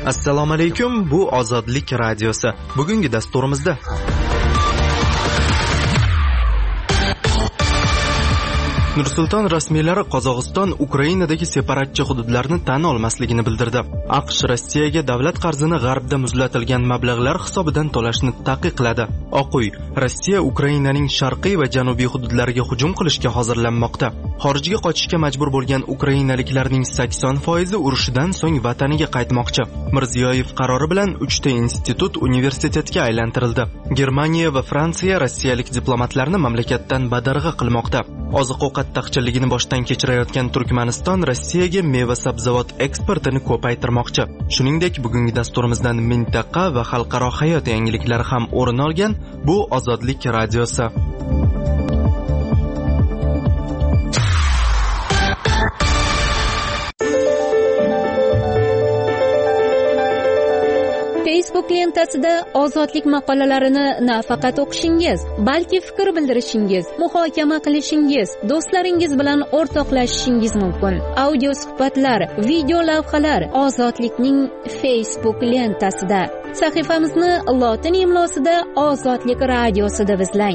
Assalomu alaykum, bu Ozodlik radiosi. Bugungi dasturimizda Nursulton rasmiylari Qozog'iston Ukrainadagi separatchi hududlarni tan olmasligini bildirdi. AQSh Rossiyaga davlat qarzini g'arbda muzlatilgan mablag'lar hisobidan to'lashni taqiqladi. Oq uy: Rossiya Ukrainaning sharqiy va janubiy hududlariga hujum qilishga hozirlanmoqda. Xorijga qochishga majbur bo'lgan ukrainaliklarning 80% urushdan so'ng vataniga qaytmoqchi. Mirziyoyev qarori bilan 3 ta institut universitetga aylantirildi. Germaniya va Fransiya rossiyalik diplomatlarni mamlakatdan badarg'a qilmoqda. Oziq-ovqat taqchilligini boshdan kechirayotgan Turkmaniston Rossiyaga meva-sabzavot eksportini ko'paytirmoqchi. Shuningdek, bugungi dasturimizdan mintaqa va xalqaro hayot yangiliklari ham o'rin olgan. Bu Ozodlik radiosi. Facebook lentasida ozodlik maqolalarini nafaqat o'qishingiz, balki fikr bildirishingiz, muhokama qilishingiz, do'stlaringiz bilan o'rtoqlashishingiz mumkin. Audio suhbatlar, video lavhalar Ozodlikning Facebook lentasida. Sahifamizni lotin imlosida Ozodlik radiosi deb izlang.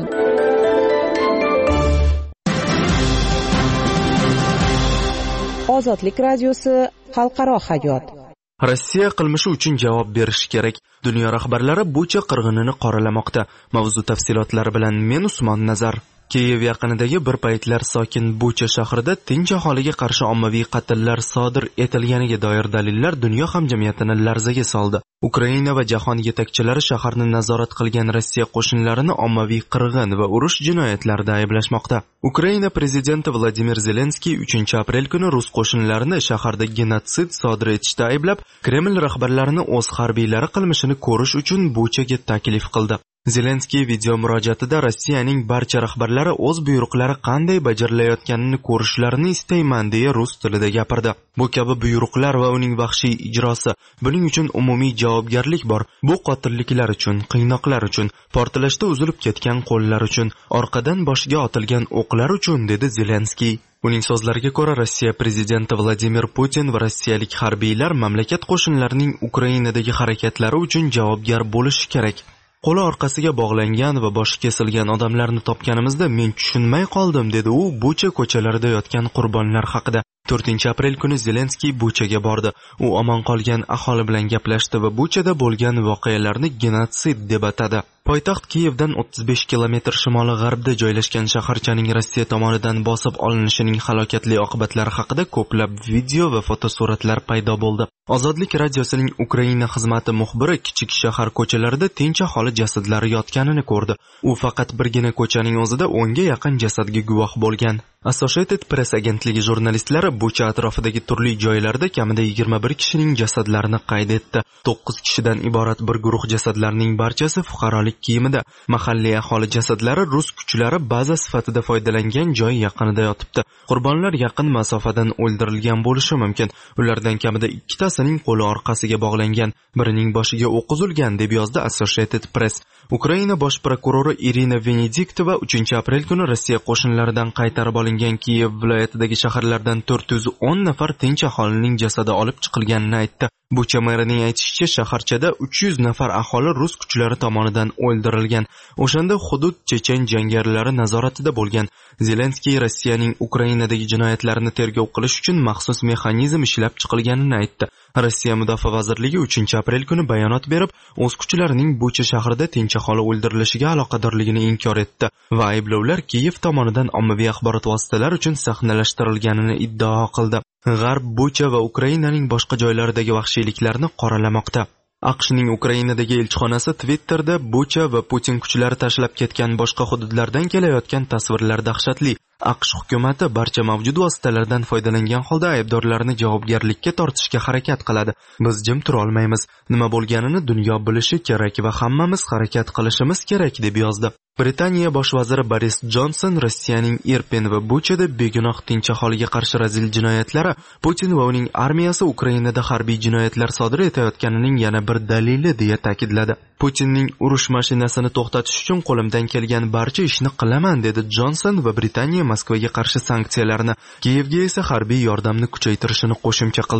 Ozodlik radiosi xalqaro hayot. Rossiya qilmishi uchun javob berishi kerak. Dunyo rahbarlari Bucha qirg'inini qoralamoqda. Mavzu tafsilotlari bilan men Usmon Nazar. Kiyev yaqinidagi bir paytlar sokin Bucha shahrida tinch aholiga qarshi ommaviy qatllar sodir etilganiga doir dalillar dunyo hamjamiyatini larzaga soldi. Ukraina va jahon yetakchilari shaharni nazorat qilgan Rossiya qo'shinlarini ommaviy qirg'in va urush jinoyatlarida ayblashmoqda. Ukraina prezidenti Vladimir Zelenskiy 3-aprel kuni rus qo'shinlarini shaharda genotsid sodir etishda ayblab, Kreml rahbarlarini o'z harbiylari qilmishini ko'rish uchun Buchaga taklif qildi. Zelenskiy video murojaatida Rossiyaning barcha rahbarlari o'z buyruqlari qanday bajarilayotganini ko'rishlarini istayman deya rus tilida gapirdi. Bu kabi buyruqlar va uning vahshiy ijrosi, buning uchun umumiy javobgarlik bor. Bu qotilliklar uchun, qiynoqlar uchun, portlashda uzilib ketgan qo'llar uchun, orqadan boshiga otilgan o'qlar uchun, dedi Zelenskiy. Uning so'zlariga ko'ra, Rossiya prezidenti Vladimir Putin va rossiyalik harbiylar mamlakat qo'shinlarining Ukrainadagi harakatlari uchun javobgar bo'lishi kerak. Qo'li orqasiga bog'langan va boshi kesilgan odamlarni topganimizda men tushunmay qoldim, dedi u Bucha ko'chalarida yotgan qurbonlar haqida. 4-aprel kuni Zelenskiy Buchaga bordi. U omon qolgan aholi bilan gaplashdi va Buchada bo'lgan voqealarni genotsid deb atadi. Poytaxt Kiyevdan 35 kilometr shimoli-g'arbda joylashgan shaharchaning Rossiya tomonidan bosib olinishining halokatli oqibatlari haqida ko'plab video va fotosuratlar paydo bo'ldi. Ozodlik radiosining Ukraina xizmati muxbiri kichik shahar ko'chalarida tinch aholi jasadlari yotganini ko'rdi. U faqat birgina ko'chaning o'zida 10 ga yaqin jasadga guvoh bo'lgan. Associated Press agentligi jurnalistlari Bucha atrofidagi turli joylarda kamida 21 kishining jasadlarini qayd etdi. 9 kishidan iborat bir guruh jasadlarning barchasi fuqarolik kiyimida. Mahalliy aholi jasadlari rus kuchlari baza sifatida foydalangan joy yaqinida yotibdi. Qurbonlar yaqin masofadan o'ldirilgan bo'lishi mumkin. Ulardan kamida 2 tasining qo'li orqasiga bog'langan, birining boshiga o'q uzilgan, deb yozdi Associated Press. Ukraina bosh prokurori Irina Venediktova 3-aprel kuni Rossiya qo'shinlaridan qaytarib olingan Kiyev viloyatidagi shaharlardan 410 nafar tinch aholining jasadi olib chiqilganini aytdi. Bucha merining aytishicha, shaharchada 300 nafar aholi rus kuchlari tomonidan o'ldirilgan. O'shanda hudud chechen jangarilari nazoratida bo'lgan. Zelenskiy Rossiyaning Ukrainadagi jinoyatlarini tergov qilish uchun maxsus mexanizm ishlab chiqilganini aytdi. Rossiya Mudofaa vazirligi 3-aprel kuni bayonot berib, o'z kuchlarining Bucha shahrida tinch aholi o'ldirilishiga aloqadorligini inkor etdi va ayblovlar Kiyev tomonidan ommaviy axborot vositalari uchun sahnalashtirilganini iddao qildi. G'arb Bucha va Ukrainaning boshqa joylaridagi vahshiyliklarni qoralamoqda. AQShning Ukrainadagi elchixonasi Twitterda Bucha va Putin kuchlari tashlab ketgan boshqa hududlardan kelayotgan tasvirlar dahshatli. AQSh hukumati barcha mavjud vositalardan foydalangan holda aybdorlarni javobgarlikka tortishga harakat qiladi. Biz jim tura olmaymiz. Nima bo'lganini dunyo bilishi kerak va hammamiz harakat qilishimiz kerak, deb yozdi. Britaniya bosh vaziri Boris Johnson Rossiyaning Irpin va Buchada begunoh tinch aholiga qarshi razil jinoyatlari Putin va uning armiyasi Ukrainada harbiy jinoyatlar sodir etayotganining yana bir dalili deya ta'kidladi. Putinning urush mashinasini to'xtatish uchun qo'limdan kelgan barcha ishni qilaman, dedi Johnson va Britaniya Moskvaga qarshi sanksiyalarni, Kiyevga esa harbiy yordamni kuchaytirishini qo'shimcha qildi.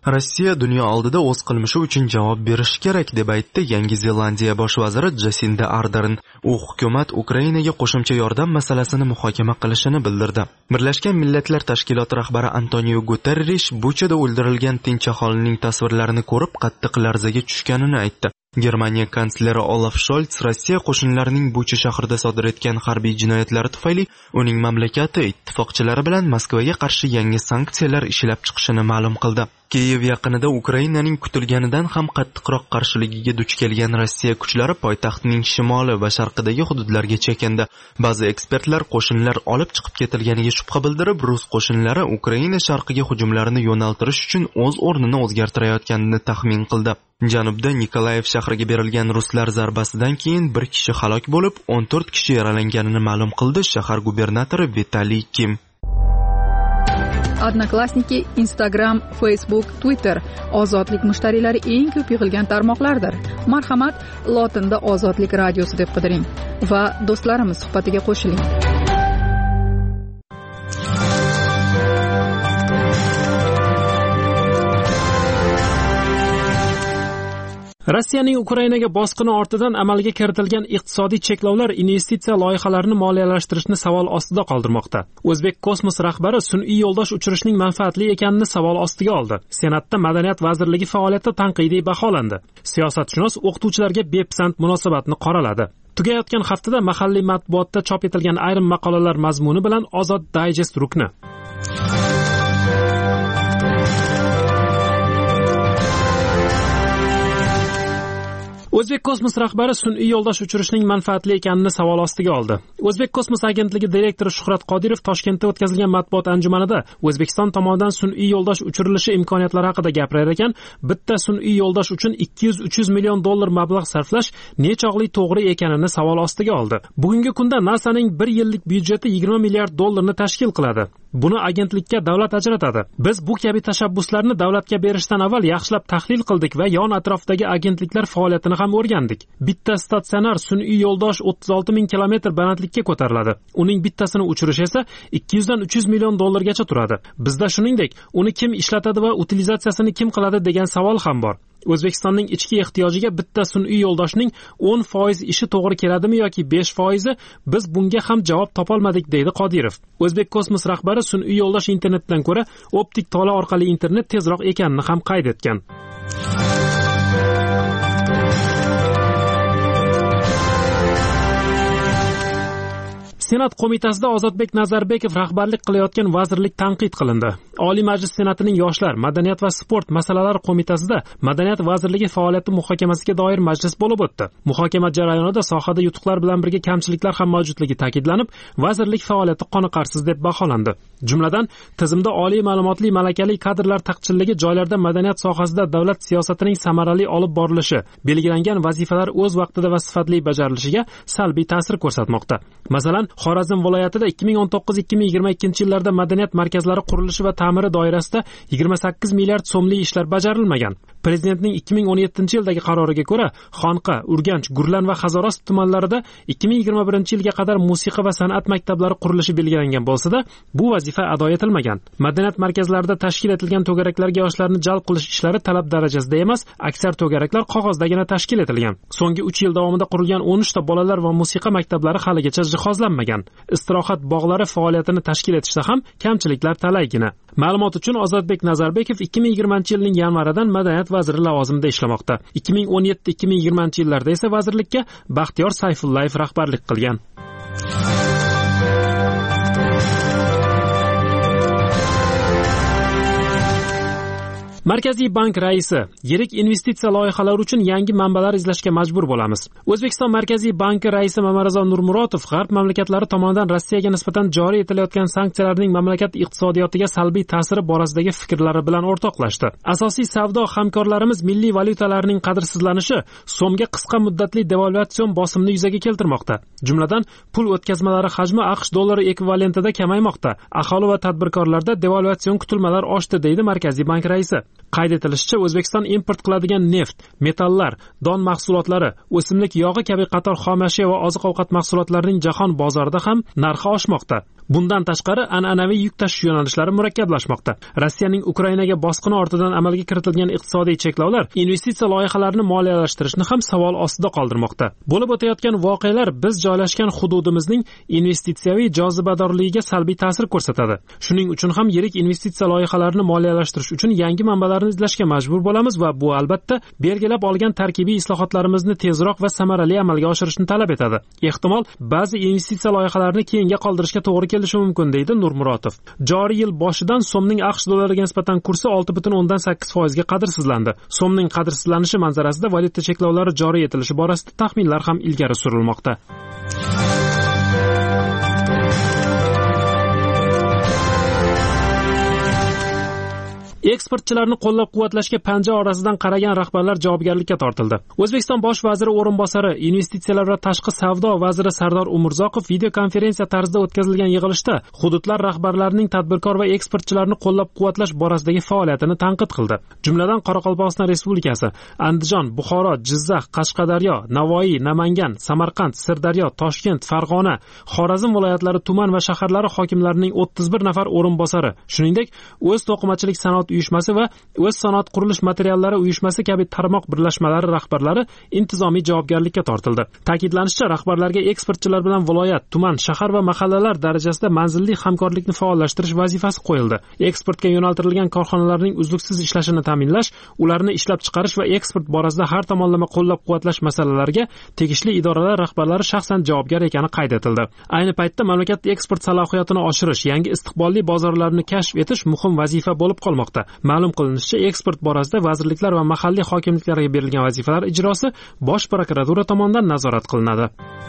Rossiya dunyo oldida o'z qilmishi uchun javob berishi kerak deb aytdi Yangi Zelandiya bosh vaziri Jasinda Ardern. U hukumat Ukrainaga qo'shimcha yordam masalasini muhokama qilishini bildirdi. Birlashgan Millatlar Tashkiloti rahbari Antonio Guterrish Buchada o'ldirilgan tinch aholining tasvirlarini ko'rib qattiq larzaga tushganini aytdi. Germaniya kansleri Olaf Scholz Rossiya qo'shinlarining Bucha shahrida sodir etgan harbiy jinoyatlari tufayli uning mamlakati ittifoqchilari bilan Moskvaga qarshi yangi sanksiyalar ishlab chiqishini ma'lum qildi. Kiyev yaqinida Ukrainaning kutilganidan ham qattiqroq qarshiligiga duch kelgan Rossiya kuchlari poytaxtning shimoli va sharqidagi hududlarga chekindi. Ba'zi ekspertlar qo'shinlar olib chiqib ketilganiga shubha bildirib, rus qo'shinlari Ukraina sharqiga hujumlarini yo'naltirish uchun o'z o'rnini o'zgartirayotganini taxmin qildi. Janubda Nikolayev shahriga berilgan ruslar zarbasidan keyin bir kishi halok bo'lib, 14 kishi yaralanganini ma'lum qildi shahar gubernatori Vitaliy Kim. Odnoklassniki, Instagram, Facebook, Twitter ozodlik mushtariylari eng ko'p yig'ilgan tarmoqlardir. Marhamat, lotinda ozodlik radiosi deb qidiring va do'stlarimiz suhbatiga qo'shiling. Rossiyaning Ukrainaga bosqini ortidan amalga kiritilgan iqtisodiy cheklovlar investitsiya loyihalarini moliyalashtirishni savol ostida qoldirmoqda. O'zbek kosmos rahbari sun'iy yo'ldosh uchirishning manfaatli ekanini savol ostiga oldi. Senatda Madaniyat vazirligi faoliyati tanqidiy baholandi. Siyosatshunos o'qituvchilarga bepisand munosabatni qoraladi. Tugayotgan haftada mahalliy matbuotda chop etilgan ayrim maqolalar mazmuni bilan Ozod Digest rukni. O'zbek kosmos rahbari sun'iy yo'ldosh uchirishning manfaatli ekanini savol ostiga oldi. O'zbek kosmos agentligi direktori Shuhrat Qodirov Toshkentda o'tkazilgan matbuot anjumanida O'zbekiston tomonidan sun'iy yo'ldosh uchirilishi imkoniyatlari haqida gapirar ekan, bitta sun'iy yo'ldosh uchun 200-300 million dollar mablag' sarflash nechog'li to'g'ri ekanini savol ostiga oldi. Bugungi kunda NASAning 1 yillik byudjeti 20 milliard dollarni tashkil qiladi. Buni agentlikka davlat ajratadi. Biz bu kabi tashabbuslarni davlatga berishdan avval yaxshilab tahlil qildik va yon atrofdagi agentliklar faoliyatini ham o'rgandik. Bitta statsionar sun'iy yo'ldosh 36 ming kilometr balandlikka ko'tariladi. Uning bittasini uchirish esa 200 dan 300 million dollargacha turadi. Bizda shuningdek, uni kim ishlatadi va utilizatsiyasini kim qiladi degan savol ham bor. O'zbekistonning ichki ehtiyojiga bitta sun'iy yo'ldoshning 10% ishi to'g'ri keladimi yoki 5%? Biz bunga ham javob topolmadik, deydi Qodirov. O'zbek kosmos rahbari sun'iy yo'ldosh internetdan ko'ra optik tola orqali internet tezroq ekanini ham qayd etgan. Senat qo'mitasida Ozodbek Nazarbekov rahbarlik qilayotgan vazirlik tanqid qilindi. Oliy Majlis Senatining Yoshlar, Madaniyat va sport masalalari qo'mitasida Madaniyat vazirligi faoliyati muhokamasiga doir majlis bo'lib o'tdi. Muhokama jarayonida sohada yutuqlar bilan birga kamchiliklar ham mavjudligi ta'kidlanib, vazirlik faoliyati qoniqarsiz deb baholandi. Jumladan, tizimda oliy ma'lumotli malakali kadrlar taqchilligi, joylarda madaniyat sohasida davlat siyosatining samarali olib borilishi, belgilangan vazifalar o'z vaqtida va sifatli bajarilishiga salbiy ta'sir ko'rsatmoqda. Masalan, Xorazm viloyatida 2019-2022 yillarda madaniyat markazlari qurilishi va ta'miri doirasida 28 milliard so'mlik ishlar bajarilmagan. Prezidentning 2017 yildagi qaroriga ko'ra, Xonqa, Urganch, Gurlan va Hazoros tumanlarida 2021 yilga qadar musiqa va san'at maktablari qurilishi belgilangan bo'lsa-da, bu vazifa ado etilmagan. Madaniyat markazlarida tashkil etilgan to'garaklarga yoshlarni jalb qilish ishlari talab darajasida emas, aksar to'garaklar qog'ozdagina tashkil etilgan. So'nggi 3 yil davomida qurilgan 13 ta bolalar va musiqa maktablari haligacha jihozlanmagan. Istirohat bog'lari faoliyatini tashkil etishda ham kamchiliklar talaygina. Ma'lumot uchun Ozodbek Nazarbekov 2020 yilning yanvaridan madaniyat vaziri lavozimida ishlamoqda. 2017-2020 yillarda esa vazirlikka Baxtiyor Sayfullayev rahbarlik qilgan. Markaziy bank raisi: yirik investitsiya loyihalari uchun yangi manbalar izlashga majbur bo'lamiz. O'zbekiston Markaziy banki raisi Mamarizo Nurmuratov g'arb mamlakatlari tomonidan Rossiyaga nisbatan joriy etilayotgan sanksiyalarning mamlakat iqtisodiyotiga salbiy ta'siri borasidagi fikrlari bilan o'rtoqlashdi. Asosiy savdo hamkorlarimiz milliy valyutalarining qadrsizlanishi so'mga qisqa muddatli devalvatsiyon bosimini yuzaga keltirmoqda. Jumladan, pul o'tkazmalari hajmi AQSh dollari ekvivalentida kamaymoqda. Aholi va tadbirkorlarda devalvatsion kutilmalar oshdi, deydi Markaziy bank raisi. Qayd etilishicha, O'zbekiston import qiladigan neft, metallar, don mahsulotlari, o'simlik yog'i kabi qator xomashyo va oziq-ovqat mahsulotlarining jahon bozorida ham narxi oshmoqda. Bundan tashqari, an'anaviy yuk tashish yo'nalishlari murakkablashmoqda. Rossiyaning Ukrainaga bosqini ortidan amalga kiritilgan iqtisodiy cheklovlar investitsiya loyihalarini moliyalashtirishni ham savol ostida qoldirmoqda. Bo'lib o'tayotgan voqealar biz joylashgan hududimizning investitsiyaviy jozibadorligiga salbiy ta'sir ko'rsatadi. Shuning uchun ham yirik investitsiya loyihalarini moliyalashtirish uchun yangi manbalarni izlashga majbur bo'lamiz va bu albatta belgilab olgan tarkibiy islohotlarimizni tezroq va samarali amalga oshirishni talab etadi. Ehtimol ba'zi investitsiya loyihalarini keyinga qoldirishga to'g'ri kelishi mumkin, deydi Nurmuratov. Joriy yil boshidan so'mning AQSh dollariga nisbatan kursi 6.8% ga qadrsizlandi. So'mning qadrsizlanishi manzarasida valyuta cheklovlari joriy etilishi borasida taxminlar ham ilgari surilmoqda. Eksportchilarni qo'llab-quvvatlashga panja orasidan qaragan rahbarlar javobgarlikka tortildi. O'zbekiston bosh vaziri o'rinbosari, investitsiyalar va tashqi savdo vaziri Sardor Umurzoqov video konferensiya tarzida o'tkazilgan yig'ilishda hududlar rahbarlarining tadbirkor va eksportchilarni qo'llab-quvvatlash borasidagi faoliyatini tanqid qildi. Jumladan Qoraqalpog'iston Respublikasi, Andijon, Buxoro, Jizzax, Qashqadaryo, Navoiy, Namangan, Samarqand, Sirdaryo, Toshkent, Farg'ona, Xorazm viloyatlari tuman va shaharlari hokimlarining 31 nafar o'rinbosari, shuningdek, o'z to'qimachilik sanoat uyushmasi va o'z sanoat qurilish materiallari uyushmasi kabi tarmoq birlashmalari rahbarlari intizomiy javobgarlikka tortildi. Ta'kidlanishicha, rahbarlarga eksportchilar bilan viloyat, tuman, shahar va mahallalar darajasida manzilli hamkorlikni faollashtirish vazifasi qo'yildi. Eksportga yo'naltirilgan korxonalarning uzluksiz ishlashini ta'minlash, ularni ishlab chiqarish va eksport borasida har tomonlama qo'llab-quvvatlash masalalariga tegishli idoralar rahbarlari shaxsan javobgar ekani qayd etildi. Ayni paytda mamlakat eksport salohiyatini oshirish, yangi istiqbolli bozorlarni kashf etish muhim vazifa bo'lib qolmoqda. Ma'lum qilinishicha, eksport borasida vazirliklar va mahalliy hokimliklarga berilgan vazifalar ijrosi Bosh prokuratura tomonidan nazorat qilinadi.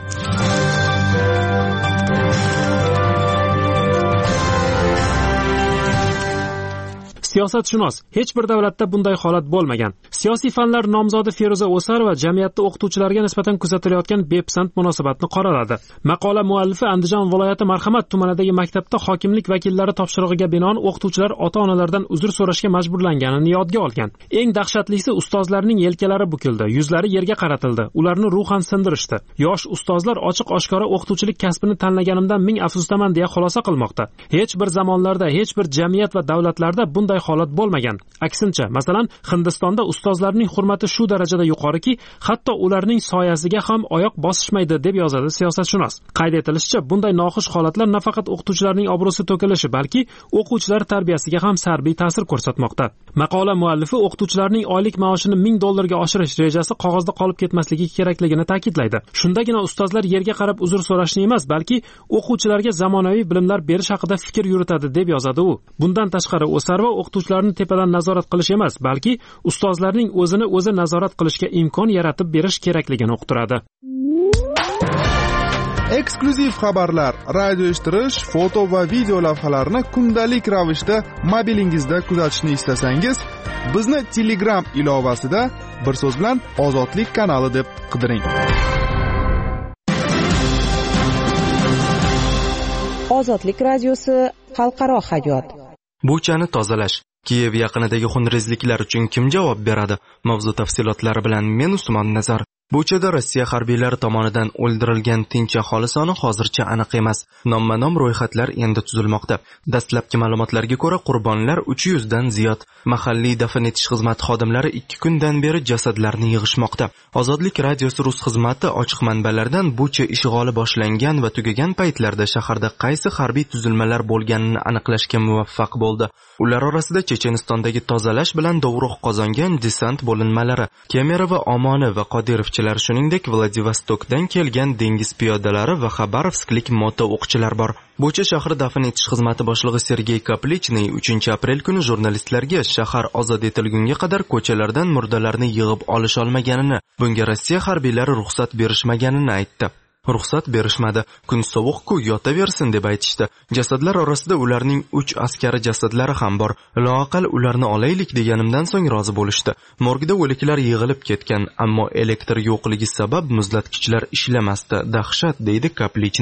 Siyosatshunos: hech bir davlatda bunday holat bo'lmagan. Siyosiy fanlar nomzodi Feruza O'sarova jamiyatda o'qituvchilarga nisbatan kuzatilayotgan bepisand munosabatni qoraladi. Maqola muallifi Andijon viloyati Marhamat tumanidagi maktabda hokimlik vakillari topshirig'iga binoan o'qituvchilar ota-onalardan uzr so'rashga majburlanganini yodga olgan. Eng dahshatlisi, ustozlarning yelkalari bukildi, yuzlari yerga qaratildi, ularni ruhan sindirishdi. Yosh ustozlar ochiq-oshkora o'qituvchilik kasbini tanlaganimdan ming afsusdaman deya xulosa qilmoqda. Hech bir zamonlarda, hech bir jamiyat va davlatlarda bunday holat bo'lmagan. Aksincha, masalan, Hindistonda ustozlarning hurmati shu darajada yuqoriki, hatto ularning soyasiga ham oyoq bosishmaydi, deb yozadi siyosatshunos. Qayd etilishicha, bunday noxush holatlar nafaqat o'qituvchilarning obro'si to'kilishi, balki o'quvchilar tarbiyasiga ham salbiy ta'sir ko'rsatmoqda. Maqola muallifi o'qituvchilarning oylik maoshini $1000 ga oshirish rejasi qog'ozda qolib ketmasligi kerakligini ta'kidlaydi. Shundagina ustozlar yerga qarab uzr so'rashni emas, balki o'quvchilarga zamonaviy bilimlar berish haqida fikr yuritadi, deb yozadi u. Bundan tashqari, O'sarova o'qituvchilarni tepadan nazorat qilish emas, balki ustozlarning o'zini o'zi nazorat qilishga imkon yaratib berish kerakligini uqtiradi. Eksklyuziv xabarlar, radio eshittirish, foto va video lavhalarni kundalik ravishda mobilingizda kuzatishni istasangiz, bizni Telegram ilovasida bir so'z bilan Ozodlik kanali deb qidiring. Ozodlik radiosi xalqaro hayot. Buchani tozalash. Kiyev yaqinidagi xunrezliklar uchun kim javob beradi? Mavzu tafsilotlari bilan men Usmon Nazar. Buchada Rossiya harbiylari tomonidan o'ldirilgan tinch aholi soni hozircha aniq emas. Nomma-nom ro'yxatlar endi tuzilmoqda. Dastlabki ma'lumotlarga ko'ra, qurbonlar 300 dan ziyod. Mahalliy dafn etish xizmati xodimlari 2 kundan beri jasadlarni yig'ishmoqda. Ozodlik radiosi rus xizmati ochiq manbalardan Bucha ishg'oli boshlangan va tugagan paytlarda shaharda qaysi harbiy tuzilmalar bo'lganini aniqlashga muvaffaq bo'ldi. Ular orasida Chechenistondagi tozalash bilan dovruq qozongan desant bo'linmalari, Kemerovo, Omoni va Qodirovchilar, shuningdek Vladivostokdan kelgan dengiz piyodalari va Xabarovsklik moto o'qchilar bor. Bucha shahri dafn etish xizmati boshlig'i Sergey Kaplichniy 3 aprel kuni jurnalistlarga shahar ozod etilgunga qadar ko'chalardan murdalarni yig'ib olish olmaganini, bunga Rossiya harbiylari ruxsat berishmaganini aytdi. Ruxsat berishmadi. Kun sovuq-ku, yotaversin deb aytishdi. Jasadlar orasida ularning 3 askari jasadlari ham bor. Loaqal ularni olaylik deganimdan so'ng rozi bo'lishdi. Morgda o'liklar yig'ilib ketgan, ammo elektr yo'qligi sabab muzlatgichlar ishlamasdi. Dahshat, deydi Kaplichniy.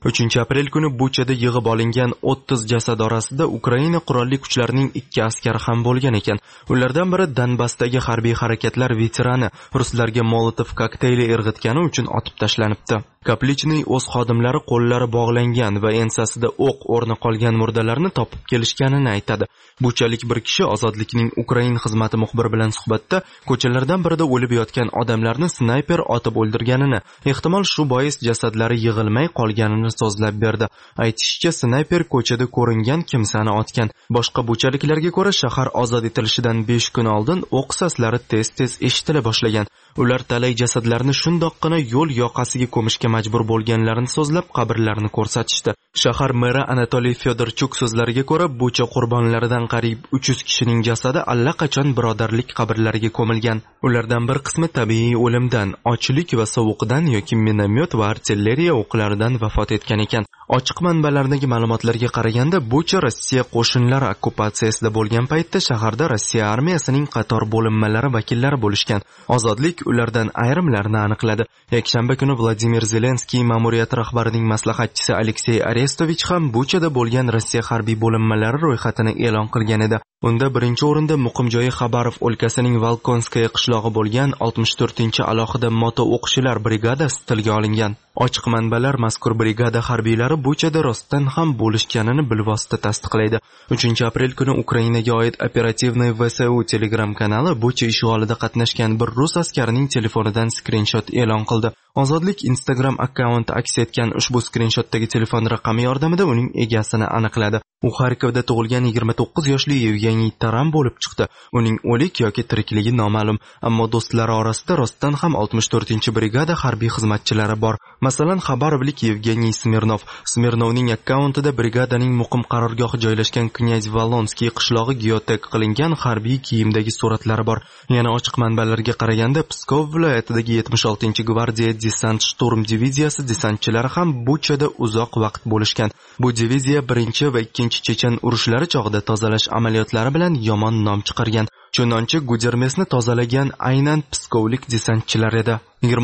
3-aprel kuni Buchada yig'ib olingan 30 jasad orasida Ukraina qurolli kuchlarining 2 askari ham bo'lgan ekan. Ulardan biri Donbassdagi harbiy harakatlar veterani ruslarga Molotov kokteyli irg'itgani uchun otib tashlanibdi. Kaplichniy o'z xodimlari qo'llari bog'langan va ensasida o'q o'rni qolgan murdalarni topib kelishganini aytadi. Buchalik bir kishi Ozodlikning Ukraina xizmati muxbiri bilan suhbatda ko'chalardan birida o'lib yotgan odamlarni snayper otib o'ldirganini, ehtimol shu bois jasadlari yig'ilmay qolganini so'zlab berdi. Aytishicha, snayper ko'chada ko'ringan kimsani otgan. Boshqa buchaliklarga ko'ra, shahar ozod etilishidan 5 kun oldin o'q saslari tez-tez eshitila boshlagan. Ular talay jasadlarni shundoqqina yo'l yoqasiga ko'mishga majbur bo'lganlarini so'zlab, qabrlarni ko'rsatishdi. Shahar meri Anatoliy Fyodorchuk so'zlariga ko'ra, Bucha qurbonlaridan qariyb 300 kishining jasadi allaqachon birodarlik qabrlariga ko'milgan. Ulardan bir qismi tabiiy o'limdan, ochlik va sovuqdan yoki minomyot va artilleriya o'qlaridan vafot etgan ekan. Ochiq manbalardagi ma'lumotlarga qaraganda, Bucha Rossiya qo'shinlari okkupatsiyasida bo'lgan paytda shaharda Rossiya armiyasining qator bo'linmalari vakillari bo'lishgan. Ozodlik ulardan ayrimlarini aniqladi. Yakshanba kuni Vladimir Zelenskiy ma'muriyati rahbarining maslahatchisi Aleksey Arestovich ham Buchada bo'lgan Rossiya harbiy bo'linmalari ro'yxatini e'lon qilgan edi. Unda birinchi o'rinda muqim joyi Xabarov o'lkasining Volkonskaya qishlog'i bo'lgan 64-alohida moto o'qchilar brigadasi tilga olingan. Ochiq manbalar mazkur brigada harbiylari Buchada rostdan ham bo'lishganini bilvosita tasdiqlaydi. 3-aprel kuni Ukrainaga oid operativniy VSU Telegram kanali Bucha ishg'olida qatnashgan bir rus askarining telefonidan skrinshot e'lon qildi. Ozodlik Instagram akkaunti aks etgan ushbu skrinshotdagi telefon raqami yordamida uning egasini aniqladi. U Xarkovda tug'ilgan 29 yoshli Yevgeniy Taran bo'lib chiqdi. Uning o'lik yoki tirikligi noma'lum, ammo do'stlari orasida rostdan ham 64-brigada harbiy xizmatchilari bor. Masalan, xabarovlik Yevgeniy Smirnovning akkauntida brigadaning muqim qarorgohi joylashgan Knyaz Valonskiy qishlog'i geotek qilingan harbiy kiyimdagi suratlari bor. Yana ochiq manbalarga qaraganda, Pskov viloyatidagi 76-gvardiya desant shturm diviziyasi desantchilari ham Buchada uzoq vaqt bo'lishgan. Bu diviziya 1 va 2 Chechen urushlari chog'ida tozalash amaliyotlari bilan yomon nom chiqargan. Chunonchi Gudermesni tozalagan aynan pskovlik desantchilar edi.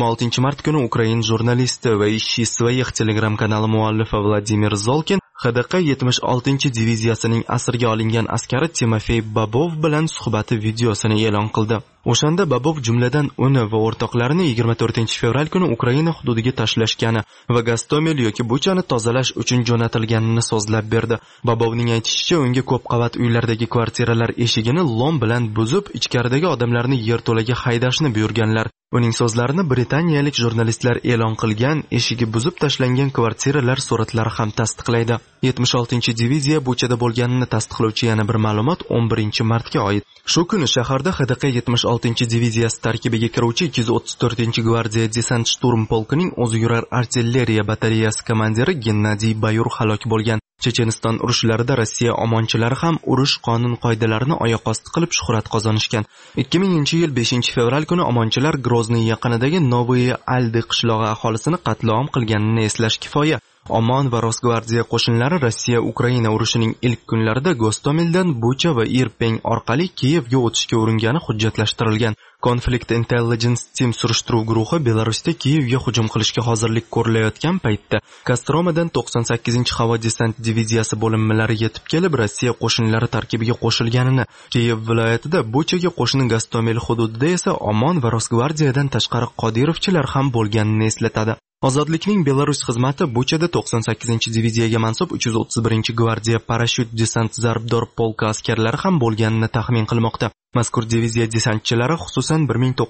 26 mart kuni Ukrain jurnalisti va Ishi Svayix Telegram kanali muallifi Vladimir Zolkin HDQ 76-diviziyasining asirga olingan askari Timofey Babov bilan suhbati videosini e'lon qildi. O'shanda Babov jumladan uni va o'rtoqlarini 24-fevral kuni Ukraina hududiga tashlashgani va Gostomel yoki Buchani tozalash uchun jo'natilganini so'zlab berdi. Babovning aytishicha, unga ko'p qavat uylardagi kvartiralar eshigini lom bilan buzib, ichkaridagi odamlarni yerto'laga haydashni buyurganlar. Uning so'zlarini britaniyalik jurnalistlar e'lon qilgan eshigi buzib tashlangan kvartiralar suratlari ham tasdiqlaydi. 76-diviziya Buchada bo'lganini tasdiqlovchi yana bir ma'lumot 11-martga oid. Shu kuni shaharda HDQ 76-diviziyasi tarkibiga kiruvchi 234-gvardiya desant shturm polkining o'zi yurar artilleriya batareyasi komandiri Gennadiy Bayur halok bo'lgan. Checheniston urushlarida Rossiya omonchilari ham urush qonun-qoidalarini oyoq osti qilib shuhrat qozonishgan. 2000-yil 5-fevral kuni omonchilar Grozniy yaqinidagi Novoye Aldi qishlog'i aholisini qatl-om qilganini eslash kifoya. Omon va Rosgvardiya qo'shinlari Rossiya-Ukraina urushining ilk kunlarida Gostomeldan Bucha va Irpeng orqali Kiyevga o'tishga uringani hujjatlashtirilgan. Conflict Intelligence Team surishtiruv guruhi Belarusda Kiyevga hujum qilishga hozirlik ko'rilayotgan paytda Kostromadan 98-havo desant diviziyasi bo'linmalari yetib kelib, Rossiya qo'shinlari tarkibiga qo'shilganini, Kiyev viloyatida Buchaga qo'shni Gostomel hududida esa Omon va Rosgvardiyadan tashqari Qodirovchilar ham bo'lganini eslatadi. Ozodlikning Belarus xizmati Buchada 98-diviziyaga mansub 331-gvardiya parashyut desant zarbdor polka askarlari ham bo'lganini taxmin qilmoqda. Mazkur diviziya desantchilari xususan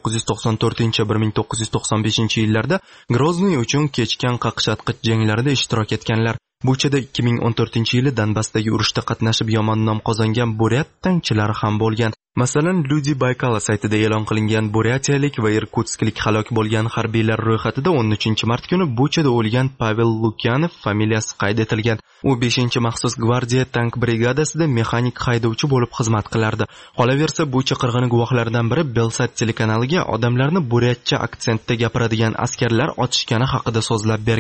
1994-1995-yillarda Grozniy uchun kechgan qaqshatqich janglarida ishtirok etganlar. Buchada 2014-yili Donbassdagi urushda qatnashib yomon nom qozongan buryat tankchilari ham bo'lgan. Masalan, Люди Baykala saytida e'lon qilingan buryatiyalik va irkutsklik halok bo'lgan harbiylar ro'yxatida 13-mart kuni Buchada o'lgan Pavel Lukyanov familiyasi qayd etilgan. U 5-maxsus gvardiya tank brigadasida mexanik haydovchi bo'lib xizmat qilardi. Qolaversa, Bucha qirg'ini guvohlaridan biri Belsat telekanaliga odamlarni buryatcha aksentda gapiradigan askarlar otishgani haqida so'zlab bergan.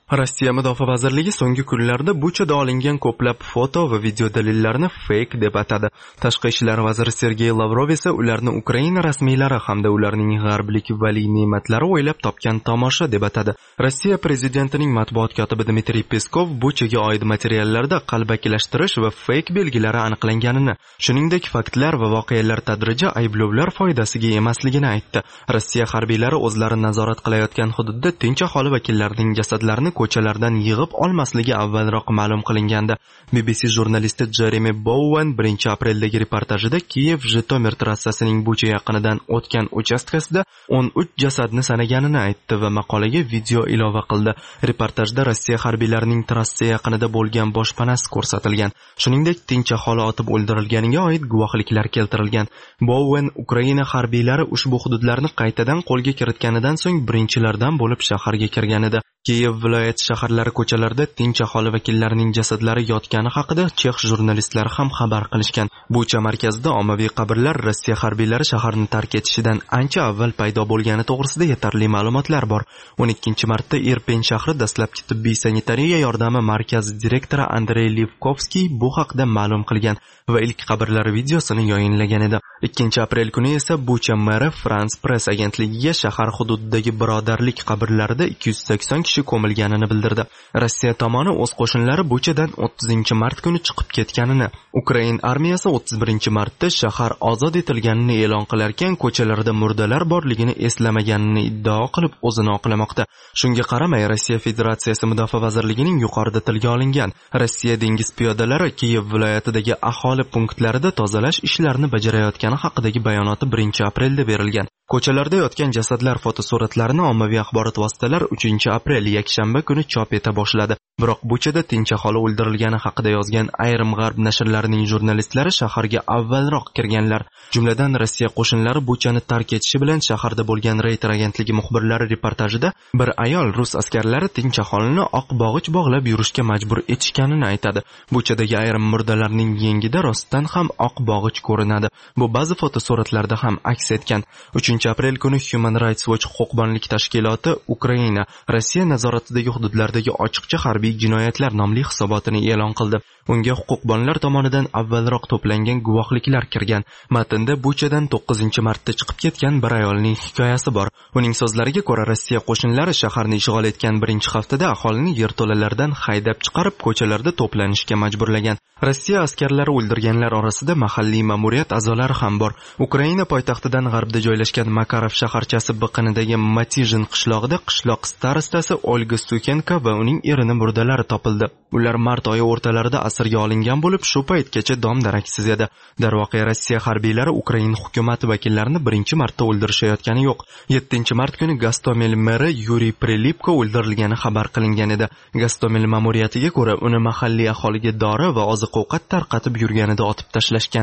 Rossiya Mudofaa vazirligi so'nggi kunlarda Buchada olingan ko'plab foto va video dalillarni fake deb atadi. Tashqi ishlar vaziri Sergey Lavrov esa ularni Ukraina rasmiylari hamda ularning g'arblik valiy ne'matlari o'ylab topgan tomosha deb atadi. Rossiya prezidentining matbuot kotibi Dmitriy Peskov Buchaga oid materiallarda qalbakilashtirish va fake belgilari aniqlanganini, shuningdek faktlar va voqealar tadrijiy ayblovlar foydasiga emasligini aytdi. Rossiya harbiylari o'zlari nazorat qilayotgan hududda tinch aholi vakillarining jasadlarini ko'chalardan yig'ib olmasligi avvalroq ma'lum qilingandi. BBC jurnalisti Jeremy Bowen 1-apreldagi reportajida Kiyev-Jitomer trassasining Bucha yaqinidan o'tgan uchastkasida 13 jasadni sanaganini aytdi va maqolaga video ilova qildi. Reportajda Rossiya harbiylarining trassa yaqinida bo'lgan boshpanasi ko'rsatilgan. Shuningdek, tinch aholi otib o'ldirilganiga oid guvohliklar keltirilgan. Bowen Ukraina harbiylari ushbu hududlarni qaytadan qo'lga kiritganidan so'ng birinchilardan bo'lib shaharga kirgan edi. Kiyev viloyati shaharlari ko'chalarida tinch aholi vakillarining jasadlari yotgani haqida chex jurnalistlari ham xabar qilishgan. Bucha markazida ommaviy qabrlar Rossiya harbiylari shaharni tark etishidan ancha avval paydo bo'lgani to'g'risida yetarli ma'lumotlar bor. 12-martda Irpin shahri dastlabki tibbiy sanitariya yordami markazi direktori Andrey Livkovskiy bu haqda ma'lum qilgan va ilk qabrlar videosini yayinlagan edi. 2-aprel kuni esa Bucha meri France Press agentligiga shahar hududidagi birodarlik qabrlarida 280 kishi ko'milganini bildirdi. Rossiya tomoni o'z qo'shinlari Buchadan 30-mart kuni chiqib ketganini, Ukraina armiyasi 31-martda shahar ozod etilganini e'lon qilarkan, ko'chalarda murdalar borligini eslamaganini iddao qilib o'zini oqlamoqda. Shunga qaramay, Rossiya Federatsiyasi Mudofaa vazirligining yuqorida tilga olingan Rossiya dengiz piyodalari Kiyev viloyatidagi aholi punktlarida tozalash ishlarini bajarayotgani haqidagi bayonoti 1-aprelda berilgan. Ko'chalarda yotgan jasadlar fotosuratlarini ommaviy axborot vositalari 3-aprel yakshanba kuni chop eta boshladi. Biroq Buchada tinch aholi o'ldirilgani haqida yozgan ayrim g'arb nashrlarining jurnalistlari shaharga avvalroq kirganlar. Jumladan Rossiya qo'shinlari Buchani tark etishi bilan shaharda bo'lgan Reuters agentligi muxbirlari reportajida bir ayol rus askarlari tinch aholini oq bog'ich bog'lab yurishga majbur etishganini aytadi. Buchadagi ayrim murdalarning yengida rostdan ham oq bog'ich ko'rinadi. Bu ba'zi fotosuratlarda ham aks etgan. 3-aprel kuni Human Rights Watch huquqbonlik tashkiloti Ukraina, Rossiya nazoratidagi hududlardagi ochiqcha harbiy jinoyatlar nomli hisobotini e'lon qildi. Unga huquqbonlar tomonidan avvalroq to'plangan guvohliklar kirgan. Matnda Buchadan 9-martda chiqib ketgan bir ayolning hikoyasi bor. Uning so'zlariga ko'ra, Rossiya qo'shinlari shaharni ishg'ol etgan birinchi haftada aholini yerto'lalardan haydab chiqarib, ko'chalarda to'planishga majburlagan. Rossiya askarlari o'ldirganlar orasida mahalliy ma'muriyat a'zolari ham bor. Ukraina poytaxtidan g'arbda joylashgan Makarov shaharchasi biqinidagi Matijin qishlog'ida qishloq starostasi Olga Sukenko va uning erining murdalari topildi. Ular mart oyi o'rtalarida asirga olingan bo'lib, shu paytgacha dom-daraksiz edi. Darvoqe Rossiya harbiylari Ukraina hukumati vakillarini 1-martda o'ldirishayotgani yo'q. 7-mart kuni Gostomel meri Yuriy Prilipko o'ldirilgani xabar qilingan edi. Gostomel ma'muriyatiga ko'ra, uni mahalliy aholiga dori va oziq-ovqat tarqatib yurganida otib tashlashgan.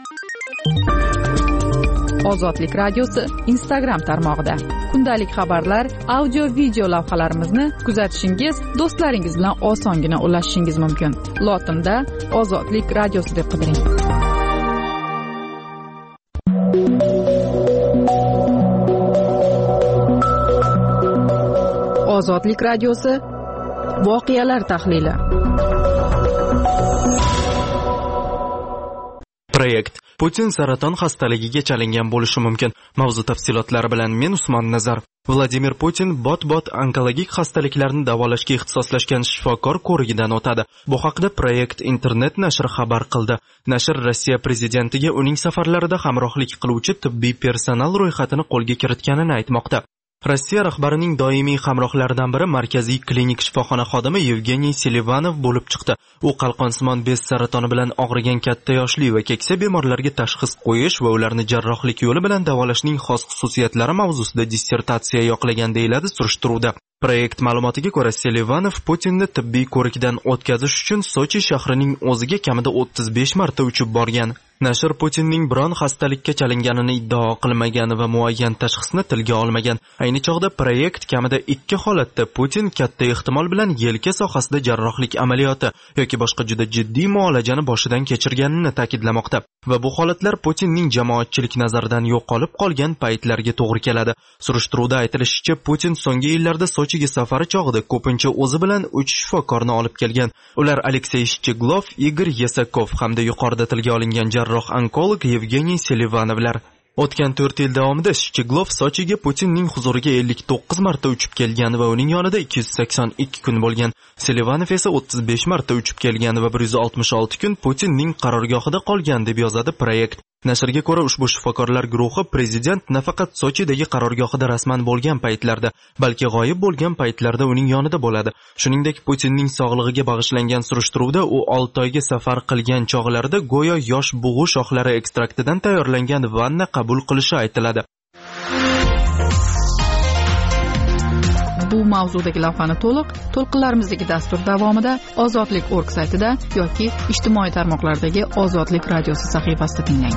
Ozodlik radiosi Instagram tarmog'ida kundalik xabarlar, audio video lavhalarimizni kuzatishingiz, do'stlaringiz bilan osongina ulashishingiz mumkin. Lotinda Ozodlik radiosi deb qidiring. Ozodlik radiosi voqealar tahlili. Proyekt Putin saraton xastaligiga chalingan bo'lishi mumkin. Mavzu tafsilotlari bilan men Usmon Nazar. Vladimir Putin bot onkologik xastaliklarni davolashga ixtisoslashgan shifokor ko'rigidan o'tadi. Bu haqda Proyekt internet nashri xabar qildi. Nashr Rossiya prezidentiga uning safarlarida hamrohlik qiluvchi tibbiy personal ro'yxatini qo'lga kiritganini aytmoqda. Rossiya rahbarining doimiy hamrohlaridan biri markaziy klinik shifoxona xodimi Yevgeniy Selivanov bo'lib chiqdi. U qalqonsimon bez saratoni bilan og'rigan katta yoshli va keksa bemorlarga tashxis qo'yish va ularni jarrohlik yo'li bilan davolashning xos xususiyatlari mavzusida dissertatsiya yoqlagan deyiladi surishtiruvda. Proyekt ma'lumotiga ko'ra, Selivanov Putinni tibbiy ko'rikdan o'tkazish uchun Sochi shahrining o'ziga kamida 35 marta uchib borgan. Nashr Putinning biron xastalikka chalinganini iddao qilmagan va muayyan tashxisni tilga olmagan. Ayni chog'da proyekt kamida 2 holatda Putin katta ehtimol bilan yelka sohasida jarrohlik amaliyoti yoki boshqa juda jiddiy muolajani boshidan kechirganini ta'kidlamoqda. Va bu holatlar Putinning jamoatchilik nazaridan yo'qolib qolgan paytlarga to'g'ri keladi. Surishtiruvda aytilishicha, Putin so'nggi yillarda Sochiga safari chog'ida ko'pincha o'zi bilan 3 shifokorni olib kelgan. Ular Aleksey Shcheglov, Igor Yesakov hamda yuqorida tilga olingan jarroh onkolog Yevgeniy Selivanovlar. O'tgan 4 yil davomida Shcheglov Sochiga Putinning huzuriga 59 marta uchib kelgan va uning yonida 282 kun bo'lgan. Selivanov esa 35 marta uchib kelgan va 166 kun Putinning qarorgohida qolgan deb yozadi proyekt. Nashrga ko'ra, ushbu shifokorlar guruhi prezident nafaqat Sochidagi qarorgohida rasman bo'lgan paytlarda, balki g'oyib bo'lgan paytlarda uning yonida bo'ladi. Shuningdek, Putinning sog'lig'iga bag'ishlangan surishtiruvda u 6 oyga safar qilgan chog'larida go'yo yosh bug'u shoxlari ekstraktidan tayyorlangan vanna qabul qilishi aytiladi. Bu mavzudagi lavhani to'lqinlarimizdagi dastur davomida Ozodlik.org saytida yoki ijtimoiy tarmoqlardagi Ozodlik radiosi sahifasida tinglang.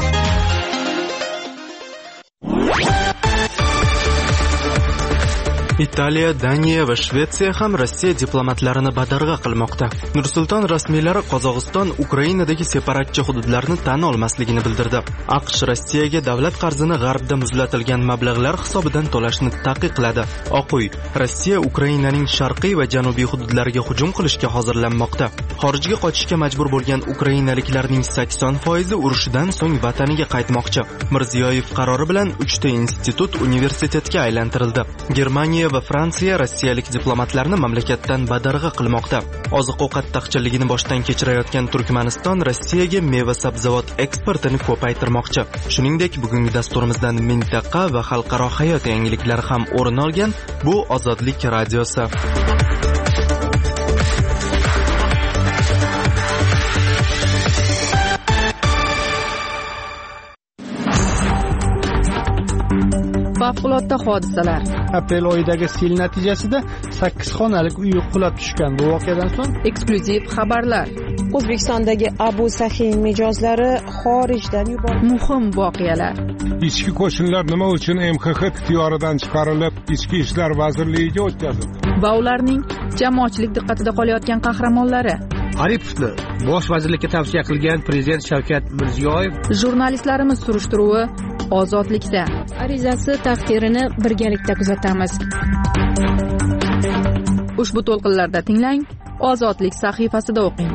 Italiya, Daniya va Shvetsiya ham Rossiya diplomatlarini badarg'a qilmoqda. Nursulton rasmiylari Qozog'iston Ukrainadagi separatchi hududlarni tan olmasligini bildirdi. AQSh Rossiyaga davlat qarzini g'arbda muzlatilgan mablag'lar hisobidan to'lashni taqiqladi. Oq uy: Rossiya Ukrainaning sharqiy va janubiy hududlariga hujum qilishga hozirlanmoqda. Xorijga qochishga majbur bo'lgan ukrainaliklarning 80% urushdan so'ng vataniga qaytmoqchi. Mirziyoyev qarori bilan 3 ta institut universitetga aylantirildi. Germaniya va Fransiya rossiyalik diplomatlarni mamlakatdan badarg'a qilmoqda. Oziq-ovqat taqchilligini boshdan kechirayotgan Turkmaniston Rossiyaga meva-sabzavot eksportini ko'paytirmoqchi. Shuningdek, bugungi dasturimizdan mintaqa va xalqaro hayot yangiliklari ham o'rin olgan. Bu Ozodlik radiosi. Favqulodda hodisalar. Aprel oyidagi sel natijasida 8 xonalik uy qulab tushgan. Bu voqeadan so'ng eksklyuziv xabarlar. O'zbekistondagi Abu Sahiy mijozlari xorijdan yuborildi. Muhim voqealar. Ichki qo'shinlar nima uchun MXX ixtiyoridan chiqarilib, Ichki ishlar vazirligiga o'tkazildi? Va ularning jamoatchilik diqqatida qolayotgan qahramonlari. Aripovni bosh vazirlikka tavsiya qilgan prezident Shavkat Mirziyoyev. Jurnalistlarimiz surishtiruvi Ozodlikda. Arizasi taqdirini birgalikda kuzatamiz. Ushbu to'lqinlarda tinglang, Ozodlik sahifasida o'qing.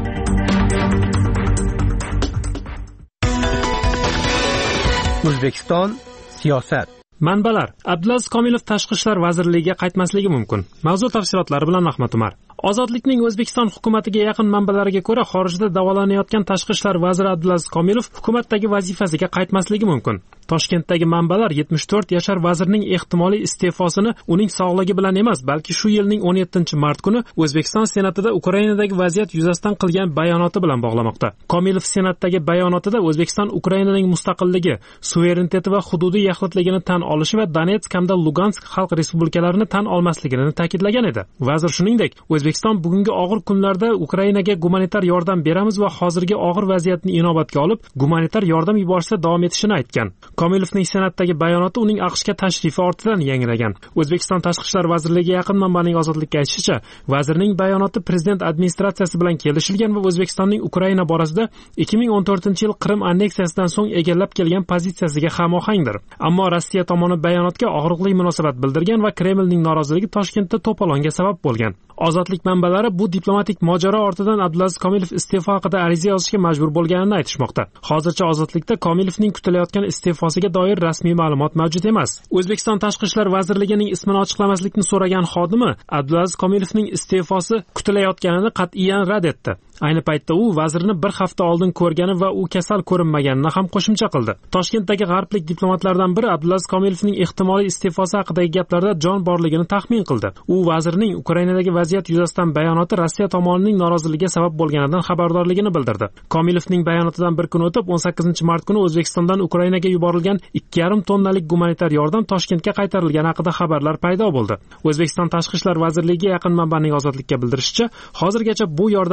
O'zbekiston siyosat. Manbalar: Abdulaziz Komilov Tashqi ishlar vazirligiga qaytmasligi mumkin. Mavzu tafsilotlari bilan Ahmad Umar. Ozodlikning O'zbekiston hukumatiga yaqin manbalariga ko'ra, xorijda davolanayotgan Tashqi ishlar vaziri Abdulaziz Komilov hukumatdagi vazifasiga qaytmasligi mumkin. Toshkentdagi manbalar 74 yashar vazirning ehtimoliy iste'fosini uning sog'ligi bilan emas, balki shu yilning 17-mart kuni O'zbekiston Senatida Ukrainadagi vaziyat yuzasidan qilgan bayonoti bilan bog'lamoqda. Komilov Senatdagi bayonotida O'zbekiston Ukrainaning mustaqilligi, suvereniteti va hududiy yaxlitligini tan olishi va Donetsk hamda Lugansk xalq respublikalarini tan olmasligini ta'kidlagan edi. Vazir shuningdek, O'zbekiston bugungi og'ir kunlarda Ukrainaga gumanitar yordam beramiz va hozirgi og'ir vaziyatni inobatga olib, gumanitar yordam yuborishda davom etishini aytgan. Komilovning Senatdagi bayonoti uning AQShga tashrifi ortidan yangragan. O'zbekiston Tashqi ishlar vazirligiga yaqin manbaning Ozodlikka aytishicha, vazirning bayonoti prezident administratsiyasi bilan kelishilgan va O'zbekistonning Ukraina borasida 2014-yil Qrim anneksiyasidan so'ng egallab kelgan pozitsiyasiga hamohangdir. Ammo Rossiya tomoni bayonotga og'riqli munosabat bildirgan va Kremlning noroziligi Toshkentda to'polonga sabab bo'lgan. Ozodlik manbalari bu diplomatik mojaro ortidan Abdulaziz Komilov iste'fo haqida ariza yozishga majbur bo'lganini aytishmoqda. Hozircha Ozodlikda Komilovning kutilayotgan iste'fosiga doir rasmiy ma'lumot mavjud emas. O'zbekiston Tashqi ishlar vazirligining ismini ochiqlamaslikni so'ragan xodimi Abdulaziz Komilovning iste'fosi kutilayotganini qat'iyan rad etdi. Ayni paytda u vazirni bir hafta oldin ko'rgani va u kasal ko'rinmaganini ham qo'shimcha qildi. Toshkentdagi g'arblik diplomatlardan biri Abdulaziz Komilovning ehtimoliy iste'fosi haqidagi gaplarda jon borligini taxmin qildi. U vazirning Ukrainadagi vaziyat yuzasidan bayonoti Rossiya tomonining noroziligiga sabab bo'lganidan xabardorligini bildirdi. Komilovning bayonotidan bir kun o'tib 18-mart kuni O'zbekistondan Ukrainaga yuborilgan 2,5 tonnalik gumanitar yordam Toshkentga qaytarilgani haqida xabarlar paydo bo'ldi. O'zbekiston Tashqi ishlar vazirligiga yaqin manbaning Ozodlikka bildirishicha, hozirgacha bu yordamning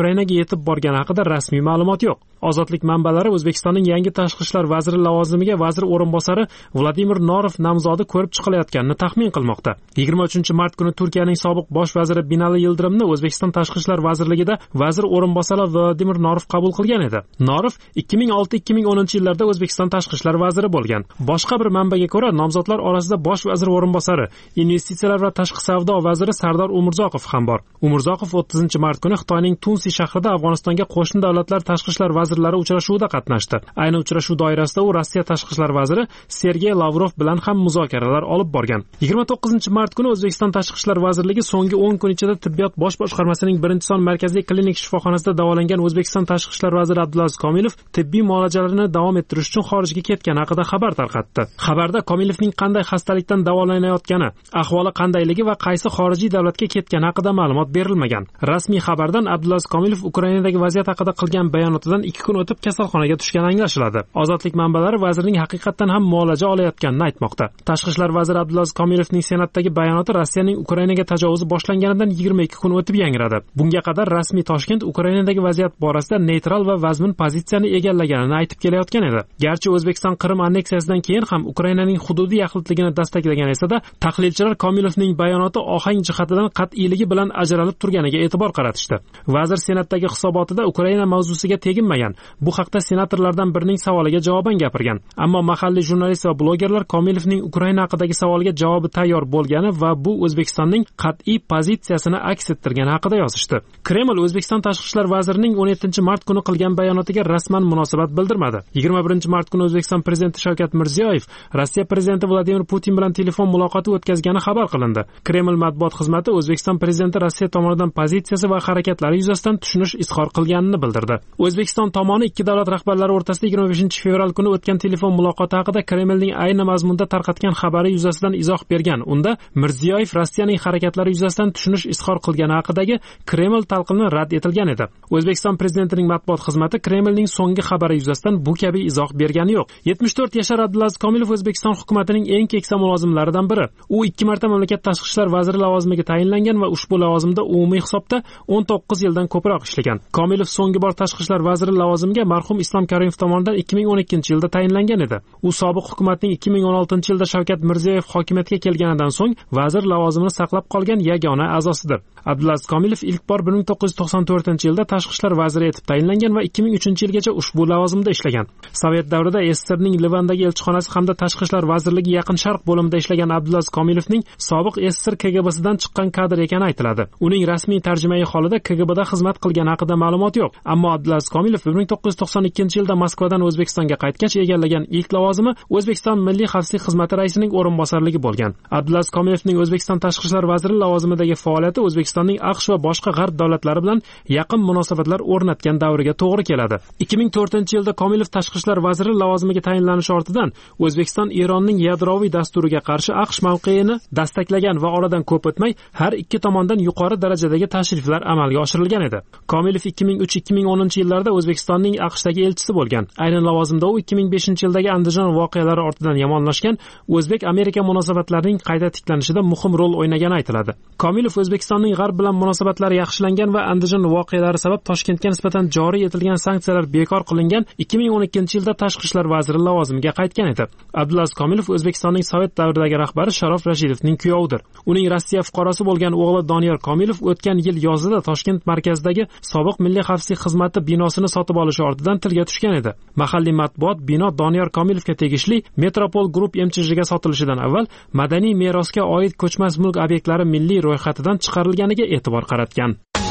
Ukrainaga yetib borgani haqida rasmiy ma'lumot yo'q. Ozodlik manbalari O'zbekistonning yangi tashqi ishlar vaziri lavozimiga vazir o'rinbosari Vladimir Norov nomzodi ko'rib chiqilayotganini taxmin qilmoqda. 23-mart kuni Turkiyaning sobiq bosh vaziri Binali Yildirimni O'zbekiston tashqi ishlar vazirligida vazir o'rinbosari Vladimir Norov qabul qilgan edi. Norov 2006-2010 yillarda O'zbekiston tashqi ishlar vaziri bo'lgan. Boshqa bir manbaga ko'ra, nomzodlar orasida bosh vazir o'rinbosari, investitsiyalar va tashqi savdo vaziri Sardor Umurzoqov ham bor. Umurzoqov 30-mart kuni Xitoyning Tunsi shahrida Afg'onistonga qo'shni davlatlar tashqi ishlar vazirlari uchrashuvida qatnashdi. Ayni uchrashuv doirasida u Rossiya tashqi ishlar vaziri Sergey Lavrov bilan ham muzokaralar olib borgan. 29-mart kuni O'zbekiston tashqi ishlar vazirligi so'nggi 10 kun ichida tibbiyot bosh boshqarmasining 1-son markaziy klinik shifoxonasida davolangan O'zbekiston tashqi ishlar vaziri Abdulaziz Komilov tibbiy muolajalarini davom ettirish uchun xorijga ketgani haqida xabar tarqatdi. Xabarda Komilovning qanday xastalikdan davolanayotgani, ahvoli qandayligi va qaysi xorijiy davlatga ketgani haqida ma'lumot berilmagan. Rasmiy xabardan Abdulaziz Komilov Ukrainadagi vaziyat haqida qilgan bayonotidan 2 kun o'tib kasalxonaga tushgani anglashiladi. Ozodlik manbalari vazirning haqiqatan ham muolaja olayotganini aytmoqda. Tashqi ishlar vaziri Abdulaziz Komilovning Senatdagi bayonoti Rossiyaning Ukrainaga tajovuzi boshlanganidan 22 kun o'tib yangradi. Bunga qadar rasmiy Toshkent Ukrainadagi vaziyat borasida neytral va vazmin pozitsiyani egallaganini aytib kelayotgan edi. Garchi O'zbekiston Qrim anneksiyasidan keyin ham Ukrainaning hududiy yaxlitligini dastaklagan esa-da, tahlilchilar Komilovning bayonoti ohang jihatidan qat'iyligi bilan ajralib turganiga e'tibor qaratishdi. Vazir Senatdagi hisobotida Ukraina mavzusiga teginmagan. Bu haqda senatorlardan birining savoliga javoban gapirgan. Ammo mahalliy jurnalist va blogerlar Komilovning Ukraina haqidagi savoliga javobi tayyor bo'lgani va bu O'zbekistonning qat'iy pozitsiyasini aks ettirgani haqida yozishdi. Kreml O'zbekiston tashqi ishlar vazirining 17-mart kuni qilgan bayonotiga rasman munosabat bildirmadi. 21-mart kuni O'zbekiston prezidenti Shavkat Mirziyoyev Rossiya prezidenti Vladimir Putin bilan telefon muloqoti o'tkazgani xabar qilindi. Kreml matbuot xizmati O'zbekiston prezidenti Rossiya tomonidan pozitsiyasi va harakatlari yuzasidan tushunish izhor qilganini bildirdi. O'zbekiston tomoni ikki davlat rahbarlari o'rtasida 25-fevral kuni o'tgan telefon muloqoti haqida Kremlning ayni mazmunda tarqatgan xabari yuzasidan izoh bergan. Unda Mirziyoyev Rossiyaning harakatlari yuzasidan tushunish izhor qilgani haqidagi Kreml talqini rad etilgan edi. O'zbekiston prezidentining matbuot xizmati Kremlning so'nggi xabari yuzasidan bu kabi izoh bergani yo'q. 74 yashar Abdulaziz Komilov O'zbekiston hukumatining eng keksa mulozimlaridan biri. U 2 marta mamlakat tashqi ishlar vaziri lavozimiga tayinlangan va ushbu lavozimda umumiy hisobda 19 yildan ko'proq ishlagan. Komilov so'nggi bor tashqi ishlar vaziri lavozimiga marhum Islom Karimov tomonidan 2012-yilda tayinlangan edi. U sobiq hukumatning 2016-yilda Shavkat Mirziyoyev hokimiyatga kelganidan so'ng vazir lavozimini saqlab qolgan yagona a'zosidir. Abdulaziz Komilov ilk bor 1994-yilda tashqi ishlar vaziri etib tayinlangan va 2003-yilgacha ushbu lavozimda ishlagan. Sovet davrida SSRning Livandagi elchixonasi hamda tashqi ishlar vazirligi Yaqin Sharq bo'limida ishlagan Abdulaziz Komilovning sobiq SSR KGBsidan chiqqan kadr ekani aytiladi. Uning rasmiy tarjimai holida KGBda xizmat qilgani haqida ma'lumot yo'q. Ammo Abdulaziz Komilov 1992-yilda Moskvadan O'zbekistonga qaytgach egallagan ilk lavozimi O'zbekiston Milliy xavfsizlik xizmati raisining o'rinbosarligi bo'lgan. Abdulaziz Komilovning O'zbekiston tashqi ishlar vaziri lavozimidagi faoliyati O'zbekistonning AQSh va boshqa g'arb davlatlari bilan yaqin munosabatlar o'rnatgan davriga to'g'ri keladi. 2004-yilda Komilov tashqi ishlar vaziri lavozimiga tayinlanishi ortidan O'zbekiston Eronning yadroviy dasturiga qarshi AQSh mavqeini dastaklagan va oradan ko'p o'tmay har ikki tomondan yuqori darajadagi tashriflar amalga oshirilgan edi. Komilov 2003-2010-yillarda O'zbekistonning AQShdagi elchisi bo'lgan. Aynan lavozimda u 2005-yildagi Andijon voqealari ortidan yomonlashgan O'zbek-Amerika munosabatlarining qayta tiklanishida muhim rol o'ynagani aytiladi. Komilov O'zbekistonning g'arb bilan munosabatlari yaxshilangan va Andijon voqealari sabab Toshkentga nisbatan joriy etilgan sanksiyalar bekor qilingan 2012-yilda tashqi ishlar vaziri lavozimiga qaytgan edi. Abdulaziz Komilov O'zbekistonning Sovet davridagi rahbari Sharof Rashidovning kuyovidir. Uning Rossiya fuqarosi bo'lgan o'g'li Doniyor Komilov o'tgan yil yozida Toshkent markazidagi sobiq Milliy xavfsizlik xizmati binosini sotib olishi ortidan tilga tushgan edi. Mahalliy matbuot bino Doniyor Komilovga tegishli Metropol Group MCHga sotilishidan avval madaniy merosga oid ko'chmas mulk obyektlari milliy ro'yxatidan chiqarilganiga e'tibor qaratgan.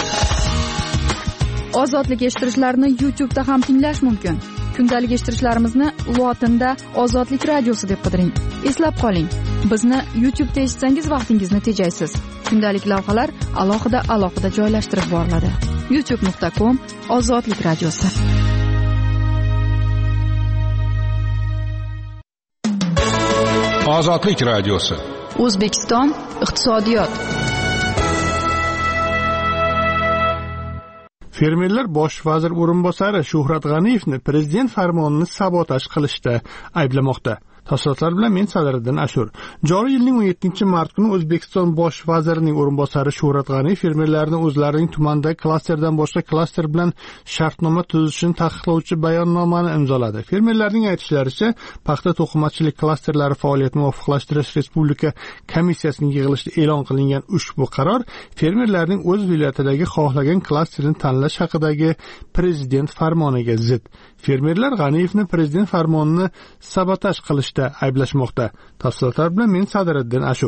Ozodlik eshittirishlarni YouTube'da ham tinglash mumkin. Kundalik eshittirishlarimizni lotinda Ozodlik radiosi deb qidiring. Eslab qoling, bizni YouTube'da eshitsangiz vaqtingizni tejaysiz. Kundalik lavhalar alohida joylashtirib boriladi. youtube.com/Ozodlik radiosi. Ozodlik radiosi. O'zbekiston iqtisodiyot. Fermerlar bosh vazir o'rinbosari Shuhrat G'aniyevni prezident farmonini sabotaj qilishda ayblamoqda. Tafsilotlar bilan men Sadiriddin Ashur. Joriy yilning 17-mart kuni O'zbekiston bosh vazirining o'rinbosari Shuhrat G'aniyev fermerlarni o'zlarining tumandagi klasterdan boshqa klaster bilan shartnoma tuzishini taqiqlovchi bayonnomani imzoladi. Fermerlarning aytishlaricha, paxta to'qimachilik klasterlari faoliyatini muvofiqlashtirish Respublika komissiyasining yig'ilishida e'lon qilingan ushbu qaror fermerlarning o'z viloyatidagi xohlagan klasterini tanlash haqidagi prezident farmoniga zid. Fermerlar G'aniyevni prezident farmonini sabotaj qilishda ayblashmoqda. Tafsilotlar bilan men Sadiriddin Ashur.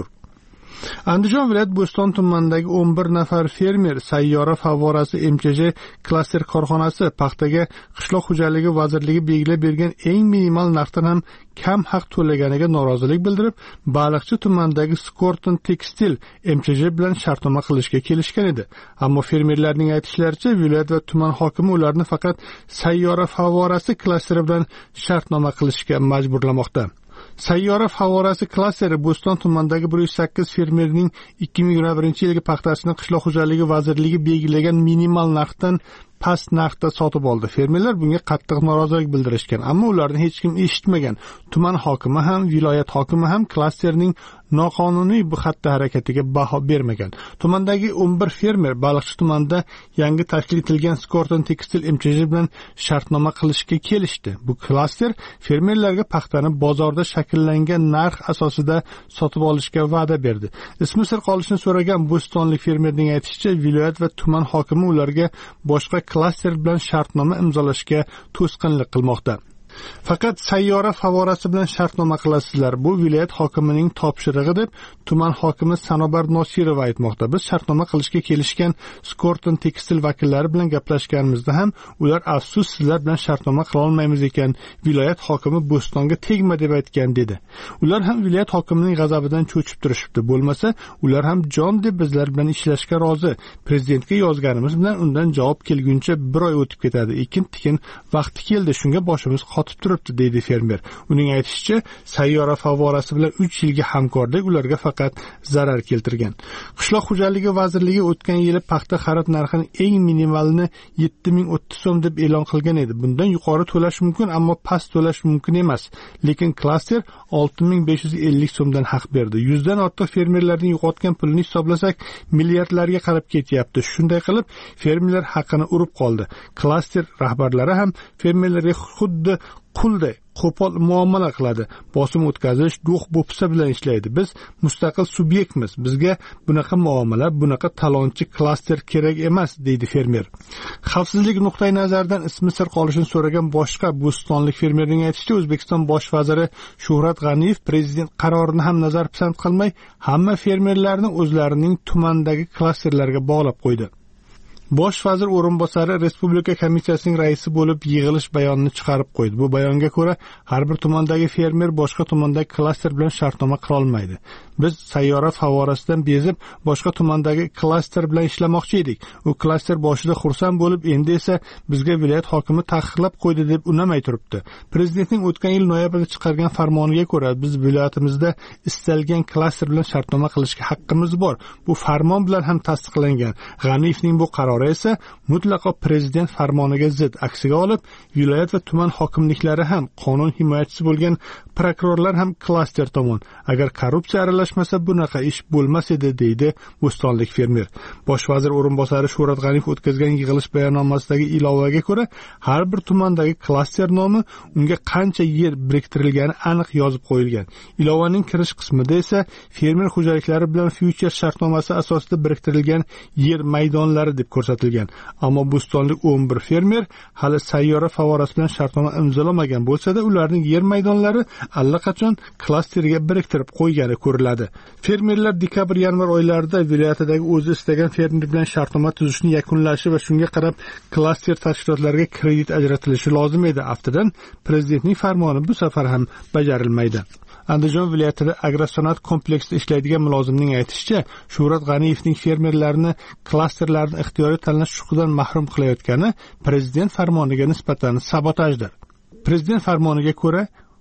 Andijon viloyat Bo'ston tumanidagi 11 nafar fermer sayyora favvorasi MCJ klaster korxonasi paxtaga Qishloq xo'jaligi vazirligi belgilab bergan eng minimal narxdan ham kam haq to'laganiga norozilik bildirib, Baliqchi tumanidagi Skorton Tekstil MCJ bilan shartnoma qilishga kelishgan edi. Ammo fermerlarning aytishlaricha, viloyat va tuman hokimi ularni faqat sayyora favvorasi klasteri bilan shartnoma qilishga majburlamoqda. Sayyora favorasi klasteri Bo'ston tumanidagi 108 fermerning 2021-yilgi paxtasini Qishloq xo'jaligi vazirligi belgilagan minimal narxdan past narxda sotib oldi. Fermerlar bunga qattiq norozilik bildirishgan, ammo ularni hech kim eshitmagan. Tuman hokimi ham, viloyat hokimi ham klasterning noqonuniy bu xatti harakatiga baho bermagan. Tumandagi 11 fermer Baliqchi tumanida yangi tashkil etilgan Skorton Tekstil MCJ bilan shartnoma qilishga kelishdi. Bu klaster fermerlarga paxtani bozorda shakllangan narx asosida sotib olishga va'da berdi. Ismi sir qolishini so'ragan bo'stonlik fermerning aytishicha, viloyat va tuman hokimi ularga boshqa klaster bilan shartnoma imzolashga to'sqinlik qilmoqda. Faqat sayyora favorasi bilan shartnoma qilasizlar. Bu viloyat hokimining topshirig'i deb tuman hokimi Sanobar Nosirova aytmoqda. Biz shartnoma qilishga kelishgan Skorton Tekstil vakillari bilan gaplashganimizda ham ular afsus sizlar bilan shartnoma qila olmaymiz ekan. Viloyat hokimi Bo'stonga tegma deb aytgan dedi. Ular ham viloyat hokimining g'azabidan cho'chib turishibdi. Bo'lmasa, ular ham jon deb bizlar bilan ishlashga rozi. Prezidentga yozganimiz bilan undan javob kelguncha 1 oy o'tib ketadi. Ekin-tikin vaqti keldi. Shunga boshimiz qotib turibdi, deydi fermer. Uning aytishicha, sayyora favorasi bilan 3 yilga hamkorlik ularga faqat zarar keltirgan. Qishloq xo'jaligi vazirligi o'tgan yili paxta xarid narxini eng minimalini 7030 so'm deb e'lon qilgan edi. Bundan yuqori to'lash mumkin, ammo past to'lash mumkin emas. Lekin klaster 6550 so'mdan haq berdi. 100 dan ortiq fermerlarning yo'qotgan pulini hisoblasak, milliardlarga qarab ketyapti. Shunday qilib, fermerlar haqini urib qoldi. Klaster rahbarlari ham fermerlarga xuddi qulday qo'pol muomala qiladi. Bosim o'tkazish, do'q bo'psa bilan ishlaydi. Biz mustaqil subyektmiz. Bizga bunaqa muomala, bunaqa talonchi klaster kerak emas, deydi fermer. Xavfsizlik nuqtai nazaridan ismi sir qolishini so'ragan boshqa bo'stonlik fermerning aytishicha, O'zbekiston bosh vaziri Shuhrat G'aniyev prezident qarorini ham nazar pisand qilmay, hamma fermerlarni o'zlarining tumandagi klasterlarga bog'lab qo'ydi. Bosh vazir o'rinbosari Respublika komissiyasining raisi bo'lib yig'ilish bayonini chiqarib qo'ydi. Bu bayonga ko'ra, har bir tumandagi fermer boshqa tumandagi klaster bilan shartnoma qila olmaydi. Biz sayyora favorasidan bezib, boshqa tumandagi klaster bilan ishlamoqchi edik. U klaster boshida xursand bo'lib, endi esa bizga viloyat hokimi taqiqlab qo'ydi deb unamay turibdi. Prezidentning o'tgan yil noyabrda chiqargan farmoniga ko'ra, biz viloyatimizda istalgan klaster bilan shartnoma qilishga haqqimiz bor. Bu farmon bilan ham tasdiqlangan. G'aniyevning bu qarori esa mutlaqo prezident farmoniga zid. Aksiga olib, viloyat va tuman hokimliklari ham, qonun himoyachisi bo'lgan prokurorlar ham klaster tomon. Agar korrupsiya aralashmasa bunaqa ish bo'lmas edi, deydi bo'stonlik fermer. Bosh vazir o'rinbosari Shuhrat G'aniyev o'tkazgan yig'ilish bayonnomasidagi ilovaga ko'ra, har bir tumandagi klaster nomi, unga qancha yer biriktirilgani aniq yozib qo'yilgan. Ilovaning kirish qismida esa fermer xo'jaliklari bilan future shartnomasi asosida biriktirilgan yer maydonlari deb ko'rsatilgan. Ammo bo'stonlik 11 fermer hali sayyora favorasi bilan shartnoma imzolamagan bo'lsa-da, ularning yer maydonlari allaqachon klasterga biriktirib qo'ygani ko'riladi. Fermerlar dekabr-yanvar oylarida viloyatidagi o'zi istagan fermer bilan shartnoma tuzishni yakunlashi va shunga qarab klaster tashkilotlariga kredit ajratilishi lozim edi. Aftidan prezidentning farmoni bu safar ham bajarilmaydi. Andijon viloyatida agrosanoat kompleksida ishlaydigan mulozimning aytishicha, Shuhrat G'aniyevning fermerlarni klasterlarni ixtiyoriy tanlash huquqidan mahrum qilayotgani prezident farmoniga nisbatan sabotajdir. Prezident farmoniga ko'ra,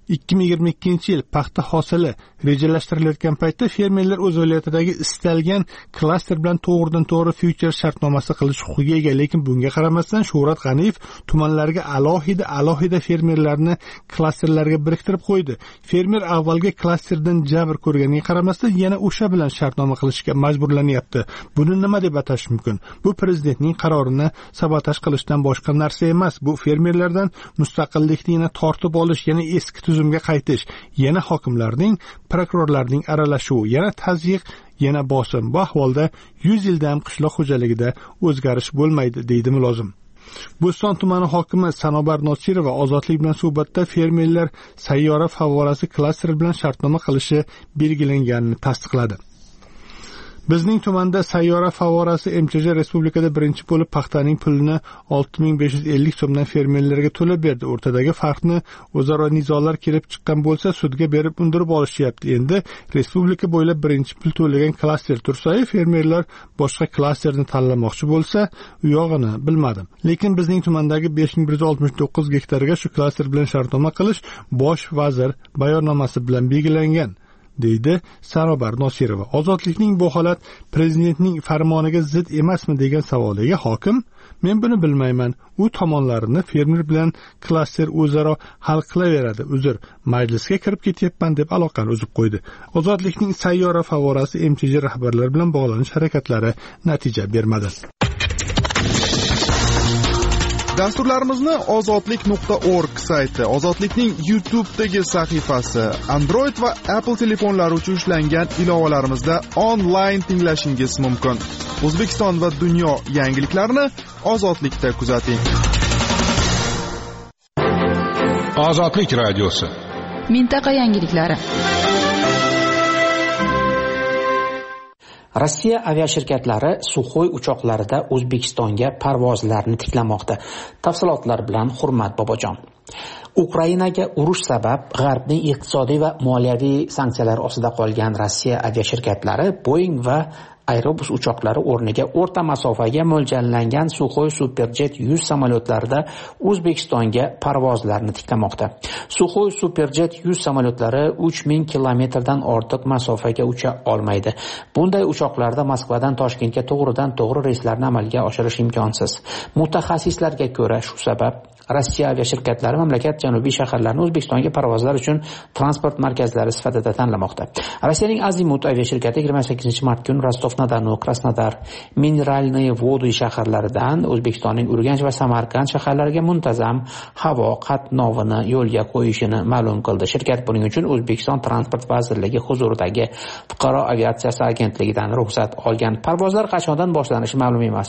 2022 yil paxta hosili rejalashtirilayotgan paytda fermerlar o'z viloyatidagi istalgan klaster bilan to'g'ridan-to'g'ri fyucher shartnomasi qilish huquqiga ega, lekin bunga qaramasdan Shuhrat G'aniyev tumanlarga alohida fermerlarni klasterlarga biriktirib qo'ydi. Fermer avvalgi klasterdan jabr ko'rganiga qaramasdan yana o'sha bilan shartnoma qilishga majburlanyapti. Buni nima deb atash mumkin? Bu prezidentning qarorini sabotaj qilishdan boshqa narsa emas. Bu fermerlardan mustaqillikni yana tortib olish, yana eski tuzumga qaytish, yana hokimlarning, prokurorlarning aralashuvi, yana tazyiq, yana bosim. Bu ahvolda 100 yilda ham qishloq xo'jaligida o'zgarish bo'lmaydi, deydi mulozim. Bo'ston tumani hokimi Sanobar Nosirova Ozodlik bilan suhbatda fermerlar sayyora favorasi klasteri bilan shartnoma qilishi belgilanganini tasdiqladi. Bizning tumanda sayyora favorasi MCJ respublikada birinchi bo'lib paxtaning pulini 6550 so'mdan fermerlarga to'lab berdi. O'rtadagi farqni o'zaro nizolar kelib chiqqan bo'lsa, sudga berib undirib olishyapti. Endi respublika bo'ylab birinchi pul to'lagan klaster tursa, fermerlar boshqa klasterni tanlamoqchi bo'lsa, u yog'ini bilmadim. Lekin bizning tumandagi 5169 gektarga shu klaster bilan shartnoma qilish bosh vazir bayonnomasi bilan belgilangan, deydi Sanobar Nosirova. Ozodlikning bu holat prezidentning farmoniga zid emasmi degan savoliga hokim, men buni bilmayman. U tomonlarini fermer bilan klaster o'zaro hal qilaveradi. Uzr, majlisga kirib ketyapman deb aloqani uzib qo'ydi. Ozodlikning sayyora favorasi MCJ rahbarlari bilan bog'lanish harakatlari natija bermadi. Dasturlarimizni ozodlik.org sayti, Ozodlikning YouTube'dagi sahifasi, Android va Apple telefonlari uchun ishlangan ilovalarimizda onlayn tinglashingiz mumkin. O'zbekiston va dunyo yangiliklarini Ozodlikda kuzating. Ozodlik radiosi. Mintaqa yangiliklari. Rossiya aviashirkatlari Suxoy uchoqlarida O'zbekistonga parvozlarni tiklamoqda. Tafsilotlar bilan Hurmat Bobojon. Ukrainaga urush sabab G'arbning iqtisodiy va moliyaviy sanksiyalar ostida qolgan Rossiya aviashirkatlari Boeing va Airbus uchoqlari o'rniga o'rta masofaga mo'ljallangan Suxoy Superjet 100 samolyotlarida O'zbekistonga parvozlarni tiklamoqda. Suxoy Superjet 100 samolyotlari 3000 kilometrdan ortiq masofaga ucha olmaydi. Bunday uchoqlarda Moskvadan Toshkentga to'g'ridan-to'g'ri reyslarni amalga oshirish imkonsiz. Mutaxassislarga ko'ra, shu sabab Rossiya aviashirkatlari mamlakat janubiy shaharlarini O'zbekistonga parvozlar uchun transport markazlari sifatida tanlamoqda. Rossiyaning Azimut aviashirkati 28-mart kuni Rostov-na-Donu, Krasnodar, Mineralniye Vody shaharlaridan O'zbekistonning Urganch va Samarqand shaharlariga muntazam havo qatnovini yo'lga qo'yishini ma'lum qildi. Shirkat buning uchun O'zbekiston Transport vazirligi huzuridagi Fuqaro aviatsiyasi agentligidan ruxsat olgan. Parvozlar qachondan boshlanishi ma'lum emas.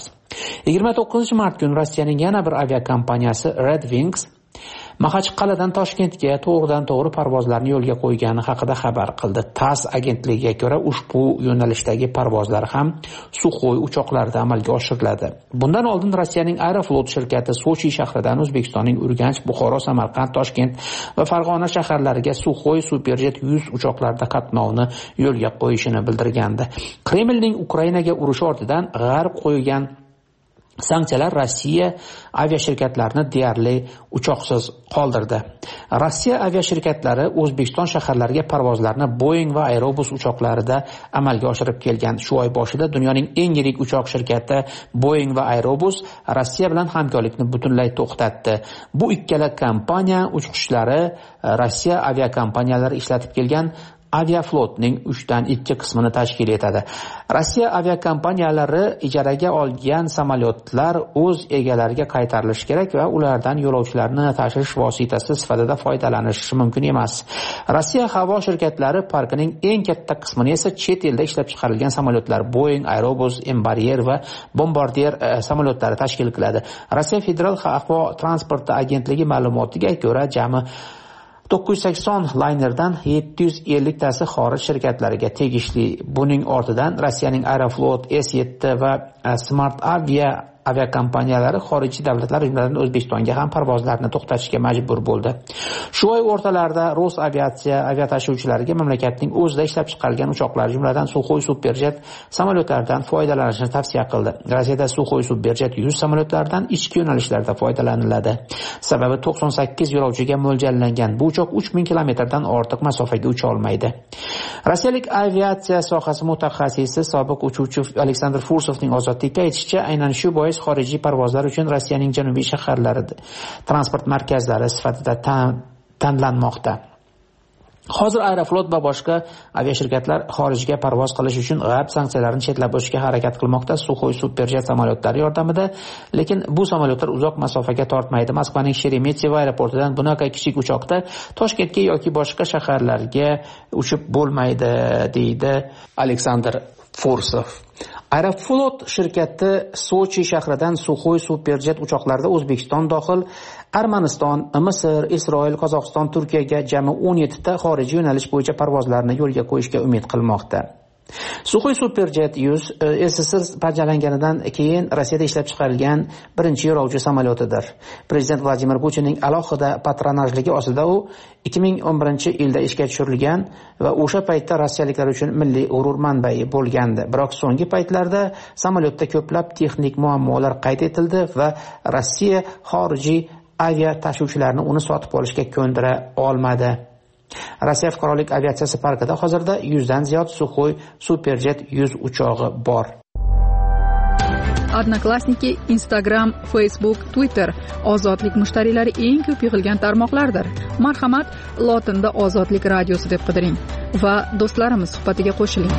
29-mart kuni Rossiyaning yana bir aviakompaniyasi Red Wings Maxachqal'adan Toshkentga to'g'ridan-to'g'ri parvozlarni yo'lga qo'ygani haqida xabar qildi. TASS agentligiga ko'ra ushbu yo'nalishdagi parvozlar ham Suxoy uchoqlarida amalga oshiriladi. Bundan oldin Rossiyaning Aeroflot shirkati Sochi shahridan O'zbekistonning Urganch, Buxoro, Samarqand, Toshkent va Farg'ona shaharlariga Suxoy Superjet 100 uchoqlarida qatnovni yo'lga qo'yishini bildirgandi. Kremlning Ukrainaga urushi ortidan G'arb qo'ygan sanksiyalar Rossiya aviashirkatlarini deyarli uchoqsiz qoldirdi. Rossiya aviashirkatlari O'zbekiston shaharlariga parvozlarni Boeing va Airbus uchoqlarida amalga oshirib kelgan. Shu oy boshida dunyoning eng yirik uchoq shirkati Boeing va Airbus Rossiya bilan hamkorlikni butunlay to'xtatdi. Bu ikkala kompaniya uchqishlari Rossiya aviakompaniyalari ishlatib kelgan Aviaflotning 3/2 qismini tashkil etadi. Rossiya aviakompaniyalari ijaraga olgan samolyotlar o'z egalariga qaytarilishi kerak va ulardan yo'lovchilarni tashish vositasi sifatida foydalanishi mumkin emas. Rossiya havo shirkatlari parkining eng katta qismini esa chet elda ishlab chiqarilgan samolyotlar Boeing, Airbus, Embraer va Bombardier samolyotlari tashkil qiladi. Rossiya Federal havo transporti agentligi ma'lumotiga ko'ra, jami 980 laynerdan 750 tasi xorij shirkatlariga tegishli. Buning ortidan Rossiyaning Aeroflot, S7 va Smart Avia aviakompaniyalari xorijiy davlatlar, jumladan O'zbekistonga ham parvozlarni to'xtatishga majbur bo'ldi. Shu oy o'rtalarida Rosaviatsiya aviatashuvchilariga mamlakatning o'zida ishlab chiqarilgan uchoqlar, jumladan Suxoy Superjet samolyotlaridan foydalanishni tavsiya qildi. Rossiyada Suxoy Superjet 100 samolyotlaridan ichki yo'nalishlarda foydalaniladi. Sababi 98 yo'lovchiga mo'ljallangan bu uchoq 3000 kilometrdan ortiq masofaga ucha olmaydi. Rossiyalik aviatsiya sohasi mutaxassisi sobiq uchuvchi Aleksandr Fursovning ozodlikda aytishicha, aynan shu bois xorijiy parvozlar uchun Rossiyaning janubiy shaharlari transport markazlari sifatida tanlanmoqda. Hozir Aeroflot va boshqa aviashirkatlar xorijga parvoz qilish uchun g'arb sanksiyalarini chetlab o'tishga harakat qilmoqda Suxoy Superjet samolyotlari yordamida, lekin bu samolyotlar uzoq masofaga tortmaydi. Moskvaning Sheremetyevo aeroportidan bunaqa kichik uchoqda Toshkentga yoki boshqa shaharlarga uchib bo'lmaydi, deydi Aleksandr Fursov. Aeroflot shirkati Sochi shahridan Suxoy Superjet uchoqlarida O'zbekiston dohil Armaniston, Misr, Isroil, Qozog'iston, Turkiyaga jami 17 ta xorijiy yo'nalish bo'yicha parvozlarni yo'lga qo'yishga umid qilmoqda. Suxoy Superjet 100 SSSR parchalanganidan keyin Rossiyada ishlab chiqarilgan birinchi yo'lovchi samolyotidir. Prezident Vladimir Putinning alohida patronajligi ostida u 2011-yilda ishga tushirilgan va o'sha paytda rossiyaliklar uchun milliy g'urur manbai bo'lgandi. Biroq so'nggi paytlarda samolyotda ko'plab texnik muammolar qayd etildi va Rossiya xorijiy avia tashuvchilarni uni sotib olishga ko'ndira olmadi. Rossiya fuqarolik aviatsiyasi parkida hozirda 100 dan ziyod Suxoy Superjet 100 uchog'i bor. Odnoklassniki, Instagram, Facebook, Twitter ozodlik mushtariylari eng ko'p yig'ilgan tarmoqlardir. Marhamat, lotinda Ozodlik radiosi deb qidiring va do'stlarimiz suhbatiga qo'shiling.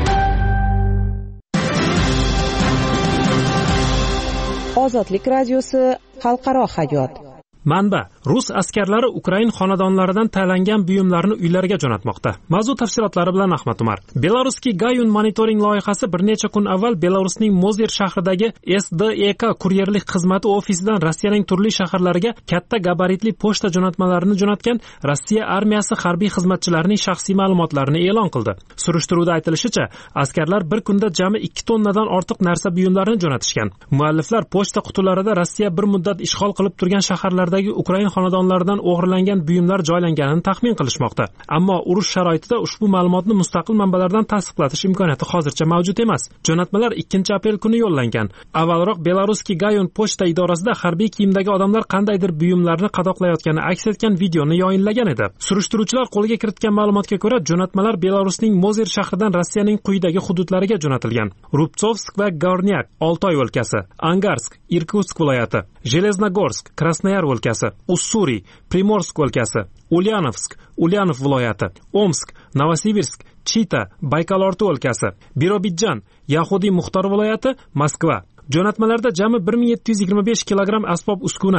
Ozodlik radiosi xalqaro hayot. Manba: Rus askarlari Ukrain xonadonlaridan tayinlangan buyumlarni uylariga jo'natmoqda. Mavzu tafsilotlari bilan Ahmad Umar. Belarusning Gayun monitoring loyihasi bir necha kun avval Belarusning Mozir shahridagi SDEK kuryerlik xizmati ofisidan Rossiyaning turli shaharlariga katta gabaritli pochta jo'natmalarini jo'natgan Rossiya armiyasi harbiy xizmatchilarining shaxsiy ma'lumotlarini e'lon qildi. Surishtiruvda aytilishicha, askarlar bir kunda jami 2 tonnadan ortiq narsa buyumlarini jo'natishgan. Mualliflar pochta qutilarida Rossiya bir muddat ishg'ol qilib turgan shaharlarda Ukrain xonadonlaridan o'g'irlangan buyumlar joylanganini taxmin qilishmoqda. Ammo urush sharoitida ushbu ma'lumotni mustaqil manbalardan tasdiqlatish imkoniyati hozircha mavjud emas. Jo'natmalar 2-aprel kuni yo'llangan. Avvalroq Belarusning Gayun pochta idorasida harbiy kiyimdagi odamlar qandaydir buyumlarni qadoqlayotgani aks etgan videoni yoyinlagan edi. Surishtiruvchilar qo'lga kiritgan ma'lumotga ko'ra, jo'natmalar Belarusning Mozir shahridan Rossiyaning quyidagi hududlariga jo'natilgan: Rubtsovsk va Gornyak, Oltoy o'lkasi, Angarsk, Irkutsk viloyati, Железногорск, Krasnoyar o'lkasi, Ussuriy, Primorsk o'lkasi, Ulyanovsk, Ulyanov viloyati, Omsk, Novosibirsk, Chita, Baykalorti o'lkasi, Birobidjan, Yahudiy Muxtor viloyati, Moskva. Jo'natmalarda jami 1725 kilogramm asbob uskuna,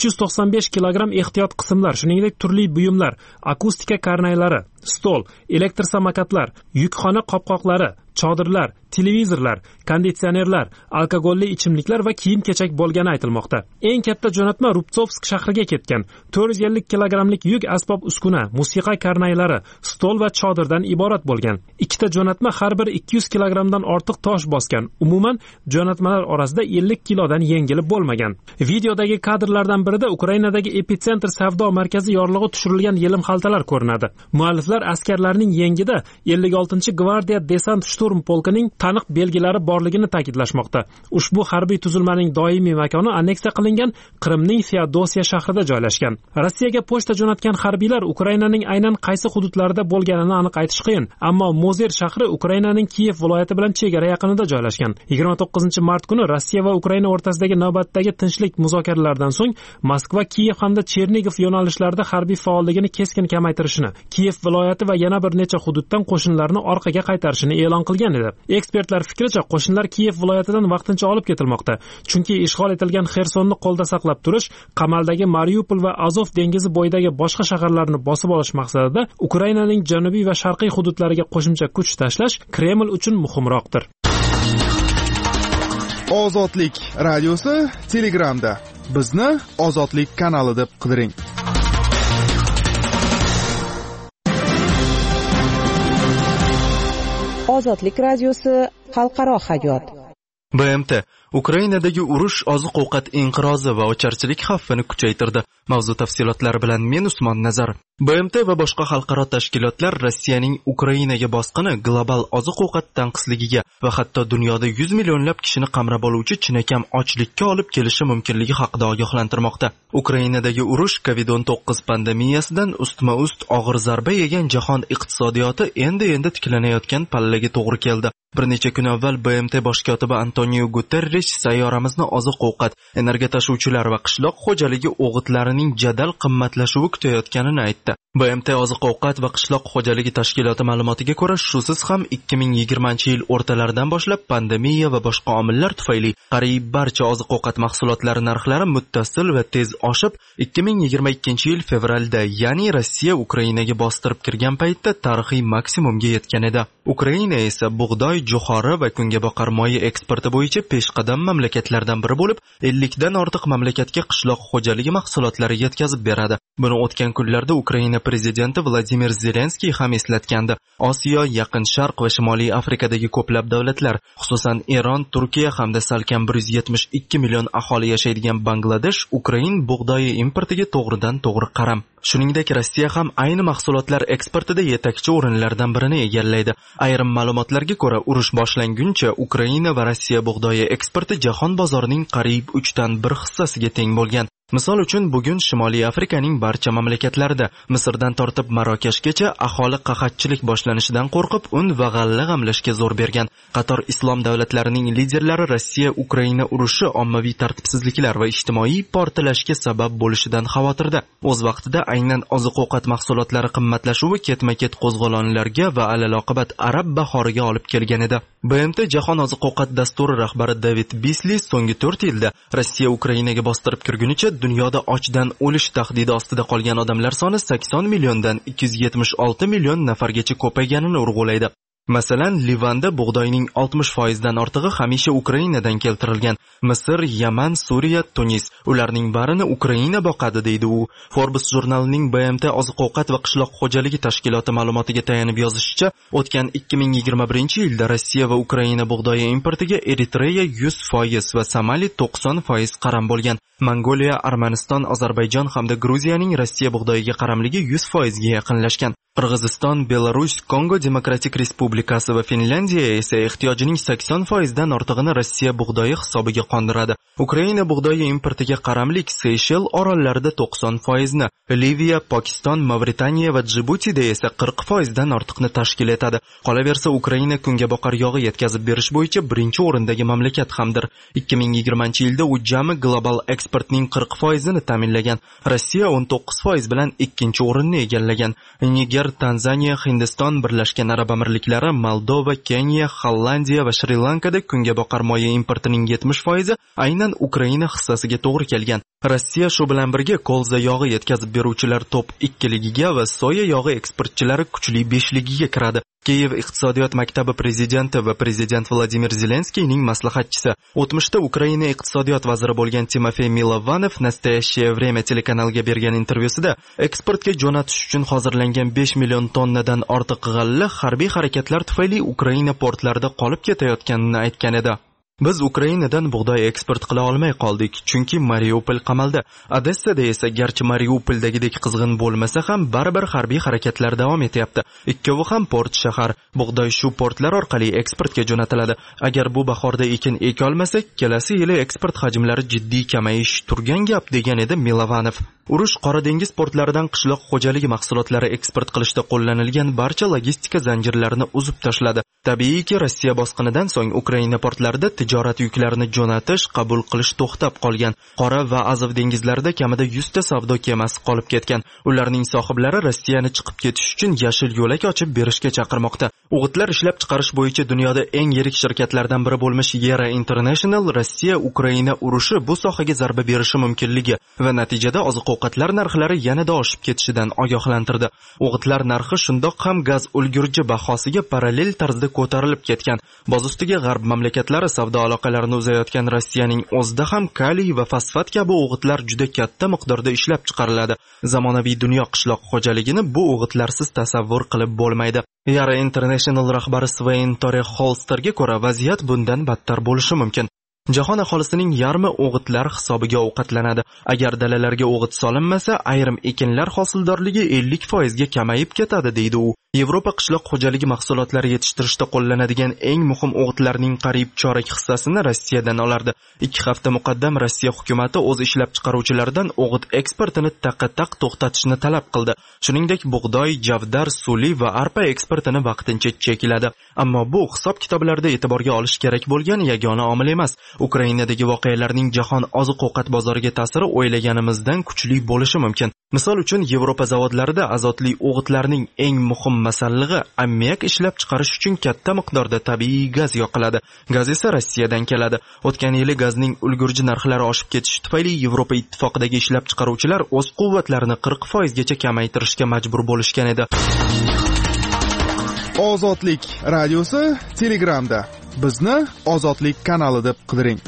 395 kilogramm ehtiyot qismlar, shuningdek turli buyumlar, akustika karnaylari, stol, elektr samokatlar, yukxona qopqoqlari, chodirlar, televizorlar, konditsionerlar, alkogolli ichimliklar va kiyim-kechak bo'lgani aytilmoqda. Eng katta jo'natma Rubtsovsk shahriga ketgan. 450 kilogrammlik yuk asbob uskuna, musiqa karnaylari, stol va chodirdan iborat bo'lgan. Ikkita jo'natma har bir 200 kilogrammdan ortiq tosh bosgan. Umuman jo'natmalar orasida 50 kilodan yengili bo'lmagan. Videodagi kadrlardan birida Ukrainadagi epitsentr savdo markazi yorlig'i tushirilgan yelim xaltalar ko'rinadi. Mualliflar askarlarning yengida 56-gvardiya desant shturm polkining taniq belgilari borligini ta'kidlashmoqda. Ushbu harbiy tuzilmaning doimiy makoni anneksiya qilingan Qrimning Feodosiya shahrida joylashgan. Rossiyaga pochta jo'natgan harbiylar Ukrainaning aynan qaysi hududlarida bo'lganini aniq aytish qiyin, ammo Mozir shahri Ukrainaning Kiyev viloyati bilan chegara yaqinida joylashgan. 29-mart kuni Rossiya va Ukraina o'rtasidagi navbatdagi tinchlik muzokaralaridan so'ng Moskva, Kiyev hamda Chernigov yo'nalishlarida harbiy faolligini keskin kamaytirishini, Kiyev viloyati va yana bir necha hududdan qo'shinlarni orqaga qaytarishini e'lon qilgan edi. Ekspertlar fikricha, qo'shinlar Kiyev viloyatidan vaqtincha olib ketilmoqda, chunki ishg'ol etilgan Xersonni qo'lda saqlab turish, qamaldagi Mariupol va Azov dengizi bo'yidagi boshqa shaharlarni bosib olish maqsadida Ukrainaning janubiy va sharqiy hududlariga qo'shimcha kuch tashlash Kreml uchun muhimroqdir. Ozodlik radiosi Telegramda. Bizni Ozodlik kanali deb qidiring. Ozodlik radiosi xalqaro hayot. BMT Ukrainadagi urush, oziq-ovqat inqirozi va ocharchilik xavfini kuchaytirdi. Mavzu tafsilotlari bilan men Usmon Nazar. BMT va boshqa xalqaro tashkilotlar Rossiyaning Ukrainaga bosqini global oziq-ovqat tanqisligiga va hatto dunyoda 100 millionlab kishini qamrab oluvchi chinakam ochlikka olib kelishi mumkinligi haqida ogohlantirmoqda. Ukrainadagi urush COVID-19 pandemiyasidan ustma-ust og'ir zarba yegan jahon iqtisodiyoti endi tiklanayotgan pallaga to'g'ri keldi. Bir necha kun avval BMT bosh kotibi Antonio Guterres sayyoramizni oziq-ovqat, energiya tashuvchilar va qishloq xo'jaligi o'g'itlarining jadal qimmatlashuvi kutayotganini aytdi. BMT oziq-ovqat va qishloq xo'jaligi tashkiloti ma'lumotiga ko'ra, shusiz ham 2020-yil o'rtalaridan boshlab pandemiya va boshqa omillar tufayli qariyb barcha oziq-ovqat mahsulotlari narxlari muttasil va tez oshib, 2022-yil fevralda, ya'ni Rossiya Ukrainaga bostirib kirgan paytda tarixiy maksimumga yetgan edi. Ukraina esa bug'doy, jo'xori va kungaboqar moyi eksporti bo'yicha peshqadam mamlakatlardan biri bo'lib, 50 dan ortiq mamlakatga qishloq xo'jaligi mahsulotlari yetkazib beradi. Buni o'tgan kunlarda Ukraina prezidenti Vladimir Zelenskiy ham eslatgandi. Osiyo, Yaqin Sharq va Shimoliy Afrikadagi ko'plab davlatlar, xususan Eron, Turkiya hamda salkam 172 million aholi yashaydigan Bangladesh Ukrain bug'doyi importiga to'g'ridan-to'g'ri qaram. Shuningdek, Rossiya ham ayni mahsulotlar eksportida yetakchi o'rinlardan birini egallaydi. Ayrim ma'lumotlarga ko'ra, urush boshlanguncha Ukraina va Rossiya bug'doyi eksporti jahon bozorining qariyb 3 dan 1 hissasiga teng bo'lgan. Misol uchun, bugun Shimoliy Afrikaning barcha mamlakatlarida, Misrdan tortib Marokashgacha aholi qahatchilik boshlanishidan qo'rqib, un va g'alla g'amlashga zo'r bergan. Qator islom davlatlarining liderlari Rossiya-Ukraina urushi ommaviy tartibsizliklar va ijtimoiy portlashga sabab bo'lishidan xavotirda. O'z vaqtida aynan oziq-ovqat mahsulotlari qimmatlashuvi ketma-ket qo'zg'olonlarga va alaloqibat arab bahoriga olib kelgan edi. BMT Jahon oziq-ovqat dasturi rahbari David Beasley so'nggi 4 yilda Rossiya Ukrainaga bostirib kirgunicha dunyoda ochdan o'lish tahdidi ostida qolgan odamlar soni 80 milliondan 276 million nafargacha ko'payganini urg'ulaydi. Masalan, Livanda bug'doyning 60% dan ortig'i hamisha Ukrainadan keltirilgan. Misr, Yaman, Suriya, Tunis, ularning barini Ukraina boqadi, deydi u. Forbes jurnalining BMT oziq-ovqat va qishloq xo'jaligi tashkiloti ma'lumotiga tayanib yozishicha, o'tgan 2021-yilda Rossiya va Ukraina bug'doyi importiga Eritreya 100% va Somali 90% qaram bo'lgan. Mongoliya, Armaniston, Ozarbayjon hamda Gruziyaning Rossiya bug'doyiga qaramligi 100% ga yaqinlashgan. Qirg'iziston, Belarus, Kongo Demokratik Respublikasi va Finlandiya esa ehtiyojining 80% dan ortig'ini Rossiya bug'doyi hisobiga qondiradi. Ukraina bug'doyi importiga qaramlik Seyshel orollarida 90% ni, Liviya, Pokiston, Mavritaniya va Djibutida esa 40% dan ortiqni tashkil etadi. Qolaversa, Ukraina kungaboqar yog'i yetkazib berish bo'yicha birinchi o'rindagi mamlakat hamdir. 2020-yilda u jami global eksportning 40% ni ta'minlagan. Rossiya 19% bilan ikkinchi o'rinni egallagan. Niger, Tanzaniya, Hindiston, Birlashgan Arab Amirliklari, Moldova, Keniya, Hollandiya va Shri-Lankada kungaboqar moyi importining 70% aynan Ukraina hissasiga to'g'ri kelgan. Rossiya shu bilan birga kolza yog'i yetkazib beruvchilar top 2ligiga va soya yog'i eksportchilari kuchli 5ligiga kiradi. Kiyev iqtisodiyot maktabi prezidenti va prezident Vladimir Zelenskiyning maslahatchisi, o'tmishda Ukraina iqtisodiyot vaziri bo'lgan Timofey Milovanov Nastoящее время telekanaliga bergan intervyusida eksportga jo'natish uchun hozirlangan 5 million tonnadan ortiq g'alla harbiy harakatlar tufayli Ukraina portlarida qolib ketayotganini aytgan edi. Biz Ukrainadan bug'doy eksport qila olmay qoldik, chunki Mariupol qamaldi. Odessada esa garchi Mariupoldagidek qizg'in bo'lmasa ham baribir harbiy harakatlar davom etyapti. Ikkovi ham port shahar. Bug'doy shu portlar orqali eksportga jo'natiladi. Agar bu bahorda ekin eka olmasak, kelasi yili eksport hajmlari jiddiy kamayish turgan gap, degan edi Milovanov. Urush Qora dengiz portlaridan qishloq xo'jaligi mahsulotlari eksport qilishda qo'llanilgan barcha logistika zanjirlarini uzib tashladi. Tabiiyki, Rossiya bosqinidan so'ng Ukraina portlarida tijorat yuklarini jo'natish, qabul qilish to'xtab qolgan. Qora va Azov dengizlarida kamida 100 ta savdo kemasi qolib ketgan. Ularning sohiblari Rossiyani chiqib ketish uchun yashil yo'lak ochib berishga chaqirmoqda. O'g'itlar ishlab chiqarish bo'yicha dunyoda eng yirik shirkatlardan biri bo'lmish Yera International Rossiya-Ukraina urushi bu sohaga zarba berishi mumkinligi va natijada oziq-ovqatlar narxlari yanada oshib ketishidan ogohlantirdi. O'g'itlar narxi shundoq ham gaz ulgurji bahosiga parallel tarzda ko'tarilib ketgan. Boz ustiga g'arb mamlakatlari savdo aloqalarini uzayotgan Rossiyaning o'zida ham kaliy va fosfat kabi o'g'itlar juda katta miqdorda ishlab chiqariladi. Zamonaviy dunyo qishloq xo'jaligini bu o'g'itlarsiz tasavvur qilib bo'lmaydi. Yara International rahbari Svein Tore Holsterga ko'ra, vaziyat bundan battar bo'lishi mumkin. Jahon aholisining yarmi o'g'itlar hisobiga ovqatlanadi. Agar dalalarga o'g'it solinmasa, ayrim ekinlar hosildorligi 50% ga kamayib ketadi, deydi u. Yevropa qishloq xo'jaligi mahsulotlari yetishtirishda qo'llanadigan eng muhim o'g'itlarning qariyb chorak hissasini Rossiyadan olardi. 2 hafta muqaddam Rossiya hukumatı o'z ishlab chiqaruvchilaridan o'g'it eksportini taqqa-taq to'xtatishni talab qildi. Shuningdek, bug'doy, javdar, suli va arpa eksportini vaqtincha chekladi. Ammo bu hisob-kitoblarda e'tiborga olish kerak bo'lgan yagona omil emas. Ukrainadagi voqealarning jahon oziq-ovqat bozoriga ta'siri o'ylaganimizdan kuchli bo'lishi mumkin. Misol uchun, Yevropa zavodlarida azotli o'g'itlarning eng muhim masallig'i ammiak ishlab chiqarish uchun katta miqdorda tabiiy gaz yoqiladi. Gaz esa Rossiyadan keladi. O'tgan yili gazning ulgurji narxlari oshib ketishi tufayli Yevropa ittifoqidagi ishlab chiqaruvchilar o'z quvvatlarini 40% gacha kamaytirishga majbur bo'lishgan edi. Ozodlik radiosi Telegramda. Bizni Ozodlik kanali deb qidiring.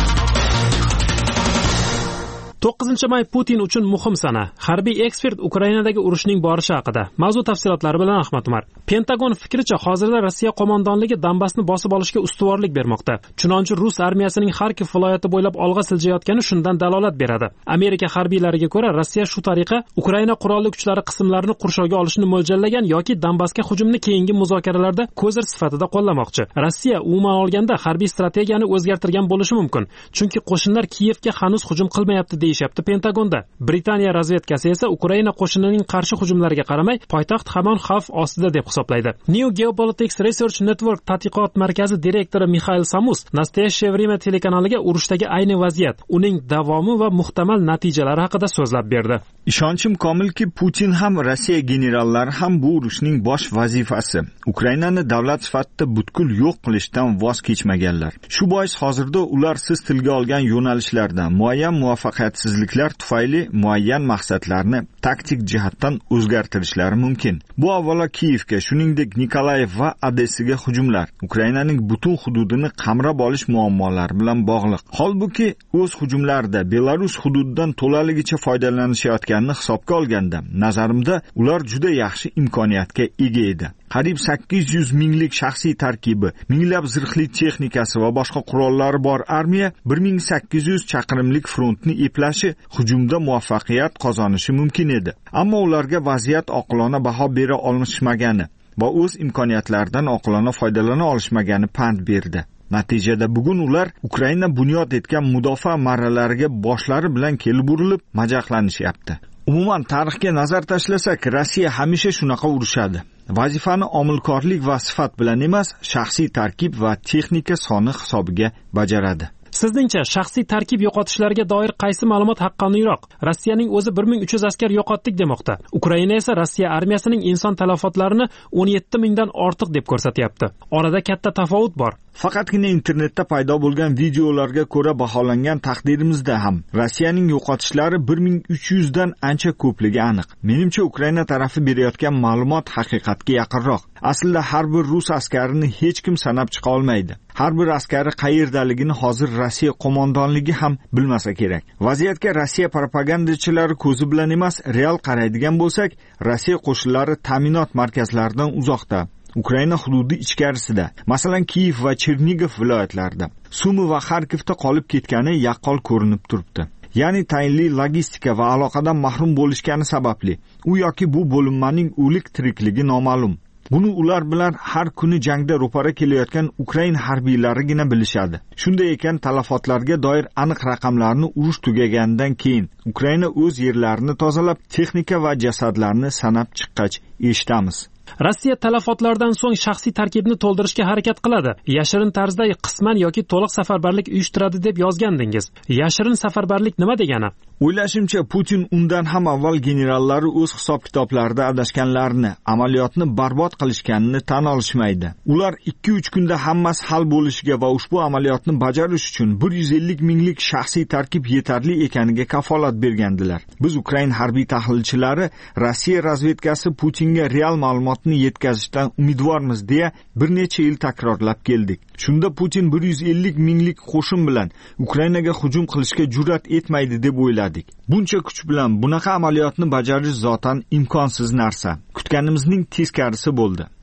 9 may Putin uchun muhim sana. Harbiy ekspert Ukrainadagi urushning borishi haqida. Mavzu tafsilotlari bilan Ahmad Umar. Pentagon fikricha, hozirda Rossiya qo'mondonligi Donbassni bosib olishga ustuvorlik bermoqda. Chunonchi Rus armiyasining Xarkov viloyati bo'ylab olg'a siljayotgani shundan dalolat beradi. Amerika harbiylariga ko'ra, Rossiya shu tariqa Ukraina qurolli kuchlari qismlarini qurshovga olishni mo'ljallagan yoki Donbassga hujumni keyingi muzokaralarda ko'zir sifatida qo'llamoqchi. Rossiya umuman olganda harbiy strategiyani o'zgartirgan bo'lishi mumkin. Chunki qo'shinlar Kiyevga hanuz hujum qilmayapti deyishyapti Pentagonda. Britaniya razvedkasi esa Ukraina qo'shinining qarshi hujumlariga qaramay, poytaxt hamon xavf ostida deb hisoblaydi. New Geopolitics Research Network tadqiqot markazi direktori Mikhail Samus Nastoящее время telekanaliga urushdagi ayni vaziyat, uning davomi va muhtamal natijalari haqida so'zlab berdi. Ishonchim komilki, Putin ham Rossiya generallari ham bu urushning bosh vazifasi Ukrainani davlat sifatida butkul yo'q qilishdan voz kechmaganlar. Shu bois hozirda ular siz tilga olgan yo'nalishlardan muayyan muvaffaqiyatsizliklar tufayli muayyan maqsadlarni taktik jihatdan o'zgartirishlari mumkin. Bu avvalo Kiyevga, shuningdek Nikolayev va Odessaga hujumlar, Ukrainaning butun hududini qamrab olish muammolari bilan bog'liq. Holbuki o'z hujumlarida Belarus hududidan to'laligicha foydalanishayotganini hisobga olganda, nazarimda ular juda yaxshi imkoniyatga ega edi. Qariyb 800 minglik shaxsiy tarkibi, minglab zirhli texnikasi va boshqa qurollari bor armiya 1800 chaqirimlik frontni eplashi hujumda muvaffaqiyat qozonishi mumkin edi. Ammo ularga vaziyat oqilona baho bera olishmagani va o'z imkoniyatlaridan oqilona foydalana olishmagani pand berdi. Natijada bugun ular Ukraina bunyod etgan mudofaa marralariga boshlari bilan kelib urilib majaqlanishyapti. Umuman tarixga nazar tashlasak, Rossiya hamisha shunaqa urushadi. Vazifani omilkorlik va sifat bilan emas, shaxsiy tarkib va texnika soni hisobiga bajaradi. Sizningcha shaxsiy tarkib yo'qotishlariga doir qaysi ma'lumot haqqoniyroq? Rossiyaning o'zi 1300 askar yo'qotdik demoqda. Ukraina esa Rossiya armiyasining inson talafotlarini 17 mingdan ortiq deb ko'rsatyapti. Orada katta tafovut bor. Faqatgina internetda paydo bo'lgan videolarga ko'ra baholangan taqdirimizda ham Rossiyaning yo'qotishlari 1300 dan ancha ko'pligi aniq. Menimcha Ukraina tarafi berayotgan ma'lumot haqiqatga yaqinroq. Aslida har bir rus askarini hech kim sanab chiqa olmaydi. Har bir askari qayerdaligini hozir Rossiya qo'mondonligi ham bilmasa kerak. Vaziyatga Rossiya propagandachilari ko'zi bilan emas, real qaraydigan bo'lsak, Rossiya qo'shinlari ta'minot markazlaridan uzoqda, Ukraina hududi ichkarisida, masalan Kiyev va Chernigov viloyatlarida, Sumi va Xarkovda qolib ketgani yaqqol ko'rinib turibdi. Ya'ni tayinli logistika va aloqadan mahrum bo'lishgani sababli u yoki bu bo'linmaning o'lik tirikligi noma'lum. Buni ular bilan har kuni jangda ro'para kelayotgan Ukrain harbiylarigina bilishadi. Shunday ekan, talafotlarga doir aniq raqamlarni urush tugaganidan keyin Ukraina o'z yerlarini tozalab, texnika va jasadlarni sanab chiqqach eshitamiz. Rossiya talafotlardan so'ng shaxsiy tarkibni to'ldirishga harakat qiladi. Yashirin tarzda qisman yoki to'liq safarbarlik uyushtiradi deb yozgandingiz. Yashirin safarbarlik nima degani? O'ylashimcha, Putin undan ham avval generallari o'z hisob-kitoblarida adashganlarini, amaliyotni barbod qilishganini tan olishmaydi. Ular 2-3 kunda hammasi hal bo'lishiga va ushbu amaliyotni bajarish uchun 150 minglik shaxsiy tarkib yetarli ekaniga kafolat bergandilar. Biz Ukrain harbiy tahlilchilari Rossiya razvedkasi Putinga real ma'lumotni yetkazishdan umidvormiz deya bir necha yil takrorlab keldik. Shunda Putin 150 minglik qo'shin bilan Ukrainaga hujum qilishga jur'at etmaydi deb o'yladik. Buncha kuch bilan bunaqa amaliyotni bajarish zotan imkonsiz narsa. Kutganimizning teskarisi bo'ldi.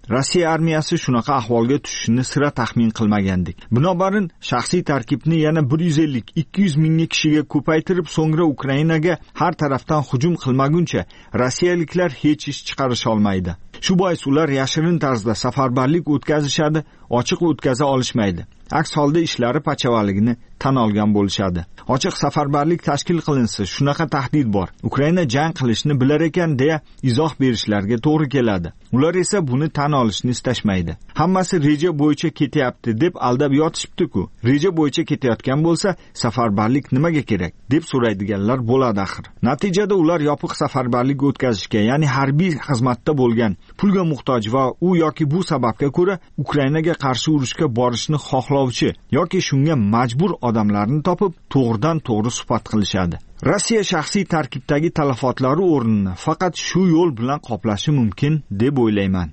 Rossiya armiyasi shunaqa ahvolga tushishini sira taxmin qilmagandik. Binobarin shaxsiy tarkibni yana 150-200 ming kishiga ko'paytirib, so'ngra Ukrainaga har tarafdan hujum qilmaguncha rossiyaliklar hech ish chiqarish olmaydi. Shu bois ular yashirin tarzda safarbarlik o'tkazishadi, ochiq o'tkaza olishmaydi. Aks holda ishlari pachavaligini tan olgan bo'lishadi. Ochiq safarbarlik tashkil qilinsa, shunaqa tahdid bor. Ukraina jang qilishni bilar ekan deya izoh berishlarga to'g'ri keladi. Ular esa buni tan olishni istashmaydi. Hammasi reja bo'yicha ketyapti deb aldab yotishibdi-ku. Reja bo'yicha ketayotgan bo'lsa, safarbarlik nimaga kerak deb so'raydiganlar bo'ladi axir. Natijada ular yopiq safarbarlik o'tkazishga, ya'ni harbiy xizmatda bo'lgan, pulga muhtoj va u yoki bu sababga ko'ra Ukrainaga qarshi urushga borishni xohlovchi yoki shunga majbur odamlarni topib, to'g'ridan to'g'ri suhbat qilishadi. Rossiya shaxsiy tarkibdagi talafotlari o'rnini faqat shu yo'l bilan qoplashi mumkin deb o'ylayman.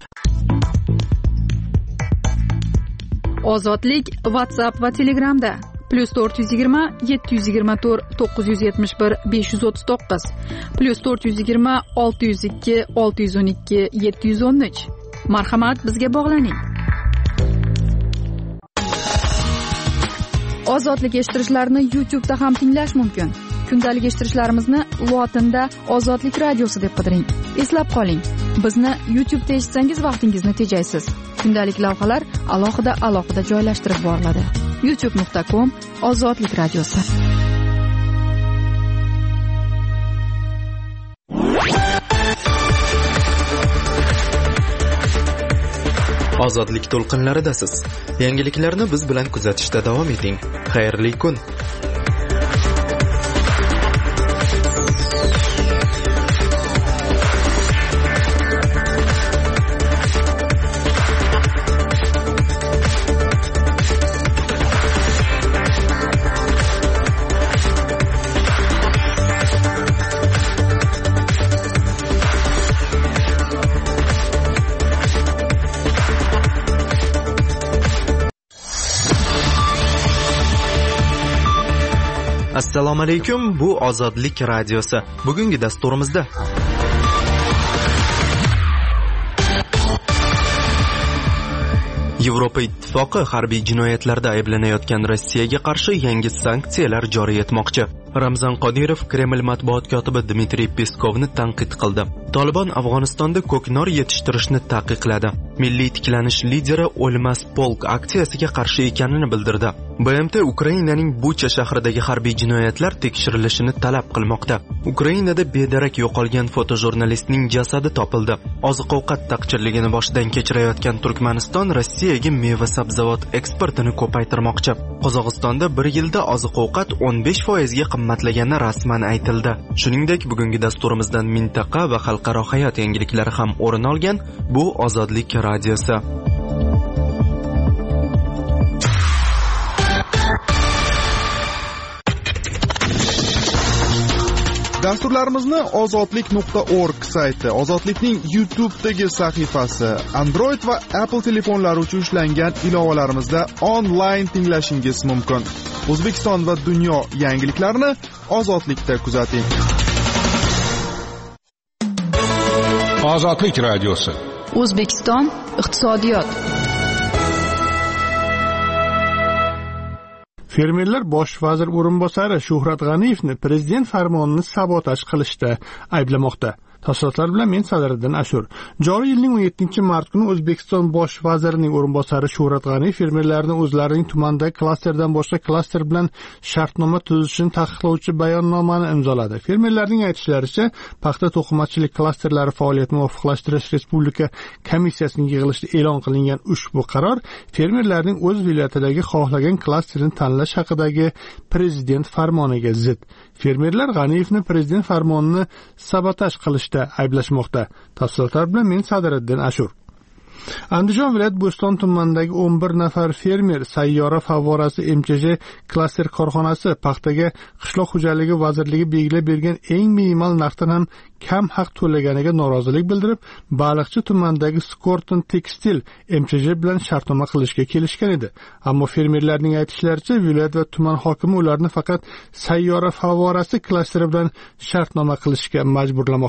Ozodlik WhatsApp va Telegramda +420 724 971 539 +420 602 612 713. Marhamat, bizga bog'laning. Ozodlik eshittirishlarni YouTube'da ham tinglash mumkin. Kundalik eshittirishlarimizni lotinda Ozodlik radiosi deb qidiring. Eslab qoling, bizni YouTube'da eshitsangiz vaqtingizni tejaysiz. Kundalik lavhalar alohida joylashtirib boriladi. youtube.com/Ozodlik radiosi. Ozodlik to'lqinlaridasiz. Yangiliklarni biz bilan kuzatishda davom eting. Xayrli kun. Assalomu alaykum, bu Ozodlik radiosi. Bugungi dasturimizda Yevropa Ittifoqi harbiy jinoyatlarda ayblanayotgan Rossiyaga qarshi yangi sanksiyalar joriy etmoqchi. Ramzan Qodirov Kreml matbuot kotibi Dmitriy Peskovni tanqid qildi. Tolibon Afg'onistonda ko'knor yetishtirishni taqiqladi. Milliy tiklanish lideri O'lmas polk aksiyasiga qarshi ekanini bildirdi. BMT Ukrainaning Bucha shahridagi harbiy jinoyatlar tekshirilishini talab qilmoqda. Ukrainada bedarak yo'qolgan fotojurnalistning jasadi topildi. Oziq-ovqat taqchilligini boshdan kechirayotgan Turkmaniston Rossiyaga meva-sabzavot eksportini ko'paytirmoqchi. Qozog'istonda bir yilda oziq-ovqat 15% ga qimmatlagani rasman aytildi. Shuningdek, bugungi dasturimizdan mintaqa va xalqaro hayot yangiliklari ham o'rin olgan. Bu Ozodlik radiosi. Dasturlarimizni ozodlik.org sayti, Ozodlikning YouTube'dagi sahifasi, Android va Apple telefonlari uchun ishlangan ilovalarimizda onlayn tinglashingiz mumkin. O'zbekiston va dunyo yangiliklarini Ozodlikda kuzating. Ozodlik radiosi. O'zbekiston iqtisodiyot. Fermerlar bosh vazir o'rinbosari Shuhrat G'aniyevni prezident farmonini sabotaj qilishda ayblamoqda. Tafsilotlar bilan men Sadiriddin Ashur. Joriy yilning 17-mart kuni O'zbekiston bosh vazirining o'rinbosari Shuhrat G'aniyev fermerlarni o'zlarining tumandagi klasterdan boshqa klaster bilan shartnoma tuzishini taqiqlovchi bayonnomani imzoladi. Fermerlarning aytishlaricha, paxta to'qimachilik klasterlari faoliyatini muvofiqlashtirish respublika komissiyasining yig'ilishida e'lon qilingan ushbu qaror fermerlarning o'z viloyatidagi xohlagan klasterini tanlash haqidagi prezident farmoniga zid. Fermerlar G'aniyevni prezident farmonini sabotaj qilishda ayblashmoqda. Tafsilotlar bilan men Sadiriddin Ashur. Andijon viloyat Bo'ston tumanidagi 11 nafar fermer sayyora favorasi MCJ klaster korxonasi paxtaga qishloq xo'jaligi vazirligi belgilab bergan eng minimal narxdan ham kam haq to'laganiga norozilik bildirib, Baliqchi tumanidagi Skorton Tekstil MCJ bilan shartnoma qilishga kelishgan edi. Ammo fermerlarning aytishlaricha, viloyat va tuman hokimi ularni faqat sayyora favorasi klasteri bilan shartnoma qilishga majburlamoqda.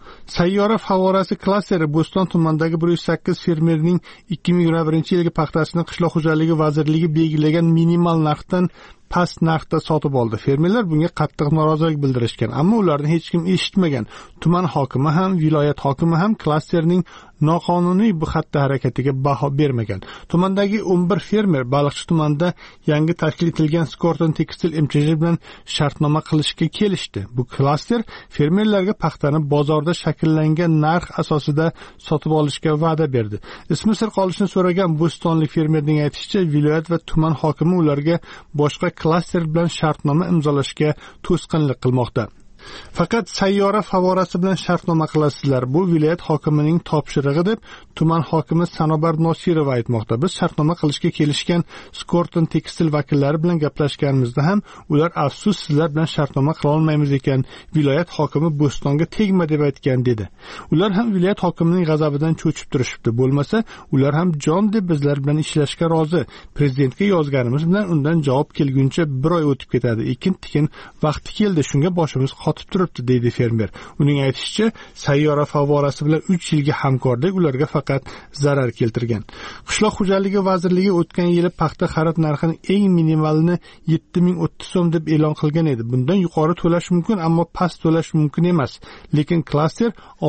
Sayyora favorasi klasteri Bo'ston tumanidagi 108 fermerning 2021-yilgi paxtasini Qishloq xo'jaligi vazirligi belgilagan minimal narxdan past narxda sotib oldi. Fermerlar bunga qattiq norozilik bildirishgan, ammo ularni hech kim eshitmagan. Tuman hokimi ham, viloyat hokimi ham klasterning noqonuniy bu xatti harakatiga baho bermagan. Tumandagi 11 fermer Baliqchi tumanida yangi tashkil etilgan Skorton Tekstil MChJ bilan shartnoma qilishga kelishdi. Bu klaster fermerlarga paxtani bozorda shakllangan narx asosida sotib olishga va'da berdi. Ismi sir qolishini so'ragan bo'stonlik fermerning aytishicha, viloyat va tuman hokimi ularga boshqa klaster bilan shartnoma imzolashga to'sqinlik qilmoqda. Faqat sayyora favorasi bilan shartnoma qilasizlar. Bu viloyat hokimining topshirig'i deb tuman hokimi Sanobar Nosirova aytmoqda. Biz shartnoma qilishga kelishgan Skorton Tekstil vakillari bilan gaplashganimizda ham ular afsus sizlar bilan shartnoma qila olmaymiz ekan. Viloyat hokimi Bo'stonga tegma deb aytgan dedi. Ular ham viloyat hokimining g'azabidan cho'chib turishibdi. Bo'lmasa ular ham jon deb bizlar bilan ishlashga rozi. Prezidentga yozganimiz bilan undan javob kelguncha 1 oy o'tib ketadi. Ekin-tikin vaqti keldi, shunga boshimiz qotib turibdi, deydi fermer. Uning aytishicha, sayyora favorasi bilan 3 yilga hamkorlik ularga faqat zarar keltirgan. Qishloq xo'jaligi vazirligi o'tgan yili paxta xarid narxini eng minimalini 7030 so'm deb e'lon qilgan edi. Bundan yuqori to'lash mumkin, ammo past to'lash mumkin emas. Lekin klaster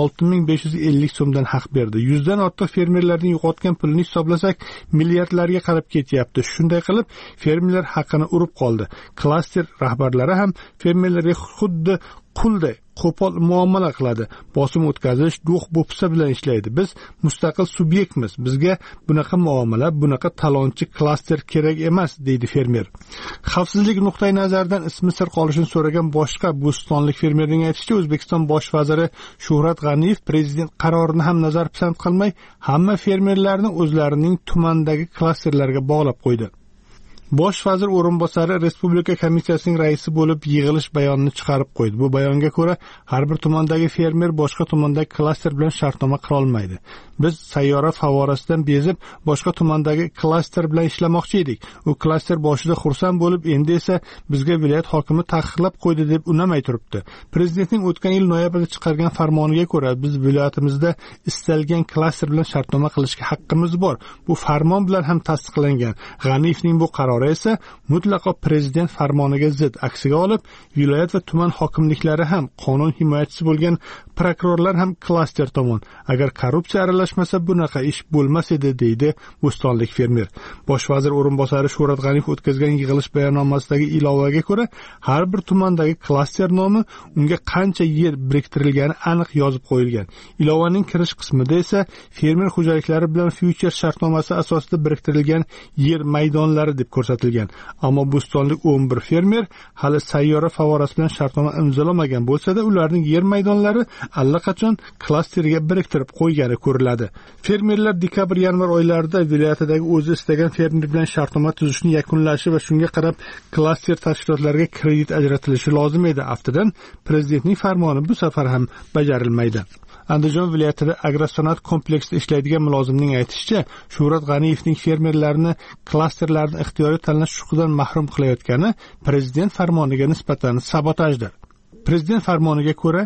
6550 so'mdan haq berdi. 100 dan ortiq fermerlarning yo'qotgan pulini hisoblasak, milliardlarga qarab ketyapti. Shunday qilib, fermerlar haqini urib qoldi. Klaster rahbarlari ham fermerlarga xuddi qulday qo'pol muomala qiladi. Bosim o'tkazish, do'q-bo'psa bilan ishlaydi. Biz mustaqil subyektmiz. Bizga bunaqa muomala, bunaqa talonchi klaster kerak emas, deydi fermer. Xavfsizlik nuqtai nazaridan ismi sir qolishini so'ragan boshqa bo'stonlik fermerning aytishicha, O'zbekiston bosh vaziri Shuhrat G'aniyev prezident qarorini ham nazar pisand qilmay, hamma fermerlarni o'zlarining tumandagi klasterlarga bog'lab qo'ydi. Bosh vazir o'rinbosari Respublika komissiyasining raisi bo'lib yig'ilish bayonini chiqarib qo'ydi. Bu bayonga ko'ra, har bir tumandagi fermer boshqa tumandagi klaster bilan shartnoma qila olmaydi. Biz sayyora favorasidan bezib, boshqa tumandagi klaster bilan ishlamoqchi edik. U klaster boshida xursand bo'lib, endi esa bizga viloyat hokimi taqiqlab qo'ydi deb unamay turibdi. Prezidentning o'tgan yil noyabrda chiqargan farmoniga ko'ra, biz viloyatimizda istalgan klaster bilan shartnoma qilishga haqqimiz bor. Bu farmon bilan ham tasdiqlangan. G'aniyevning bu qarori esa mutlaqo prezident farmoniga zid. Aksiga olib, viloyat va tuman hokimliklari ham, qonun himoyachisi bo'lgan prokurorlar ham klaster tomon. Agar korrupsiya aralashmasa bunaqa ish bo'lmas edi, deydi bo'stonlik fermer. Bosh vazir o'rinbosari Shuhrat G'aniyev o'tkazgan yig'ilish bayonnomasidagi ilovaga ko'ra, har bir tumandagi klaster nomi, unga qancha yer biriktirilgani aniq yozib qo'yilgan. Ilovaning kirish qismida esa fermer xo'jaliklari bilan future shartnomasi asosida biriktirilgan yer maydonlari deb ko'rsatilgan. Ammo bo'stonlik 11 fermer hali sayyora favorasi bilan shartnoma imzolamagan bo'lsa-da, ularning yer maydonlari allaqachon klasterga biriktirib qo'ygani ko'riladi. Fermerlar dekabr-yanvar oylarida viloyatidagi o'zi istagan fermer bilan shartnoma tuzishni yakunlashi va shunga qarab klaster tashkilotlariga kredit ajratilishi lozim edi. Aftidan prezidentning farmoni bu safar ham bajarilmaydi. Andijon viloyatida agrosanoat kompleksida ishlaydigan mulozimning aytishicha, Shuhrat G'aniyevning fermerlarni klasterlarni ixtiyoriy tanlash huquqidan mahrum qilayotgani prezident farmoniga nisbatan sabotajdir. Prezident farmoniga ko'ra,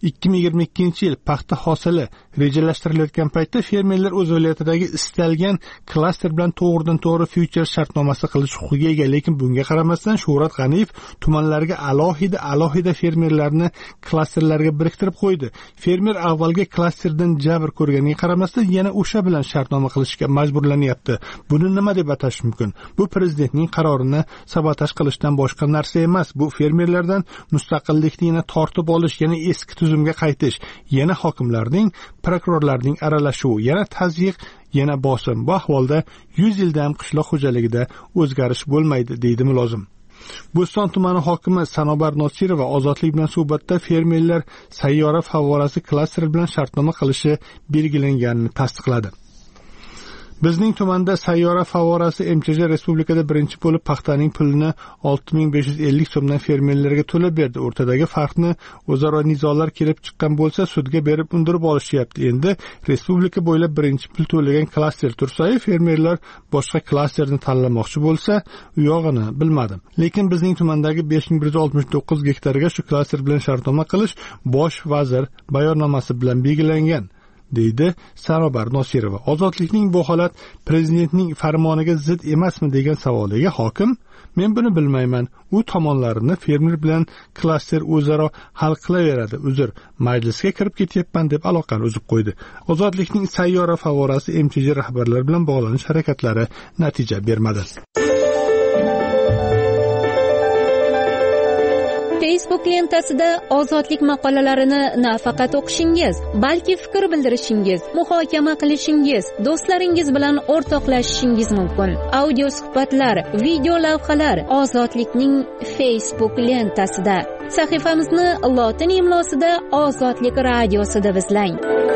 2022-yil paxta hosili rejalashtirilayotgan paytda fermerlar o'z viloyatidagi istalgan klaster bilan to'g'ridan-to'g'ri future shartnomasi qilish huquqiga ega. Lekin bunga qaramasdan Shuhrat G'aniyev tumanlarga alohida fermerlarni klasterlarga biriktirib qo'ydi. Fermer avvalgi klasterdan jabr ko'rganiga qaramasdan yana o'sha bilan shartnoma qilishga majburlanyapti. Buni nima deb atash mumkin? Bu prezidentning qarorini sabotaj qilishdan boshqa narsa emas. Bu fermerlardan mustaqillikni yana tortib olish, yana eski tuzumga qaytish, yana hokimlarning, prokurorlarning aralashuvi, yana tazyiq, yana bosim. Bu ahvolda 100 yilda ham qishloq xo'jaligida o'zgarish bo'lmaydi, deydi mulozim. Bo'ston tumani hokimi Sanobar Nosirova Ozodlik bilan suhbatda fermerlar sayyora favorasi klaster bilan shartnoma qilishi belgilanganini tasdiqladi. Bizning tumanda sayyora favorasi MCJ respublikada birinchi bo'lib paxtaning pulini 6550 so'mdan fermerlarga to'lab berdi. O'rtadagi farqni o'zaro nizolar kelib chiqqan bo'lsa, sudga berib undirib olishyapti. Endi respublika bo'ylab birinchi pul to'lagan klaster tursa, fermerlar boshqa klasterni tanlamoqchi bo'lsa, u yog'ini bilmadim. Lekin bizning tumandagi 5169 gektarga shu klaster bilan shartnoma qilish bosh vazir bayonnomasi bilan belgilangan, deydi Sanobar Nosirova. Ozodlikning bu holat prezidentning farmoniga zid emasmi degan savoliga hokim, men buni bilmayman. U tomonlarini fermer bilan klaster o'zaro hal qilaveradi. Uzr, majlisga kirib ketyapman deb aloqani uzib qo'ydi. Ozodlikning sayyora favorasi MCJ rahbarlari bilan bog'lanish harakatlari natija bermadi. Facebook lentasida ozodlik maqolalarini nafaqat o'qishingiz, balki fikr bildirishingiz, muhokama qilishingiz, do'stlaringiz bilan o'rtoqlashishingiz mumkin. Audio suhbatlar, video lavhalar ozodlikning Facebook lentasida. Sahifamizni lotin imlosida Ozodlik radiosi deb izlang.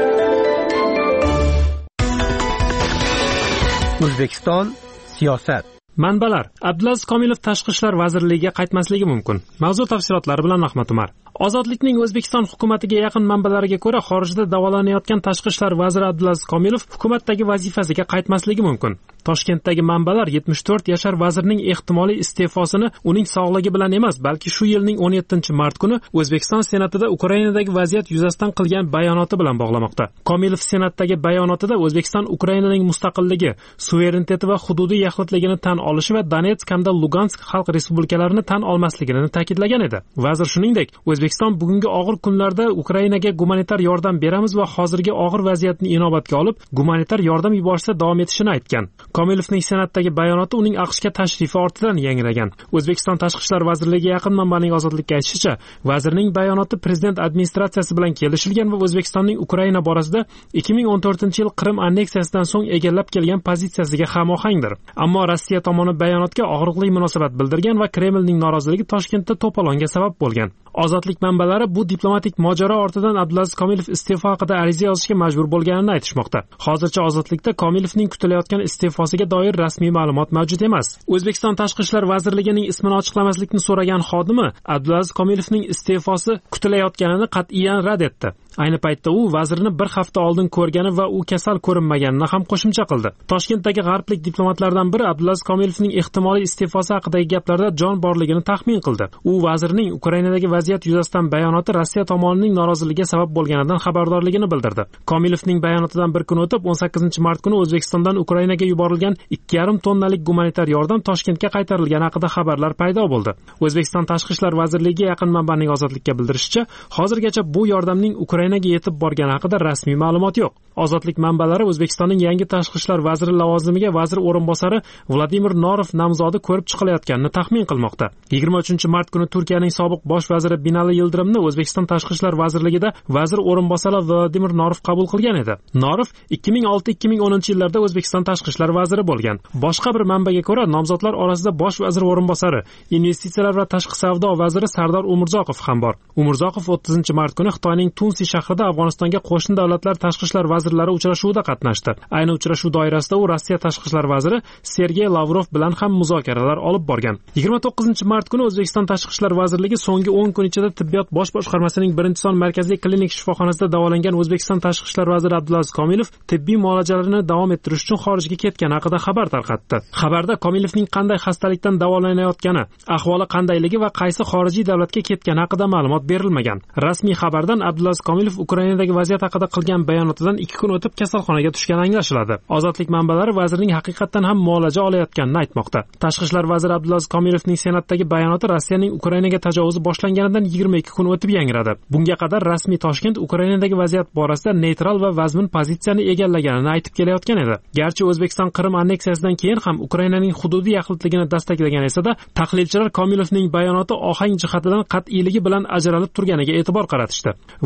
O'zbekiston siyosat. Manbalar: Abdulaziz Komilov Tashqi ishlar vazirligiga qaytmasligi mumkin. Mavzu tafsilotlari bilan Ahmad Umar. Ozodlikning O'zbekiston hukumatiga yaqin manbalariga ko'ra, xorijda davolanayotgan Tashqi ishlar vaziri Abdulaziz Komilov hukumatdagi vazifasiga qaytmasligi mumkin. Toshkentdagi manbalar 74 yashar vazirning ehtimoliy iste'fosini uning sog'ligi bilan emas, balki shu yilning 17-mart kuni O'zbekiston Senatida Ukrainadagi vaziyat yuzasidan qilgan bayonoti bilan bog'lamoqda. Komilov Senatdagi bayonotida O'zbekiston Ukrainaning mustaqilligi, suvereniteti va hududiy yaxlitligini tan olishi va Donetsk hamda Lugansk xalq respublikalarini tan olmasligini ta'kidlagan edi. Vazir shuningdek, O'zbekiston bugungi og'ir kunlarda Ukrainaga gumanitar yordam beramiz va hozirgi og'ir vaziyatni inobatga olib, gumanitar yordam yuborishda davom etishini aytgan. Komilovning Senatdagi bayonoti uning AQShga tashrifi ortidan yangragan. O'zbekiston Tashqi ishlar vazirligiga yaqin manbaning Ozodlikka aytishicha, vazirning bayonoti prezident administratsiyasi bilan kelishilgan va O'zbekistonning Ukraina borasida 2014-yil Qrim anneksiyasidan so'ng egallab kelgan pozitsiyasiga hamohangdir. Ammo Rossiya tomoni bayonotga og'riqli munosabat bildirgan va Kremlning noroziligi Toshkentda to'polonga sabab bo'lgan. Ozodlik manbalari bu diplomatik mojaro ortidan Abdulaziz Komilov iste'fo haqida ariza yozishga majbur bo'lganini aytishmoqda. Hozircha Ozodlikda Komilovning kutilayotgan iste'fosiga doir rasmiy ma'lumot mavjud emas. O'zbekiston Tashqi ishlar vazirligining ismini ochiqlamaslikni so'ragan xodimi Abdulaziz Komilovning iste'fosi kutilayotganini qat'iyan rad etdi. Ayni paytda u vazirni bir hafta oldin ko'rgani va u kasal ko'rinmaganini ham qo'shimcha qildi. Toshkentdagi g'arblik diplomatlardan biri Abdulaziz Komilovning ehtimoliy iste'fosi haqidagi gaplarda jon borligini taxmin qildi. U vazirning Ukrainadagi vaziyat yuzasidan bayonoti Rossiya tomonining noroziligiga sabab bo'lganidan xabardorligini bildirdi. Komilovning bayonotidan bir kun o'tib 18-mart kuni O'zbekistondan Ukrainaga yuborilgan 2,5 tonnalik gumanitar yordam Toshkentga qaytarilgani haqida xabarlar paydo bo'ldi. O'zbekiston Tashqi ishlar vazirligiga yaqin manbaning Ozodlikka bildirishicha, hozirgacha bu yordamning Ukrainaga yetib borgani haqida rasmiy ma'lumot yo'q. Ozodlik manbalari O'zbekistonning yangi tashqi ishlar vaziri lavozimiga vazir o'rinbosari Vladimir Norov nomzodi ko'rib chiqilayotganini taxmin qilmoqda. 23-mart kuni Turkiyaning sobiq bosh vaziri Binali Yildirimni O'zbekiston Tashqi ishlar vazirligida vazir o'rinbosari Vladimir Norov qabul qilgan edi. Norov 2006-2010-yillarda O'zbekiston Tashqi ishlar vaziri bo'lgan. Boshqa bir manbaga ko'ra, nomzodlar orasida bosh vazir o'rinbosari, investitsiyalar va tashqi savdo vaziri Sardor Umurzoqov ham bor. Umurzoqov 30-mart kuni Xitoyning Tunsi shahrida Afg'onistonga qo'shni davlatlar tashqi ishlar vazirlari uchrashuvida qatnashdi. Ayni uchrashuv doirasida u Rossiya tashqi ishlar vaziri Sergey Lavrov bilan ham muzokaralar olib borgan. 29-mart kuni O'zbekiston Tashqi ishlar vazirligi so'nggi 10 kun ichida tibbiyot bosh boshqarmasining 1-son markaziy klinik shifoxonasida davolangan O'zbekiston Tashqi ishlar vaziri Abdulaziz Komilov tibbiy muolajalarini davom ettirish uchun xorijga ketgani haqida xabar tarqatdi. Xabarda Komilovning qanday xastalikdan davolanayotgani, ahvoli qandayligi va qaysi xorijiy davlatga ketgani haqida ma'lumot berilmagan. Rasmiy xabardan Abdulaziz Komilov Ukrainadagi vaziyat haqida qilgan bayonotidan 2 kun o'tib kasalxonaga tushgani anglashiladi. Ozodlik manbalari vazirning haqiqatan ham muolaja olayotganini aytmoqda. Tashqi ishlar vaziri Abdulaziz Komilovning Senatdagi bayonoti Rossiyaning Ukrainaga tajovuzi boshlanganidan 22 kun o'tib yangradi. Bunga qadar rasmiy Toshkent Ukrainadagi vaziyat borasida neytral va vazmin pozitsiyani egallaganini aytib kelayotgan edi. Garchi O'zbekiston Qrim anneksiyasidan keyin ham Ukrainaning hududiy yaxlitligini dastaklagan esa-da, tahlilchilar Komilovning bayonoti ohang jihatidan qat'iyligi bilan ajralib turganiga e'tibor qaratishdi. Vazir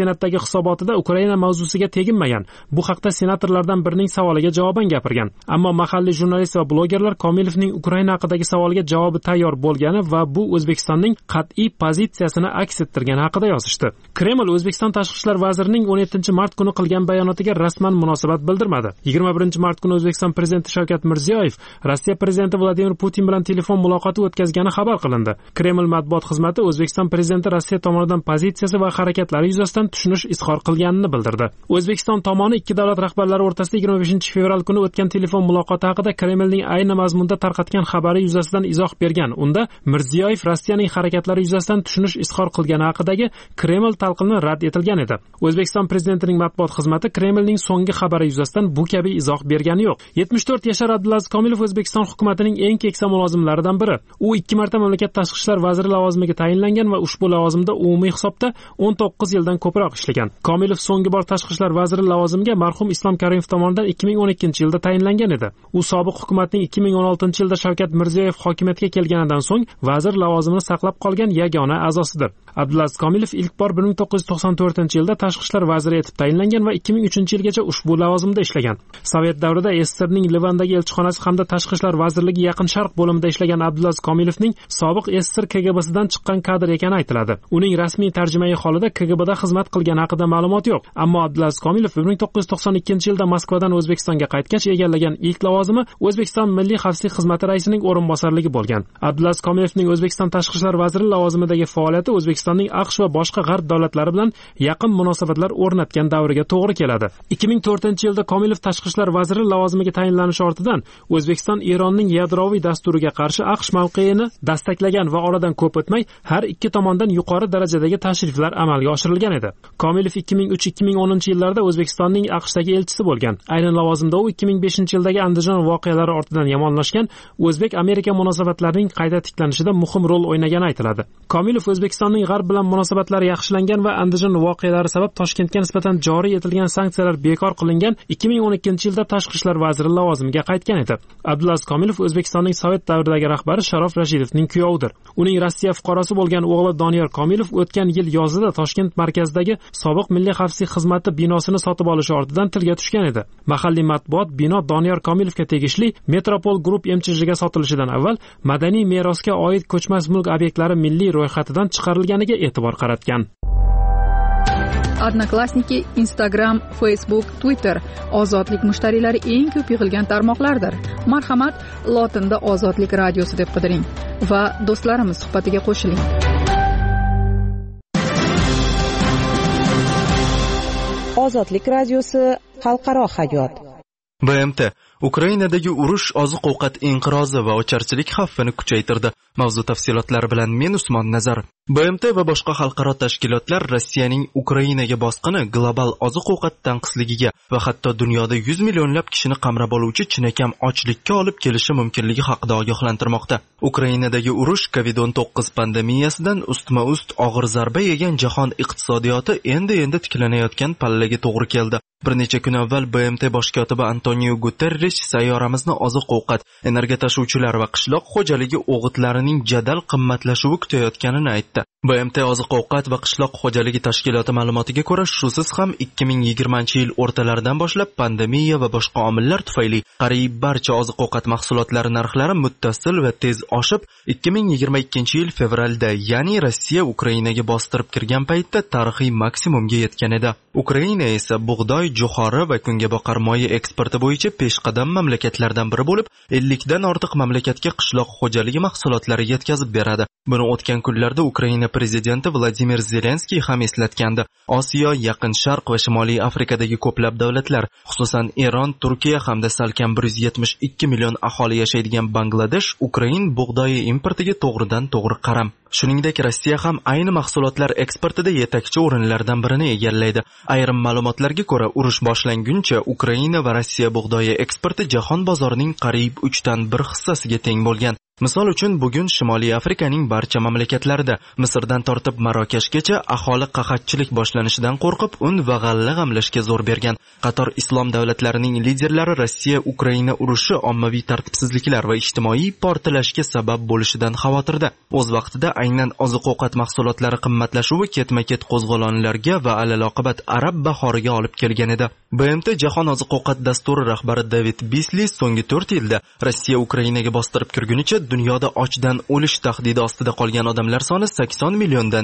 senatdagi hisobotida Ukraina mavzusiga teginmagan. Bu haqda senatorlardan birining savoliga javoban gapirgan. Ammo mahalliy jurnalist va blogerlar Komilovning Ukraina haqidagi savoliga javobi tayyor bo'lgani va bu O'zbekistonning qat'iy pozitsiyasini aks ettirgani haqida yozishdi. Kreml O'zbekiston tashqi ishlar vazirining 17-mart kuni qilgan bayonotiga rasman munosabat bildirmadi. 21-mart kuni O'zbekiston prezidenti Shavkat Mirziyoyev Rossiya prezidenti Vladimir Putin bilan telefon muloqoti o'tkazgani xabar qilindi. Kreml matbuot xizmati O'zbekiston prezidenti Rossiya tomonidan pozitsiyasi va harakatlari yuzasidan tushunish izhor qilganini bildirdi. O'zbekiston tomoni ikki davlat rahbarlari o'rtasida 25-fevral kuni o'tgan telefon muloqoti haqida Kremlning ayni mazmunda tarqatgan xabari yuzasidan izoh bergan. Unda Mirziyoyev Rossiyaning harakatlari yuzasidan tushunish izhor qilgani haqidagi Kreml talqini rad etilgan edi. O'zbekiston prezidentining matbuot xizmati Kremlning so'nggi xabari yuzasidan bu kabi izoh bergani yo'q. 74 yashar Abdulaziz Komilov O'zbekiston hukumatining eng keksa mulozimlaridan biri. U 2 marta mamlakat tashqi ishlar vaziri lavozimiga tayinlangan va ushbu lavozimda umumiy hisobda 19 yildan ko'proq ishlagan. Komilov so'nggi bor tashqi ishlar vaziri lavozimiga marhum Islom Karimov tomonidan 2012-yilda tayinlangan edi. U sobiq hukumatning 2016-yilda Shavkat Mirziyoyev hokimiyatga kelganidan so'ng vazir lavozimini saqlab qolgan yagona a'zosidir. Abdulaziz Komilov ilk bor 1994-yilda tashqi ishlar vaziri etib tayinlangan va 2003-yilgacha ushbu lavozimda ishlagan. Sovet davrida SSRning Livandagi elchixonasi hamda tashqi ishlar vazirligi Yaqin Sharq bo'limida ishlagan Abdulaziz Komilovning sobiq SSR KGBsidan chiqqan kadr ekani aytiladi. Uning rasmiy tarjimai holida KGBda xizmat qilgani haqida ma'lumot yo'q. Ammo Abdulaziz Komilov 1992-yilda Moskvadan O'zbekistonga qaytgach egallagan ilk lavozimi O'zbekiston Milliy xavfsizlik xizmati raisining o'rinbosarligi bo'lgan. Abdulaziz Komilovning O'zbekiston tashqi ishlar vaziri lavozimidagi faoliyati O'zbekistonning AQSh va boshqa g'arb davlatlari bilan yaqin munosabatlar o'rnatgan davriga to'g'ri keladi. 2004-yilda Komilov tashqi ishlar vaziri lavozimiga tayinlanishi ortidan O'zbekiston Eronning yadroviy dasturiga qarshi AQSh mavqeini dastaklagan va oradan ko'p o'tmay har ikki tomondan yuqori darajadagi tashriflar amalga oshirilgan edi. Komilov 2003-2010-yillarda O'zbekistonning AQShdagi elchisi bo'lgan. Aynan lavozimda u 2005-yildagi Andijon voqealari ortidan yomonlashgan O'zbek-Amerika munosabatlarining qayta tiklanishida muhim rol o'ynagani aytiladi. Komilov O'zbekistonning g'arb bilan munosabatlari yaxshilangan va Andijon voqealari sabab Toshkentga nisbatan joriy etilgan sanksiyalar bekor qilingan 2012-yilda tashqi ishlar vaziri lavozimiga qaytgan edi. Abdulaziz Komilov O'zbekistonning Sovet davridagi rahbari Sharof Rashidovning kuyovidir. Uning Rossiya fuqarosi bo'lgan o'g'li Doniyor Komilov o'tgan yil yozida Toshkent markazidagi sobiq Milliy xavfsizlik xizmati binosini sotib olishi ortidan tilga tushgan edi. Mahalliy matbuot bino Doniyor Komilovga tegishli Metropol Group MCHga sotilishidan avval madaniy merosga oid ko'chmas mulk obyektlari milliy ro'yxatidan chiqarilganiga e'tibor qaratgan. Odnoklassniki, Instagram, Facebook, Twitter ozodlik mushtariylari eng ko'p yig'ilgan tarmoqlardir. Marhamat, lotinda Ozodlik radiosi deb qidiring va do'stlarimiz suhbatiga qo'shiling. Ozodlik radiosi xalqaro hayot. BMT Ukrainadagi urush, oziq-ovqat inqirozi va ocharchilik xavfini kuchaytirdi. Mavzu tafsilotlari bilan men Usmon Nazar. BMT va boshqa xalqaro tashkilotlar Rossiyaning Ukrainaga bosqini global oziq-ovqat tanqisligiga va hatto dunyoda 100 millionlab kishini qamrab oluvchi chinakam ochlikka olib kelishi mumkinligi haqida ogohlantirmoqda. Ukrainadagi urush COVID-19 pandemiyasidan ustma-ust og'ir zarba yegan jahon iqtisodiyoti endi tiklanayotgan pallaga to'g'ri keldi. Bir necha kun avval BMT bosh kotibi Antonio Guterres sayyoramizni oziq-ovqat, energiya tashuvchilar va qishloq xo'jaligi o'g'itlarining jadal qimmatlashuvi kutayotganini aytdi. BMT oziq-ovqat va qishloq xo'jaligi tashkiloti ma'lumotiga ko'ra, shusiz ham 2020-yil o'rtalaridan boshlab pandemiya va boshqa omillar tufayli qariyb barcha oziq-ovqat mahsulotlari narxlari muttasil va tez oshib, 2022-yil fevralda, ya'ni Rossiya Ukrainaga bostirib kirgan paytda tarixiy maksimumga yetgan edi. Ukraina esa bug'doy, jo'xori va kungaboqar moyi eksporti bo'yicha peshqadam mamlakatlardan biri bo'lib, 50 dan ortiq mamlakatga qishloq xo'jaligi mahsulotlari yetkazib beradi. Buni o'tgan kunlarda Ukraina prezidenti Vladimir Zelenskiy ham eslatgandi. Osiyo, Yaqin Sharq va Shimoliy Afrikadagi ko'plab davlatlar, xususan Eron, Turkiya hamda salkam 172 million aholi yashaydigan Bangladesh Ukrain bug'doyi importiga to'g'ridan-to'g'ri qaram. Shuningdek, Rossiya ham ayni mahsulotlar eksportida yetakchi o'rinlardan birini egallaydi. Ayrim ma'lumotlarga ko'ra, urush boshlanguncha Ukraina va Rossiya bug'doyi eksporti jahon bozorining qariyb 3dan 1 hissasiga teng bo'lgan. Misol uchun bugun Shimoliy Afrikaning barcha mamlakatlarida, Misrdan tortib Marokashgacha aholi qahatchilik boshlanishidan qo'rqib, un va g'alla g'amlashga zo'r bergan. Qator islom davlatlarining liderlari Rossiya-Ukraina urushi ommaviy tartibsizliklar va ijtimoiy portlashga sabab bo'lishidan xavotirda. O'z vaqtida aynan oziq-ovqat mahsulotlari qimmatlashuvi ketma-ket qo'zg'olonlarga va alaloqibat arab bahoriga olib kelgan edi. BMT Jahon oziq-ovqat dasturi rahbari David Beasley so'nggi 4 yilda Rossiya Ukrainaga bostirib kirgunicha dunyoda ochdan o'lish tahdidi ostida qolgan odamlar soni 80 milliondan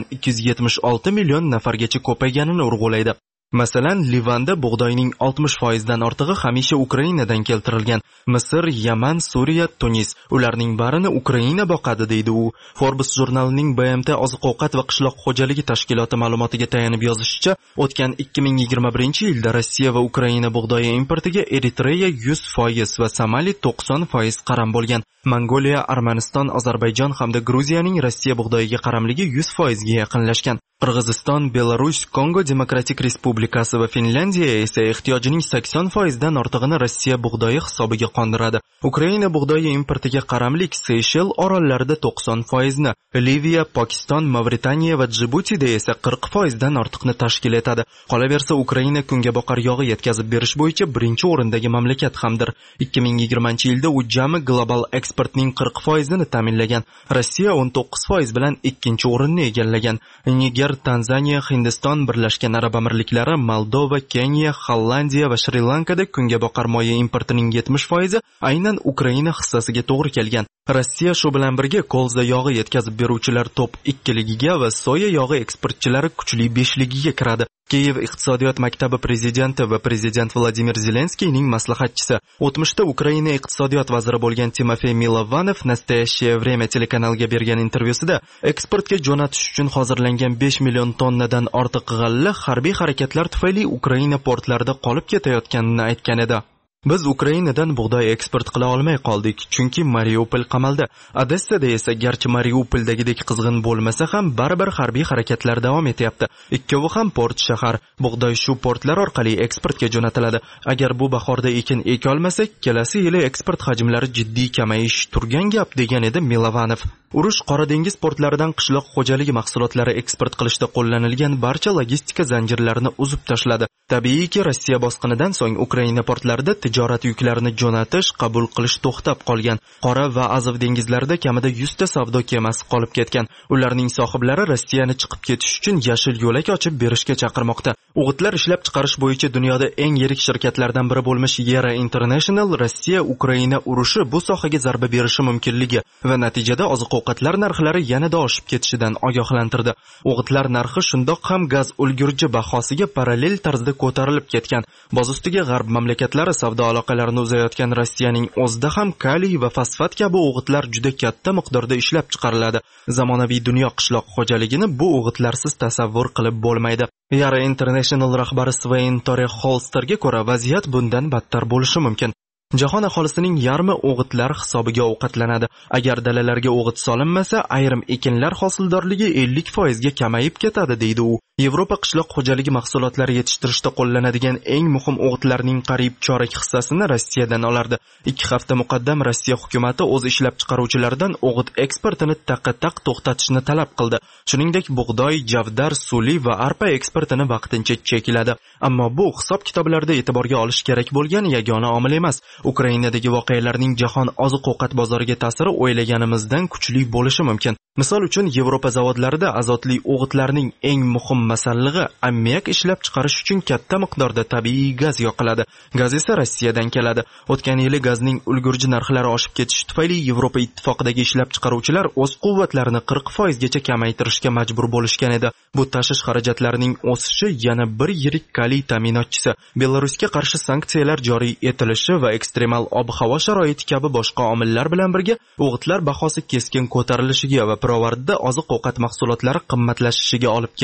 276 million nafargacha ko'payganini urg'ulaydi. Masalan, Livanda bug'doyning 60% dan ortig'i hamisha Ukrainadan keltirilgan. Misr, Yaman, Suriya, Tunis ularning barini Ukraina boqadi deydi u. Forbes jurnalining BMT oziq-ovqat va qishloq xo'jaligi tashkiloti ma'lumotiga tayanib yozishicha, o'tgan 2021-yilda Rossiya va Ukraina bug'doyi importiga Eritreya 100% va Somali 90% qaram bo'lgan. Mongoliya, Armaniston, Ozarbayjon hamda Gruziyaning Rossiya bug'doyiga qaramligi 100% ga yaqinlashgan. Qirg'iziston, Belarus, Kongo Demokratik Respublikasi va Finlandiya esa ehtiyojining 80% dan ortig'ini Rossiya bug'doyi hisobiga qondiradi. Ukraina bug'doyi importiga qaramlik Seyshel orollarida 90% ni, Liviya, Pokiston, Mavritaniya va Djibutida esa 40% dan ortiqni tashkil etadi. Qolaversa, Ukraina kungaboqar yog'i yetkazib berish bo'yicha birinchi o'rindagi mamlakat hamdir. 2020-yilda u jami global eksportning 40% ni ta'minlagan. Rossiya 19% bilan ikkinchi o'rinni egallagan. Niger, Tanzaniya, Hindiston, Birlashgan Arab Amirliklari, Moldova, Keniya, Hollandiya va Shri-Lankada kungaboqar moya importining 70% aynan Ukraina hissasiga to'g'ri kelgan. Rossiya shu bilan birga kolza yog'i yetkazib beruvchilar top 2ligiga va soya yog'i eksportchilari kuchli 5ligiga kiradi. Kiyev iqtisodiyot maktabi prezidenti va prezident Vladimir Zelenskiyning maslahatchisi, o'tmishda Ukraina iqtisodiyot vaziri bo'lgan Timofey Milovanov Nastoящее время telekanaliga bergan intervyusida eksportga jo'natish uchun hozirlangan 5 million tonnadan ortiq g'alla harbiy harakatlar tufayli Ukraina portlarida qolib ketayotganini aytgan edi. Biz Ukrainadan bug'doy eksport qila olmay qoldik, chunki Mariupol qamaldi. Odessada esa garchi Mariupoldagidek qizg'in bo'lmasa ham baribir harbiy harakatlar davom etyapti. Ikkovi ham port shahar. Bug'doy shu portlar orqali eksportga jo'natiladi. Agar bu bahorda ekin eka olmasak, kelasi yili eksport hajmlari jiddiy kamayish turgan gap, degan edi Milovanov. Urush Qora dengiz portlaridan qishloq xo'jaligi mahsulotlari eksport qilishda qo'llanilgan barcha logistika zanjirlarini uzib tashladi. Tabiiyki, Rossiya bosqinidan so'ng Ukraina portlarida tijorat yuklarini jo'natish, qabul qilish to'xtab qolgan. Qora va Azov dengizlarida kamida 100 ta savdo kemasi qolib ketgan. Ularning sohiblari Rossiyani chiqib ketish uchun yashil yo'lak ochib berishga chaqirmoqda. O'g'itlar ishlab chiqarish bo'yicha dunyoda eng yirik shirkatlardan biri bo'lmish Yara International Rossiya-Ukraina urushi bu sohaga zarba berishi mumkinligi va natijada oziq-ovqatlar narxlari yanada oshib ketishidan ogohlantirdi. O'g'itlar narxi shundoq ham gaz ulgurji bahosiga parallel tarzda ko'tarilib ketgan. Boz ustiga g'arb mamlakatlari savdo aloqalarini uzayotgan Rossiyaning o'zida ham kaliy va fosfat kabi o'g'itlar juda katta miqdorda ishlab chiqariladi. Zamonaviy dunyo qishloq xo'jaligini bu o'g'itlarsiz tasavvur qilib bo'lmaydi. Yara International rahbari Svein Tore Holsterga ko'ra vaziyat bundan battar bo'lishi mumkin. Jahon aholisining yarmi o'g'itlar hisobiga ovqatlanadi. Agar dalalarga o'g'it solinmasa, ayrim ekinlar hosildorligi 50% ga kamayib ketadi, deydi u. Yevropa qishloq xo'jaligi mahsulotlari yetishtirishda qo'llanadigan eng muhim o'g'itlarning qariyb chorak hissasini Rossiyadan olardi. 2 hafta muqaddam Rossiya hukumatı o'z ishlab chiqaruvchilaridan o'g'it eksportini taqqa-taq to'xtatishni talab qildi. Shuningdek, bug'doy, javdar, suli va arpa eksportini vaqtincha chekladi. Ammo bu hisob kitoblarda e'tiborga olish kerak bo'lgan yagona omil emas. Ukrainadagi voqealarning jahon oziq-ovqat bozoriga ta'siri o'ylaganimizdan kuchli bo'lishi mumkin. Misol uchun, Yevropa zavodlarida azotli o'g'itlarning eng muhim masallig'i ammiak ishlab chiqarish uchun katta miqdorda tabiiy gaz yoqiladi. Gaz esa Rossiyadan keladi. O'tgan yili gazning ulgurji narxlari oshib ketishi tufayli Yevropa ittifoqidagi ishlab chiqaruvchilar o'z quvvatlarini 40% gacha kamaytirishga majbur bo'lishgan edi. Bu tashish xarajatlarining o'sishi yana bir yirik kaliy ta'minotchisi. Belarusga qarshi sanksiyalar joriy etilishi va ekstremal ob-havo sharoiti kabi boshqa omillar bilan birga o'g'itlar bahosi keskin ko'tarilishiga va pirovardida oziq-ovqat mahsulotlari qimmatlashishiga olib keldi.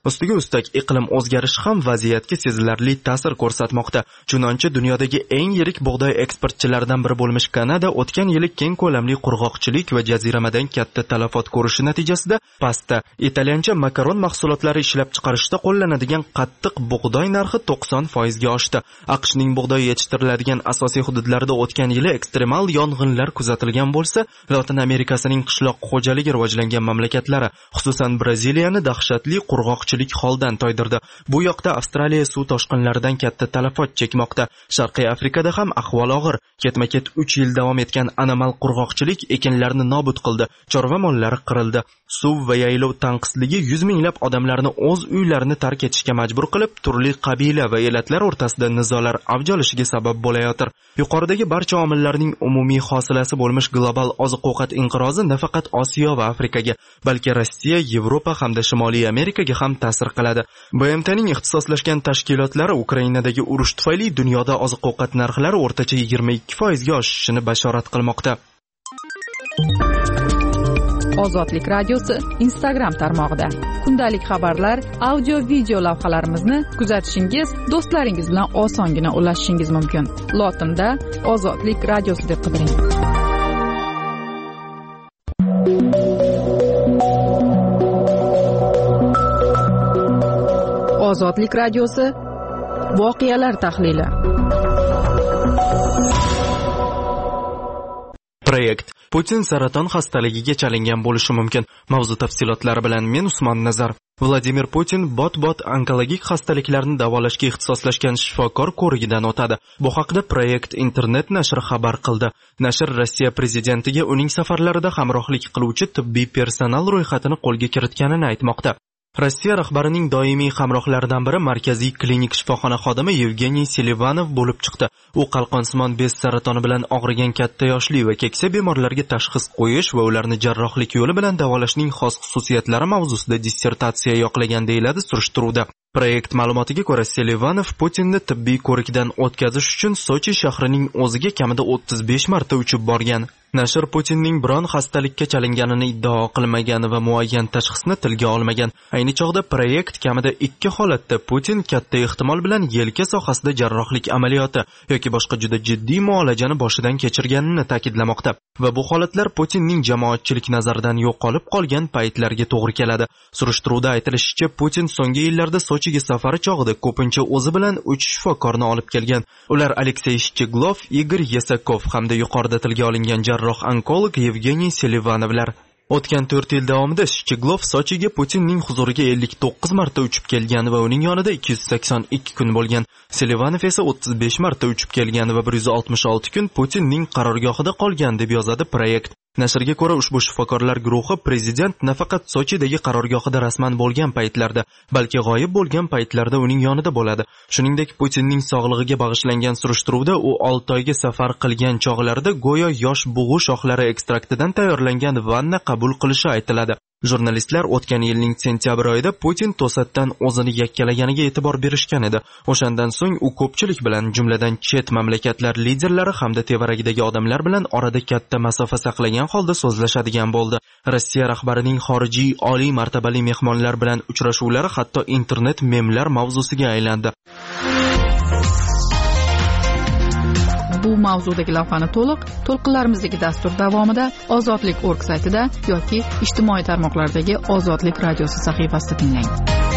Ustiga ustak iqlim o'zgarishi ham vaziyatga sezilarli ta'sir ko'rsatmoqda. Chunonchi dunyodagi eng yirik bug'doy eksportchilaridan biri bo'lmish Kanada o'tgan yili keng ko'lamli qurg'oqchilik va jaziramadan katta talafot ko'rishi natijasida pasta, italyancha makaron mahsulotlari ishlab chiqarishda qo'llanadigan qattiq bug'doy narxi 90% ga oshdi. AQShning bug'doy yetishtiriladigan asosiy hududlarida o'tgan yili ekstremal yong'inlar kuzatilgan bo'lsa, Lotin Amerikasining qishloq xo'jaligi rivojlangan mamlakatlari, xususan Braziliyani dahshatli qurg'oqchilik holdan toydirdi. Bu yoqda Avstraliya suv toshqinlaridan katta talafot chekmoqda. Sharqiy Afrikada ham ahvol og'ir. Ketma-ket 3 yil davom etgan anomal qurg'oqchilik ekinlarni nobud qildi, chorva mollari qirildi. Suv va yaylov tanqisligi 100 minglab odamlarni o'z uylarini tark etishga majbur qilib, turli qabila va elatlar o'rtasida nizolar avj olishiga sabab bo'layotir. Yuqoridagi barcha omillarning umumiy hosilasi bo'lmish global oziq-ovqat inqirozi nafaqat Osiyo va Afrikaga, balki Rossiya, Yevropa hamda Shimoliy Amerikaga ham ta'sir qiladi. BMTning ixtisoslashgan tashkilotlari Ukrainadagi urush tufayli dunyoda oziq-ovqat narxlari o'rtacha 22% ga oshishini bashorat qilmoqda. Ozodlik radiosi Instagram tarmog'ida kundalik xabarlar, audio-video lavhalarimizni kuzatishingiz, do'stlaringiz bilan osongina ulashishingiz mumkin. Lotinda Ozodlik radiosi deb qidiring. Ozodlik radiosi voqealar tahlili. Proyekt Putin saraton xastaligiga chalingan bo'lishi mumkin. Mavzu tafsilotlari bilan men Usmon Nazar. Vladimir Putin bot onkologik xastaliklarni davolashga ixtisoslashgan shifokor ko'rigidan o'tadi. Bu haqda Proyekt internet nashri xabar qildi. Nashr Rossiya prezidentiga uning safarlarida hamrohlik qiluvchi tibbiy personal ro'yxatini qo'lga kiritganini aytmoqda. Rossiya rahbarining doimiy hamrohlaridan biri markaziy klinik shifoxona xodimi Yevgeniy Selivanov bo'lib chiqdi. U qalqonsimon bez saratoni bilan og'rigan katta yoshli va keksa bemorlarga tashxis qo'yish va ularni jarrohlik yo'li bilan davolashning xos xususiyatlari mavzusida dissertatsiya yoqlagan deyiladi surishtiruvda. Proyekt ma'lumotiga ko'ra, Selivanov Putinni tibbiy ko'rikdan o'tkazish uchun Sochi shahrining o'ziga kamida 35 marta uchib borgan. Nashr Putinning biron xastalikka chalinganini iddao qilmagan va muayyan tashxisni tilga olmagan. Ayni chog'da Proyekt kamida 2 holatda Putin katta ehtimol bilan yelka sohasida jarrohlik amaliyoti yoki boshqa juda jiddiy muolajani boshidan kechirganini ta'kidlamoqda. Va bu holatlar Putinning jamoatchilik nazaridan yo'qolib qolgan paytlarga to'g'ri keladi. Surishtiruvda aytilishicha, Putin so'nggi yillarda Sochiga safari chog'ida ko'pincha o'zi bilan 3 shifokorni olib kelgan. Ular Aleksey Shcheglov, Igor Yesakov hamda yuqorida tilga olingan jarroh onkolog Yevgeniy Selivanovlar. O'tgan 4 yil davomida Shcheglov Sochiga Putinning huzuriga 59 marta uchib kelgan va uning yonida 282 kun bo'lgan. Selivanov esa 35 marta uchib kelgan va 166 kun Putinning qarorgohida qolgan deb yozadi Proyekt. Nashrga ko'ra, ushbu shifokorlar guruhi prezident nafaqat Sochidagi qarorgohida rasman bo'lgan paytlarda, balki g'oyib bo'lgan paytlarda uning yonida bo'ladi. Shuningdek, Putinning sog'lig'iga bag'ishlangan surishtiruvda u 6 oyga safar qilgan chog'larida go'yo yosh bug'u shoxlari ekstraktidan tayyorlangan vanna qabul qilishi aytiladi. Jurnalistlar o'tgan yilning sentyabr oyida Putin to'satdan o'zini yakkalaganiga e'tibor berishgan edi. O'shandan so'ng u ko'pchilik bilan, jumladan chet mamlakatlar liderlari hamda tevaragidagi odamlar bilan orada katta masofa saqlagan holda so'zlashadigan bo'ldi. Rossiya rahbarining xorijiy oliy martabali mehmonlar bilan uchrashuvlari hatto internet memlar mavzusiga aylandi. Bu mavzudagi lavhani to'lqinlarimizdagi dastur davomida Ozodlik.org saytida yoki ijtimoiy tarmoqlardagi Ozodlik radiosi sahifasida tinglang.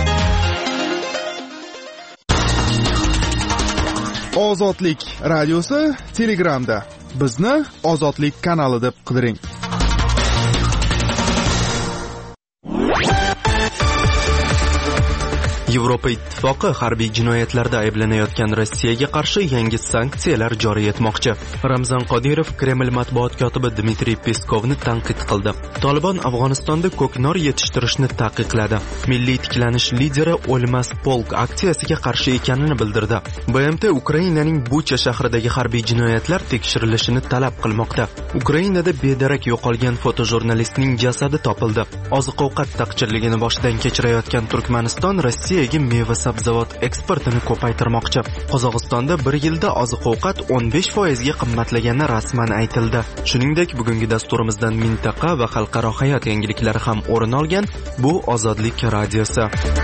Ozodlik radiosi Telegramda. Bizni Ozodlik kanali deb qidiring. Yevropa Ittifoqi harbiy jinoyatlarda ayblanayotgan Rossiyaga qarshi yangi sanksiyalar joriy etmoqchi. Ramzan Qodirov Kreml matbuot kotibi Dmitriy Peskovni tanqid qildi. Tolibon Afg'onistonda ko'knor yetishtirishni taqiqladi. Milliy tiklanish lideri O'lmas polk aksiyasiga qarshi ekanini bildirdi. BMT Ukrainaning Bucha shahridagi harbiy jinoyatlar tekshirilishini talab qilmoqda. Ukrainada bedarak yo'qolgan fotojurnalistning jasadi topildi. Oziq-ovqat taqchilligini boshidan kechirayotgan Turkmaniston Rossiya Rossiyaga meva-sabzavot eksportini ko'paytirmoqchi. Qozog'istonda bir yilda oziq-ovqat 15% ga qimmatlagani rasman aytildi. Shuningdek, bugungi dasturimizdan mintaqa va xalqaro hayot yangiliklari ham o'rin olgan. Bu Ozodlik radiosi.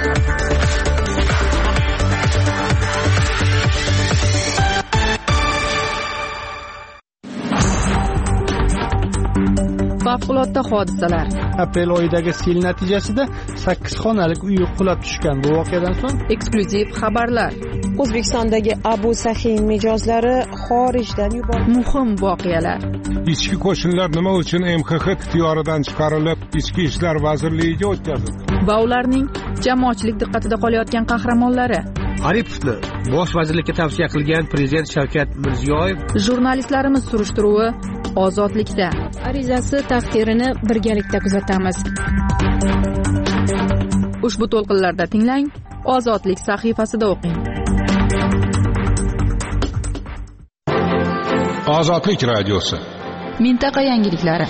Favqulodda hodisalar. Aprel oyidagi sel natijasida 8 xonalik uy qulab tushgan. Bu voqeadan so'ng eksklyuziv xabarlar. O'zbekistondagi Abu Sahin mijozlari xorijdan yuborildi. Muhim voqealar. Ichki qo'shinlar nima uchun MXX ixtiyoridan chiqarilib, Ichki ishlar vazirligiga o'tkazildi? Va ularning jamoatchilik diqqatida qolayotgan qahramonlari. Aripovni bosh vazirlikka tavsiya qilgan prezident Shavkat Mirziyoyev. Jurnalistlarimiz surishtiruvi Ozodlikda. Arizasi taqdirini birgalikda kuzatamiz. Ushbu to'lqinlarda tinglang, Ozodlik sahifasida o'qing. Ozodlik radiosi. Mintaqa yangiliklari.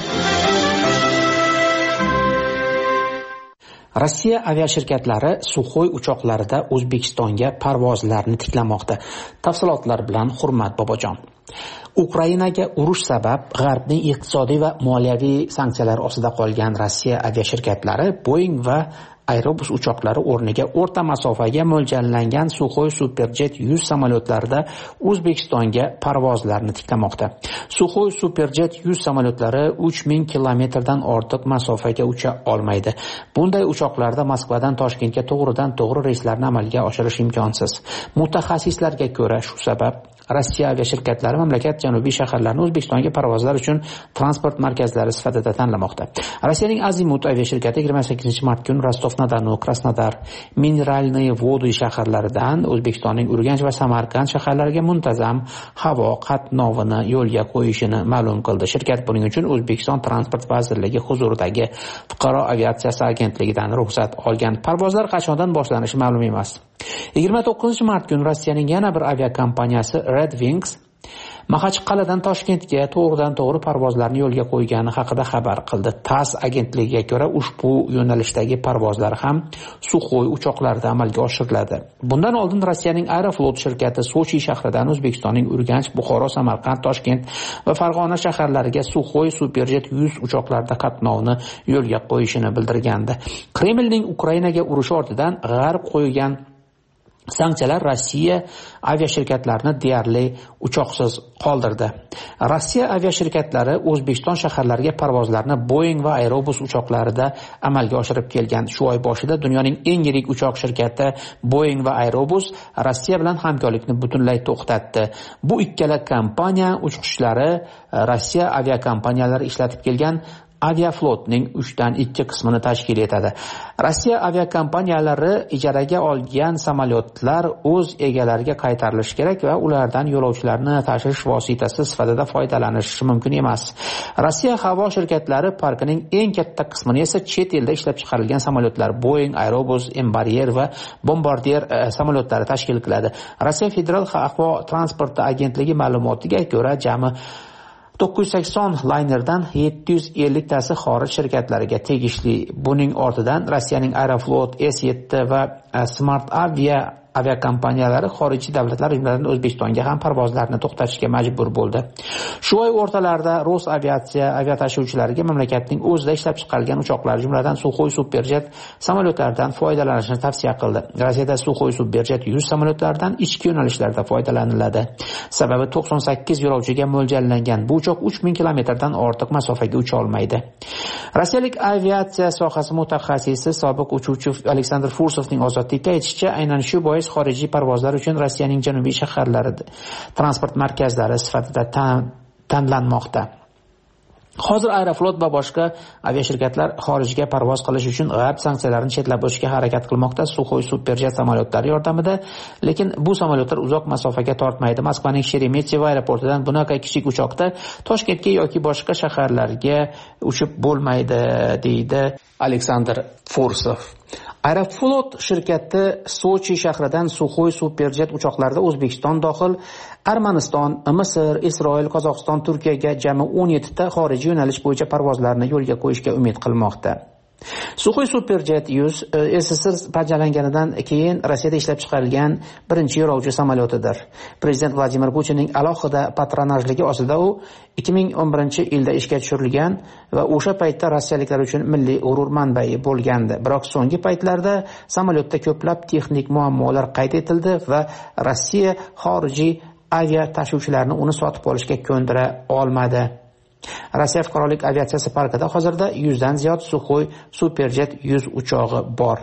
Rossiya aviashirkatlari Suxoy uchoqlarida O'zbekistonga parvozlarni tiklamoqda. Tafsilotlar bilan Hurmat Bobojon. Ukrainaga urush sabab G'arbning iqtisodiy va moliyaviy sanksiyalar ostida qolgan Rossiya aviashirkatlari Boeing va Airbus uchoqlari o'rniga o'rta masofaga mo'ljallangan Suxoy Superjet 100 samolyotlarida O'zbekistonga parvozlarni tiklamoqda. Suxoy Superjet 100 samolyotlari 3000 kilometrdan ortiq masofaga ucha olmaydi. Bunday uchoqlarda Moskvadan Toshkentga to'g'ridan-to'g'ri reyslarni amalga oshirish imkonsiz. Mutaxassislarga ko'ra, shu sabab Rossiya aviashirkatlari mamlakat janubiy shaharlarini O'zbekistonga parvozlar uchun transport markazlari sifatida tanlamoqda. Rossiyaning Azimut aviashirkati 28-mart kuni Rostov-na-Donu, Krasnodar, Mineralniy Vody shaharlaridan O'zbekistonning Urganch va Samarqand shaharlariga muntazam havo qatnovini yo'lga qo'yishini ma'lum qildi. Shirkat buning uchun O'zbekiston Transport vazirligi huzuridagi Fuqaro aviatsiyasi agentligidan ruxsat olgan. Parvozlar qachondan boshlanishi ma'lum emas. 29-mart kuni Rossiyaning yana bir aviakompaniyasi Red Wings Maxachqal'adan Toshkentga to'g'ridan-to'g'ri parvozlarni yo'lga qo'ygani haqida xabar qildi. TASS agentligiga ko'ra ushbu yo'nalishdagi parvozlar ham Suxoy uchoqlarida amalga oshiriladi. Bundan oldin Rossiyaning Aeroflot shirkati Sochi shahridan O'zbekistonning Urganch, Buxoro, Samarqand, Toshkent va Farg'ona shaharlariga Suxoy Superjet 100 uchoqlarida qatnovni yo'lga qo'yishini bildirgandi. Kremlning Ukrainaga urushi ortidan G'arb qo'ygan sanksiyalar Rossiya aviashirkatlarini deyarli uchoqsiz qoldirdi. Rossiya aviashirkatlari O'zbekiston shaharlariga parvozlarni Boeing va Airbus uchoqlarida amalga oshirib kelgan. Shu oy boshida dunyoning eng yirik uchoq shirkati Boeing va Airbus Rossiya bilan hamkorlikni butunlay to'xtatdi. Bu ikkala kompaniya uchqishlari Rossiya aviakompaniyalari ishlatib kelgan Aviaflotning 3/2 qismini tashkil etadi. Rossiya aviakompaniyalari ijaraga olgan samolyotlar o'z egalariga qaytarilishi kerak va ulardan yo'lovchilarni tashish vositasi sifatida foydalanishi mumkin emas. Rossiya havo shirkatlari parkining eng katta qismini esa chet elda ishlab chiqarilgan samolyotlar Boeing, Airbus, Embraer va Bombardier samolyotlari tashkil qiladi. Rossiya Federal havo transporti agentligi ma'lumotiga ko'ra, jami 980 laynerdan 750 tasi xorij shirkatlariga tegishli. Buning ortidan Rossiyaning Aeroflot, S7 va Smart aviakompaniyalari xorijiy davlatlar, jumladan O'zbekistonga ham parvozlarni to'xtatishga majbur bo'ldi. Shu oy o'rtalarida Rosaviatsiya aviatashuvchilariga mamlakatning o'zida ishlab chiqarilgan uchoqlar, jumladan Suxoy Superjet samolyotlaridan foydalanishni tavsiya qildi. Rossiyada Suxoy Superjet 100 samolyotlaridan ichki yo'nalishlarda foydalaniladi. Sababi 98 yo'lovchiga mo'ljallangan bu uchoq 3000 kilometrdan ortiq masofaga ucha olmaydi. Rossiyalik aviatsiya sohasi mutaxassisi sobiq uchuvchi Aleksandr Fursovning Ozodlikka aytishicha, aynan shu bois xorijiy parvozlar uchun Rossiyaning janubiy shaharlarida transport markazlari sifatida tanlanmoqda. Hozir Aeroflot va boshqa aviashirkatlar xorijga parvoz qilish uchun G'arb sanksiyalarini chetlab o'tishga harakat qilmoqda. Suxoy Superjet samolyotlari yordamida, lekin bu samolyotlar uzoq masofaga tortmaydi. Moskvaning Sheremetyevo aeroportidan bunaqa kichik uchoqda Toshkentga yoki boshqa shaharlarga uchib bo'lmaydi, deydi Aleksandr Fursov. Aeroflot shirkati Sochi shahridan Suxoy Superjet uchoqlarida O'zbekiston dohil Armaniston, Misr, Isroil, Qozog'iston, Turkiyaga jami 17 ta xorijiy yo'nalish bo'yicha parvozlarni yo'lga qo'yishga umid qilmoqda. Suxoy Superjet 100 SSSR parchalanganidan keyin Rossiyada ishlab chiqarilgan birinchi yo'lovchi samolyotidir. Prezident Vladimir Putinning alohida patronajligi ostida u 2011-yilda ishga tushirilgan va o'sha paytda rossiyaliklar uchun milliy g'urur manbai bo'lgandi. Biroq so'nggi paytlarda samolyotda ko'plab texnik muammolar qayd etildi va Rossiya xorijiy avia tashuvchilarni uni sotib olishga ko'ndira olmadi. Rossiya fuqarolik aviatsiyasi parkida hozirda 100 dan ziyod Suxoy Superjet 100 uchog'i bor.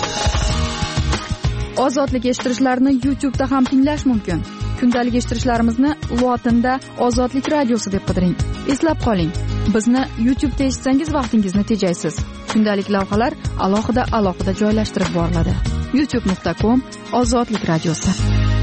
Ozodlik eshittirishlarni YouTube'da ham tinglash mumkin. Kundalik eshittirishlarimizni lotinda Ozodlik radiosi deb qidiring. Eslab qoling, bizni YouTube'da eshitsangiz vaqtingizni tejaysiz. Kundalik lavhalar alohida joylashtirib boriladi. youtube.com/Ozodlik radiosi.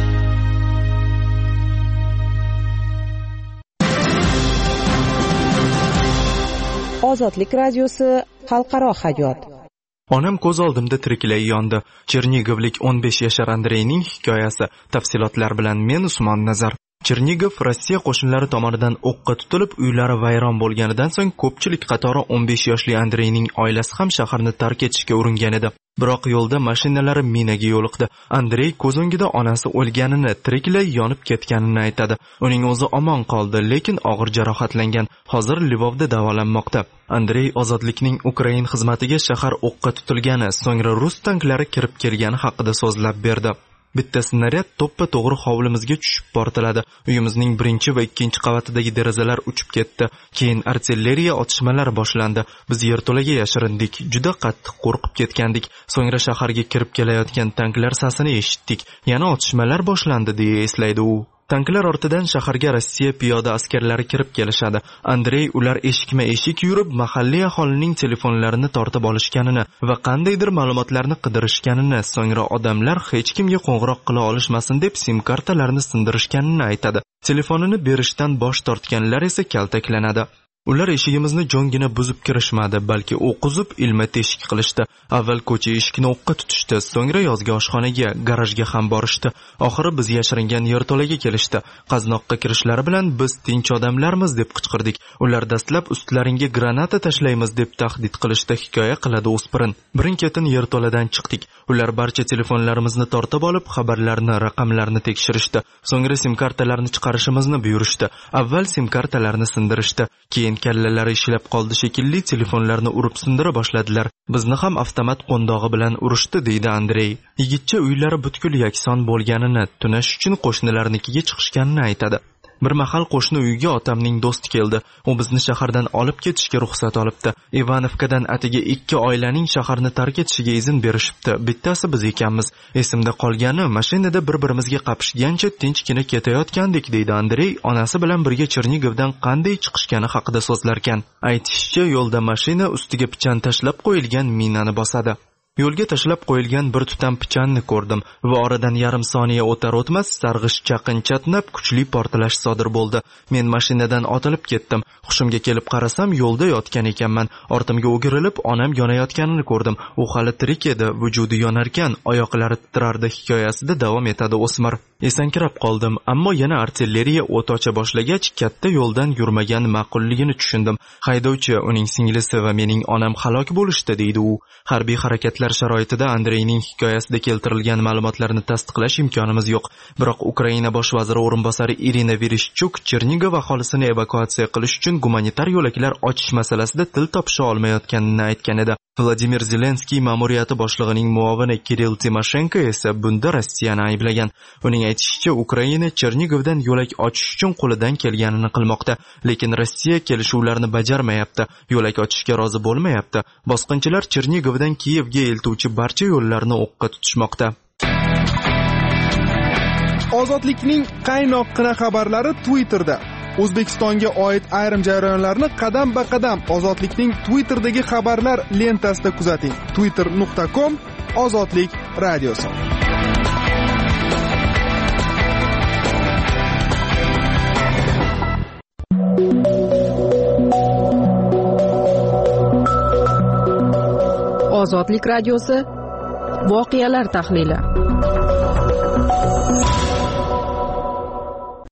Ozodlik radiosi xalqaro hayot. Onam ko'z oldimda tiriklay yondi. Chernigovlik 15 yashar Andreyning hikoyasi. Tafsilotlar bilan men Usmon Nazar. Chernigov Rossiya qo'shinlari tomonidan o'qqa tutilib, uylari vayron bo'lganidan so'ng ko'pchilik qatori 15 yoshli Andreyning oilasi ham shaharni tark etishga uringan edi. Biroq yo'lda mashinalari minaga yo'liqdi. Andrey ko'z o'ngida onasi o'lganini, tiriklay yonib ketganini aytadi. Uning o'zi omon qoldi, lekin og'ir jarohatlangan. Hozir Lvovda davolanmoqda. Andrey ozodlikning Ukrain xizmatiga shahar o'qqa tutilgani, so'ngra rus tanklari kirib kelgani haqida so'zlab berdi. Bitta snaryad to'ppa-to'g'ri hovlimizga tushib portladi. Uyimizning 1 va 2 qavatidagi derazalar uchib ketdi. Keyin artilleriya otishmalari boshlandi. Biz yerto'laga yashirindik. Juda qattiq qo'rqib ketgandik. So'ngra shaharga kirib kelayotgan tanklar sasini eshitdik. Yana otishmalar boshlandi, deya eslaydi u. Tanklar ortidan shaharga Rossiya piyoda askarlari kirib kelishadi. Andrey ular eshikma-eshik yurib, mahalliy aholining telefonlarini tortib olishganini va qandaydir ma'lumotlarni qidirishganini, so'ngra odamlar hech kimga qo'ng'iroq qila olishmasin deb sim kartalarni sindirishganini aytadi. Telefonini berishdan bosh tortganlar esa kaltaklanadi. Ular eshigimizni jo'ngina buzib kirishmadi, balki o'q uzib ilma-teshik qilishdi. Avval ko'cha eshikni o'qqa tutishdi, so'ngra yozgi oshxonaga, garajga ham borishdi. Oxiri biz yashiringan yerto'laga kelishdi. Qaznoqqa kirishlari bilan biz tinch odamlarmiz deb qichqirdik. Ular dastlab ustlaringga granata tashlaymiz deb tahdid qilishdi, hikoya qiladi o'spirin. Birin-ketin yerto'ladan chiqdik. Ular barcha telefonlarimizni tortib olib, xabarlarni, raqamlarni tekshirishdi. So'ngra sim kartalarni chiqarishimizni buyurishdi. Avval sim kartalarni sindirishdi, keyin kallalari ishlab qoldi shekilli telefonlarni urib sindira boshladilar. Bizni ham avtomat qo'ndog'i bilan urishdi, deydi Andrey. Yigitcha uylari butkul yakson bo'lganini, tunash uchun qo'shnilarnikiga chiqishganini aytadi. Bir mahal qo'shni uyga otamning do'sti keldi. U bizni shahardan olib ketishga ruxsat olibdi. Ivanovkadan atigi 2 oilaning shaharni tark etishiga izn berishibdi. Bittasi biz ekanmiz. Esimda qolgani, mashinada bir-birimizga qapishgancha tinchgina ketayotgandik, deydi Andrey, onasi bilan birga Chernigovdan qanday chiqishgani haqida so'zlarkan. Aytishicha, yo'lda mashina ustiga pichan tashlab qo'yilgan minani bosadi. Yo'lga tashlab qo'yilgan bir tutam pichanni ko'rdim va oradan yarim soniya o'tar-o'tmas sarg'ish chaqin chatnab kuchli portlash sodir bo'ldi. Men mashinadan otilib ketdim. Hushimga kelib qarasam, yo'lda yotgan ekanman. Ortimga o'girilib, onam yonayotganini ko'rdim. U hali tirik edi, vujudi yonarkan, oyoqlari titrardi, hikoyasida davom etadi o'smir. Esankirab qoldim, ammo yana artilleriya o't ocha boshlagach, katta yo'ldan yurmagan ma'qulligini tushundim. Haydovchi, uning singlisi va mening onam halok bo'lishdi, deydi u. Harbiy harakatlar sharoitida Andreyning hikoyasida keltirilgan ma'lumotlarni tasdiqlash imkonimiz yo'q. Biroq Ukraina bosh vaziri o'rinbosari Irina Vereshchuk Chernigov aholisini evakuatsiya qilish uchun gumanitar yo'laklar ochish masalasida til topisha olmayotganini aytgan edi. Vladimir Zelenskiy ma'muriyati boshlig'ining muovini Kirill Timoshenko esa bunda Rossiyani ayblagan. Uning aytishicha, Ukraina Chernigovdan yo'lak ochish uchun qo'lidan kelganini qilmoqda, lekin Rossiya kelishuvlarni bajarmayapti, yo'lak ochishga rozi bo'lmayapti. Bosqinchilar Chernigovdan Kiyevga eltuvchi barcha yo'llarni o'qqa tutishmoqda. Ozodlikning qaynoqqina xabarlari Twitterda. O'zbekistonga oid ayrim jarayonlarni qadam-ba-qadam Ozodlikning Twitterdagi xabarlar lentasida kuzating. twitter.com/Ozodlik radiosi. Ozodlik radiosi voqealar tahlili.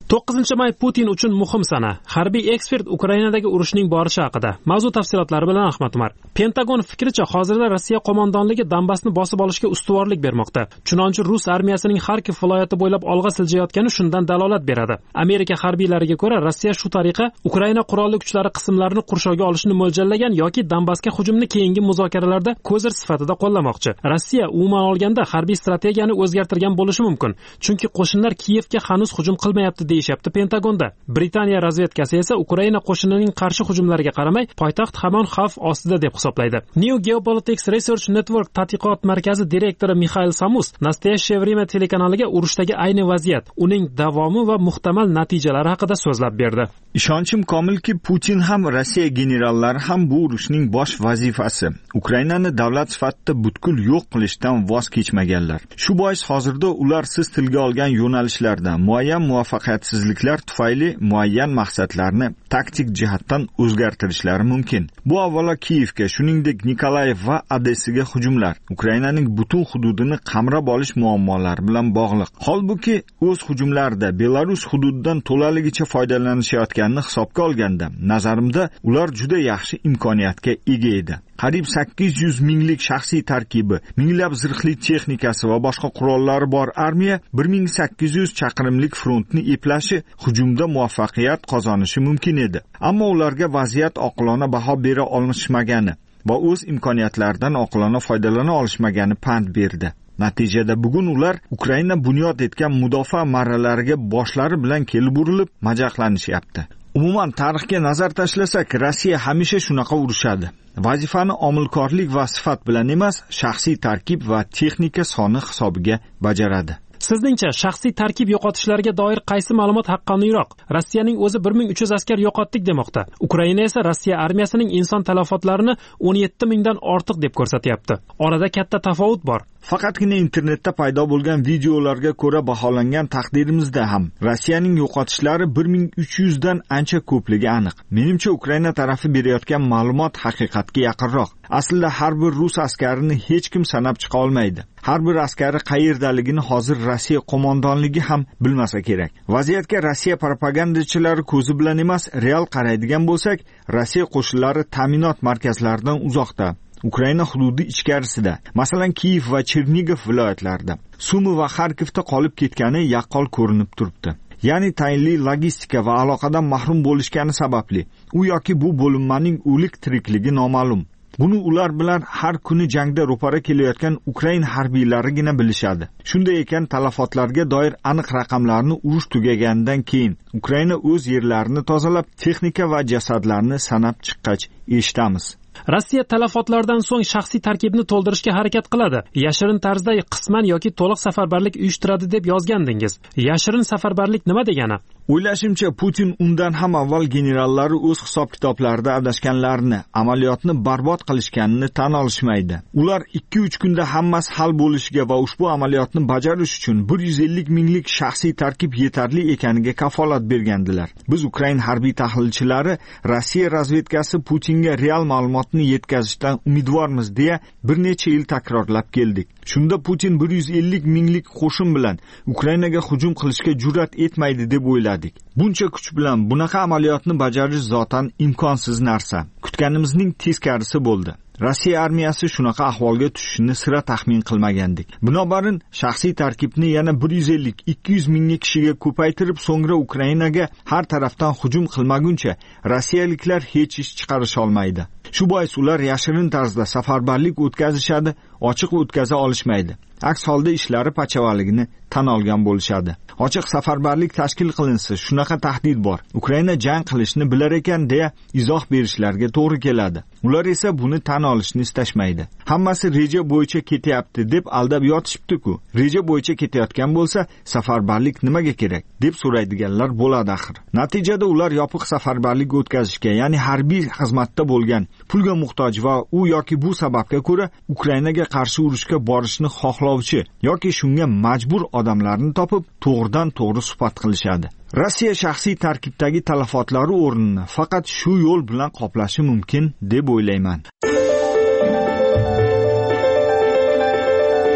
may Putin uchun muhim sana. Harbiy ekspert Ukrainadagi urushning borishi haqida. Mavzu tafsilotlari bilan Ahmad Umar. Pentagon fikricha, hozirda Rossiya qo'mondonligi Donbassni bosib olishga ustuvorlik bermoqda. Chunonchi Rus armiyasining Xarkov viloyati bo'ylab olg'a siljayotgani shundan dalolat beradi. Amerika harbiylariga ko'ra, Rossiya shu tariqa Ukraina qurolli kuchlari qismlarini qurshovga olishni mo'ljallagan yoki Donbassga hujumni keyingi muzokaralarda ko'zir sifatida qo'llamoqchi. Rossiya umuman olganda harbiy strategiyani o'zgartirgan bo'lishi mumkin, chunki qo'shinlar Kiyevga hanuz hujum qilmayapti deyishyapti Pentagonda. Britaniya razvedkasi esa Ukraina qo'shinining qarshi hujumlariga qaramay, poytaxt hamon xavf ostida deb hisoblaydi. New Geopolitics Research Network tadqiqot markazi direktori Mixail Samus Nastoyashye время telekanaliga urushdagi ayni vaziyat, uning davomi va muhtamal natijalari haqida so'zlab berdi. Ishonchim komilki, Putin ham Rossiya generallari ham bu urushning bosh vazifasi Ukrainani davlat sifatida butkul yo'q qilishdan voz kechmaganlar. Shu bois hozirda ular siz tilga olgan yo'nalishlarda muayyan muvaffaqiyatsizliklar tufayli muayyan maqsadlarni taktik jihatdan o'zgartirishlari mumkin. Bu avvalo Kiyevga, shuningdek Nikolayev va Odessaga hujumlar, Ukrainaning butun hududini qamrab olish muammolari bilan bog'liq. Holbuki o'z hujumlarida Belarus hududidan to'laligicha foydalanishayotganini hisobga olganda, nazarimda ular juda yaxshi imkoniyatga ega edi. Qariyb 800 minglik shaxsiy tarkibi, minglab zirhli texnikasi va boshqa qurollari bor armiya 1800 chaqirimlik frontni eplashi, hujumda muvaffaqiyat qozonishi mumkin edi. Ammo ularga vaziyat oqilona baho bera olishmagani va o'z imkoniyatlaridan oqilona foydalana olishmagani pand berdi. Natijada bugun ular Ukraina bunyod etgan mudofaa marralariga boshlari bilan kelib urilib, majaqlanishyapti. Umuman tarixga nazar tashlasak, Rossiya hamisha shunaqa urushadi. Vazifani omilkorlik va sifat bilan emas, shaxsiy tarkib va texnika soni hisobiga bajaradi. Sizningcha shaxsiy tarkib yo'qotishlariga doir qaysi ma'lumot haqqoniyroq? Rossiyaning o'zi 1300 askar yo'qotdik demoqda. Ukraina esa Rossiya armiyasining inson talafotlarini 17 mingdan ortiq deb ko'rsatyapti. Orada katta tafovut bor. Faqatgina internetda paydo bo'lgan videolarga ko'ra baholangan taqdirimizda ham Rossiyaning yo'qotishlari 1300 dan ancha ko'pligi aniq. Menimcha Ukraina tarafi berayotgan ma'lumot haqiqatga yaqinroq. Aslida har bir rus askarini hech kim sanab chiqa olmaydi. Har bir askari qayerdaligini hozir Rossiya qo'mondonligi ham bilmasa kerak. Vaziyatga Rossiya propagandachilari ko'zi bilan emas, real qaraydigan bo'lsak, Rossiya qo'shinlari ta'minot markazlaridan uzoqda, Ukraina hududi ichkarisida, masalan Kiyev va Chernigov viloyatlarida, Sumi va Xarkovda qolib ketgani yaqqol ko'rinib turibdi. Ya'ni tayinli logistika va aloqadan mahrum bo'lishgani sababli u yoki bu bo'linmaning o'lik tirikligi noma'lum. Buni ular bilan har kuni jangda ro'para kelayotgan Ukrain harbiylarigina bilishadi. Shunday ekan, talafotlarga doir aniq raqamlarni urush tugaganidan keyin Ukraina o'z yerlarini tozalab, texnika va jasadlarni sanab chiqqach eshitamiz. Rossiya talafotlardan so'ng shaxsiy tarkibni to'ldirishga harakat qiladi. Yashirin tarzda qisman yoki to'liq safarbarlik uyushtiradi deb yozgandingiz. Yashirin safarbarlik nima degani? O'ylashimcha, Putin undan ham avval generallari o'z hisob-kitoblarida adashganlarini, amaliyotni barbod qilishganini tan olishmaydi. Ular 2-3 kunda hammasi hal bo'lishiga va ushbu amaliyotni bajarish uchun 150 minglik shaxsiy tarkib yetarli ekaniga kafolat bergandilar. Biz Ukrain harbiy tahlilchilari Rossiya razvedkasi Putinga real ma'lumotni yetkazishdan umidvormiz deya bir necha yil takrorlab keldik. Shunda Putin 150 minglik qo'shin bilan Ukrainaga hujum qilishga jur'at etmaydi deb o'yladik. Buncha kuch bilan bunaqa amaliyotni bajarish zotan imkonsiz narsa. Kutganimizning teskarisi bo'ldi. Rossiya armiyasi shunaqa ahvolga tushishini sira taxmin qilmagandik. Binobarin shaxsiy tarkibni yana 150-200 ming kishiga ko'paytirib, so'ngra Ukrainaga har tarafdan hujum qilmaguncha rossiyaliklar hech ish chiqarish olmaydi. Shu bois ular yashirin tarzda safarbarlik o'tkazishadi, ochiq o'tkaza olishmaydi. Aks holda ishlari pachavaligini tan olgan bo'lishadi. Ochiq safarbarlik tashkil qilinsa, shunaqa tahdid bor. Ukraina jang qilishni bilar ekan deya izoh berishlarga to'g'ri keladi. Ular esa buni tan olishni istashmaydi. Hammasi reja bo'yicha ketyapti deb aldab yotishibdi-ku. Reja bo'yicha ketayotgan bo'lsa, safarbarlik nimaga kerak deb so'raydiganlar bo'ladi axir. Natijada ular yopiq safarbarlik o'tkazishga, ya'ni harbiy xizmatda bo'lgan, pulga muhtoj va u yoki bu sababga ko'ra Ukrainaga qarshi urushga borishni xohlovchi yoki shunga majbur odamlarni topib, to'g'ridan to'g'ri suhbat qilishadi. Rossiya shaxsiy tarkibdagi talafotlari o'rnini faqat shu yo'l bilan qoplashi mumkin deb o'ylayman.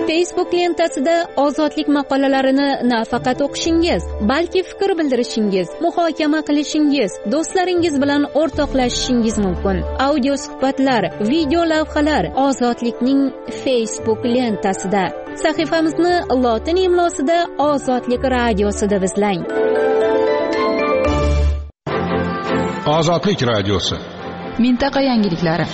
Facebook lentasida ozodlik maqolalarini nafaqat o'qishingiz, balki fikr bildirishingiz, muhokama qilishingiz, do'stlaringiz bilan o'rtoqlashishingiz mumkin. Audio suhbatlar, video lavhalar ozodlikning Facebook lentasida. Sahifamizni lotin imlosida Ozodlik radiosi deb izlang. Ozodlik radiosi. Mintaqa yangiliklari.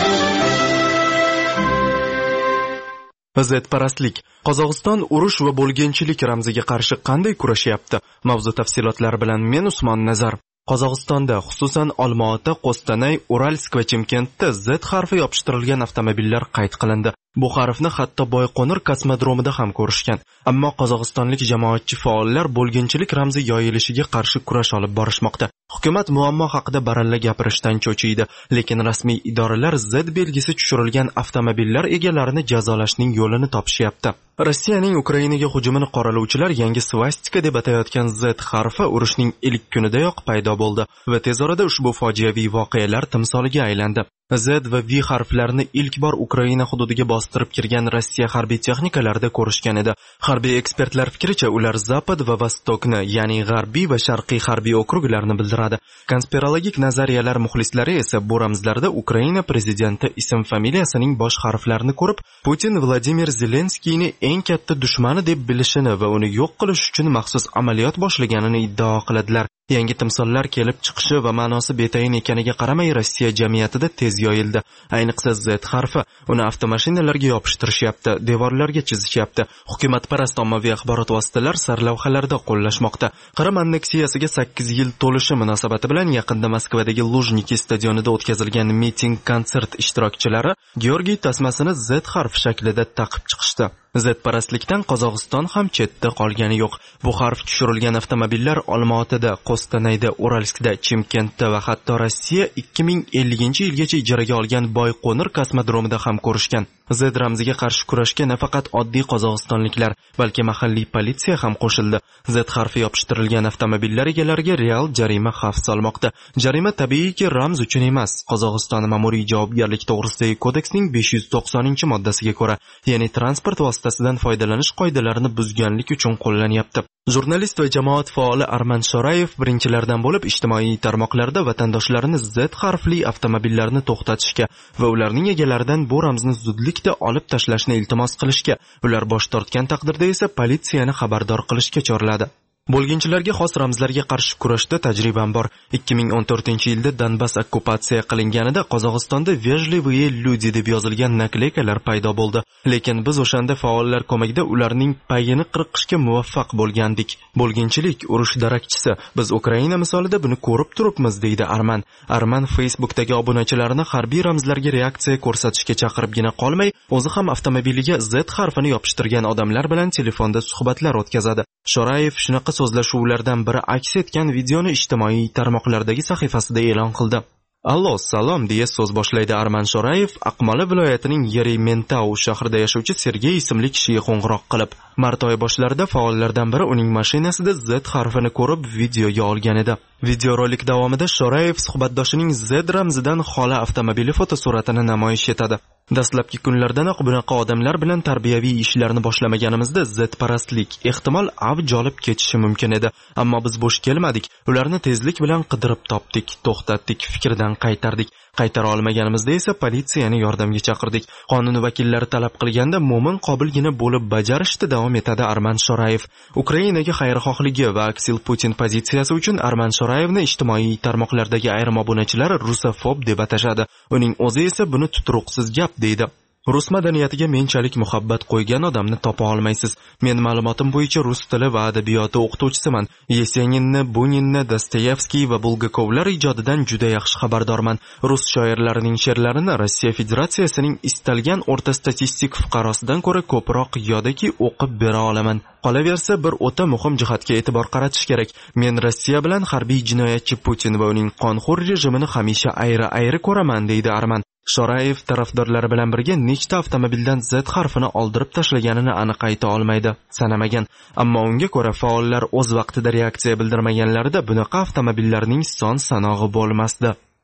Zedparastlik. Qozog'iston urush va bo'lginchilik ramziga qarshi qanday kurashyapti? Mavzu tafsilotlari bilan men Usmon Nazar. Qozog'istonda, xususan Olmaota, Qo'stanay, Uralsk va Chimkentda Z harfi yopishtirilgan avtomobillar qayd qilindi. Bu harfni hatto Boyqo'nir kosmodromida ham ko'rishgan. Ammo qozog'istonlik jamoatchi faollar bo'lginchilik ramzi yoyilishiga qarshi kurash olib borishmoqda. Hukumat muammo haqida baralla gapirishdan cho'chiydi, lekin rasmiy idoralar Z belgisi tushirilgan avtomobillar egalarini jazolashning yo'lini topishyapti. Rossiyaning Ukrainaga hujumini qoralovchilar yangi svastika deb atayotgan Z harfi urushning ilk kunidayoq paydo bo'ldi va tez orada ushbu fojiaviy voqealar timsoliga aylandi. Z va V harflarini ilk bor Ukraina hududiga bostirib kirgan Rossiya harbiy texnikalarida ko'rishgan edi. Harbiy ekspertlar fikricha, ular Zapad va Vostokni, ya'ni g'arbiy va sharqiy harbiy okruglarni bildiradi. Konspirologik nazariyalar muxlislari esa bu ramzlarda Ukraina prezidenti ism-familiyasining bosh harflarini ko'rib, Putin Vladimir Zelenskiyni eng katta dushmani deb bilishini va uni yo'q qilish uchun maxsus amaliyot boshlaganini iddao qiladilar. Yangi timsollar kelib chiqishi va ma'nosi betayin ekaniga qaramay Rossiya jamiyatida tez yoyildi. Ayniqsa Z harfi uni avtomashinalarga yopishtirishyapti, devorlarga chizishyapti. Hukumatparast ommaviy axborot vositalari sarlavhalarda qo'llashmoqda. Qrim anneksiyasiga 8 yil to'lishi munosabati bilan yaqinda Moskvadagi Lujniki stadionida o'tkazilgan miting-konsert ishtirokchilari Georgiy tasmasini Z harfi shaklida taqib chiqishdi. Zedparastlikdan Qozog'iston ham chetda qolgani yo'q. Bu harf tushirilgan avtomobillar Olmaotada, Qo'stanayda, Uralskda, Chimkentda va hatto Rossiya 2050-yilgacha ijaraga olgan Boyqo'nir kosmodromida ham ko'rishgan. Z ramziga qarshi kurashga nafaqat oddiy qozog'istonliklar, balki mahalliy politsiya ham qo'shildi. Z harfi yopishtirilgan avtomobillar egalariga real jarima xavf solmoqda. Jarima tabiiyki ramz uchun emas, Qozog'iston ma'muriy javobgarlik to'g'risidagi kodeksning 590-moddasiga ko'ra, ya'ni transport vositasidan foydalanish qoidalarini buzganlik uchun qo'llanyapti. Jurnalist va jamoat faoli Arman Shorayev birinchilardan bo'lib ijtimoiy tarmoqlarda vatandoshlarini Z harfli avtomobillarni to'xtatishga va ularning egalaridan bu ramzni zudlikda olib tashlashni iltimos qilishga, ular bosh tortgan taqdirda esa politsiyani xabardor qilishga chorladi. Bo'lginchilarga xos ramzlarga qarshi kurashda tajribam bor. 2014-yilda Donbass okkupatsiya qilinganida Qozog'istonda "Vejlivые люди" deb yozilgan nakleykalar paydo bo'ldi. Lekin biz o'shanda faollar ko'magida ularning payini qirqishga muvaffaq bo'lgandik. Bo'lginchilik urush darakchisi. Biz Ukraina misolida buni ko'rib turibmiz, deydi Arman. Arman Facebookdagi obunachilarini harbiy ramzlarga reaksiya ko'rsatishga chaqiribgina qolmay, o'zi ham avtomobiliga Z harfini yopishtirgan odamlar bilan telefonda suhbatlar o'tkazadi. Shorayev shunaqa so'zlashuvlardan biri aks etgan videoni ijtimoiy tarmoqlardagi sahifasida e'lon qildi. Allo, salom deya so'z boshlaydi Arman Shorayev, Aqmola viloyatining Yerementau shahrida yashovchi Sergey ismli kishiga qo'ng'iroq qilib. Mart oyi boshlarida faollardan biri uning mashinasida Z harfini ko'rib videoga olgan edi. Videorolik davomida Shorayev suhbatdoshining Z ramzidan xoli avtomobili fotosuratini namoyish etadi. Dastlabki kunlardanoq bunaqa odamlar bilan tarbiyaviy ishlarni boshlamaganimizda zedparastlik ehtimol avj olib ketishi mumkin edi. Ammo biz bo'sh kelmadik. Ularni tezlik bilan qidirib topdik, to'xtatdik, fikrdan qaytardik. Qaytara olmaganimizda esa politsiyani yordamga chaqirdik. Qonun vakillari talab qilganda mo'min qobilgina bo'lib bajarishda davom etadi Arman Shorayev. Ukrainaga xayrixohligi va aksil Putin pozitsiyasi uchun Arman Shorayevni ijtimoiy tarmoqlardagi ayrim obunachilar rusofob deb atashadi. Uning o'zi esa buni tuturuqsiz gap deydi. Rus madaniyatiga menchalik muhabbat qo'ygan odamni topa olmaysiz. Men ma'lumotim bo'yicha rus tili va adabiyoti o'qituvchisiman. Yeseninni, Buninni, Dostoyevskiy va Bulgakovlar ijodidan juda yaxshi xabardorman. Rus shoirlarining she'rlarini Rossiya Federatsiyasining istalgan o'rta statistik fuqarosidan ko'ra ko'proq yoki o'qib bera olaman. Qolaversa, bir o'ta muhim jihatga e'tibor qaratish kerak. Men Rossiya bilan harbiy jinoyatchi Putin va uning qonxo'r rejimini hamisha ayri-ayri ko'raman, deydi Arman. Shorayev tarafdorlari bilan birga nechta avtomobildan Z harfini oldirib tashlaganini aniq ayta olmaydi, sanamagan. Ammo unga ko'ra faollar o'z vaqtida reaksiya bildirmaganlarida bunaqa avtomobillarning son-sanog'i bo'lmasdi.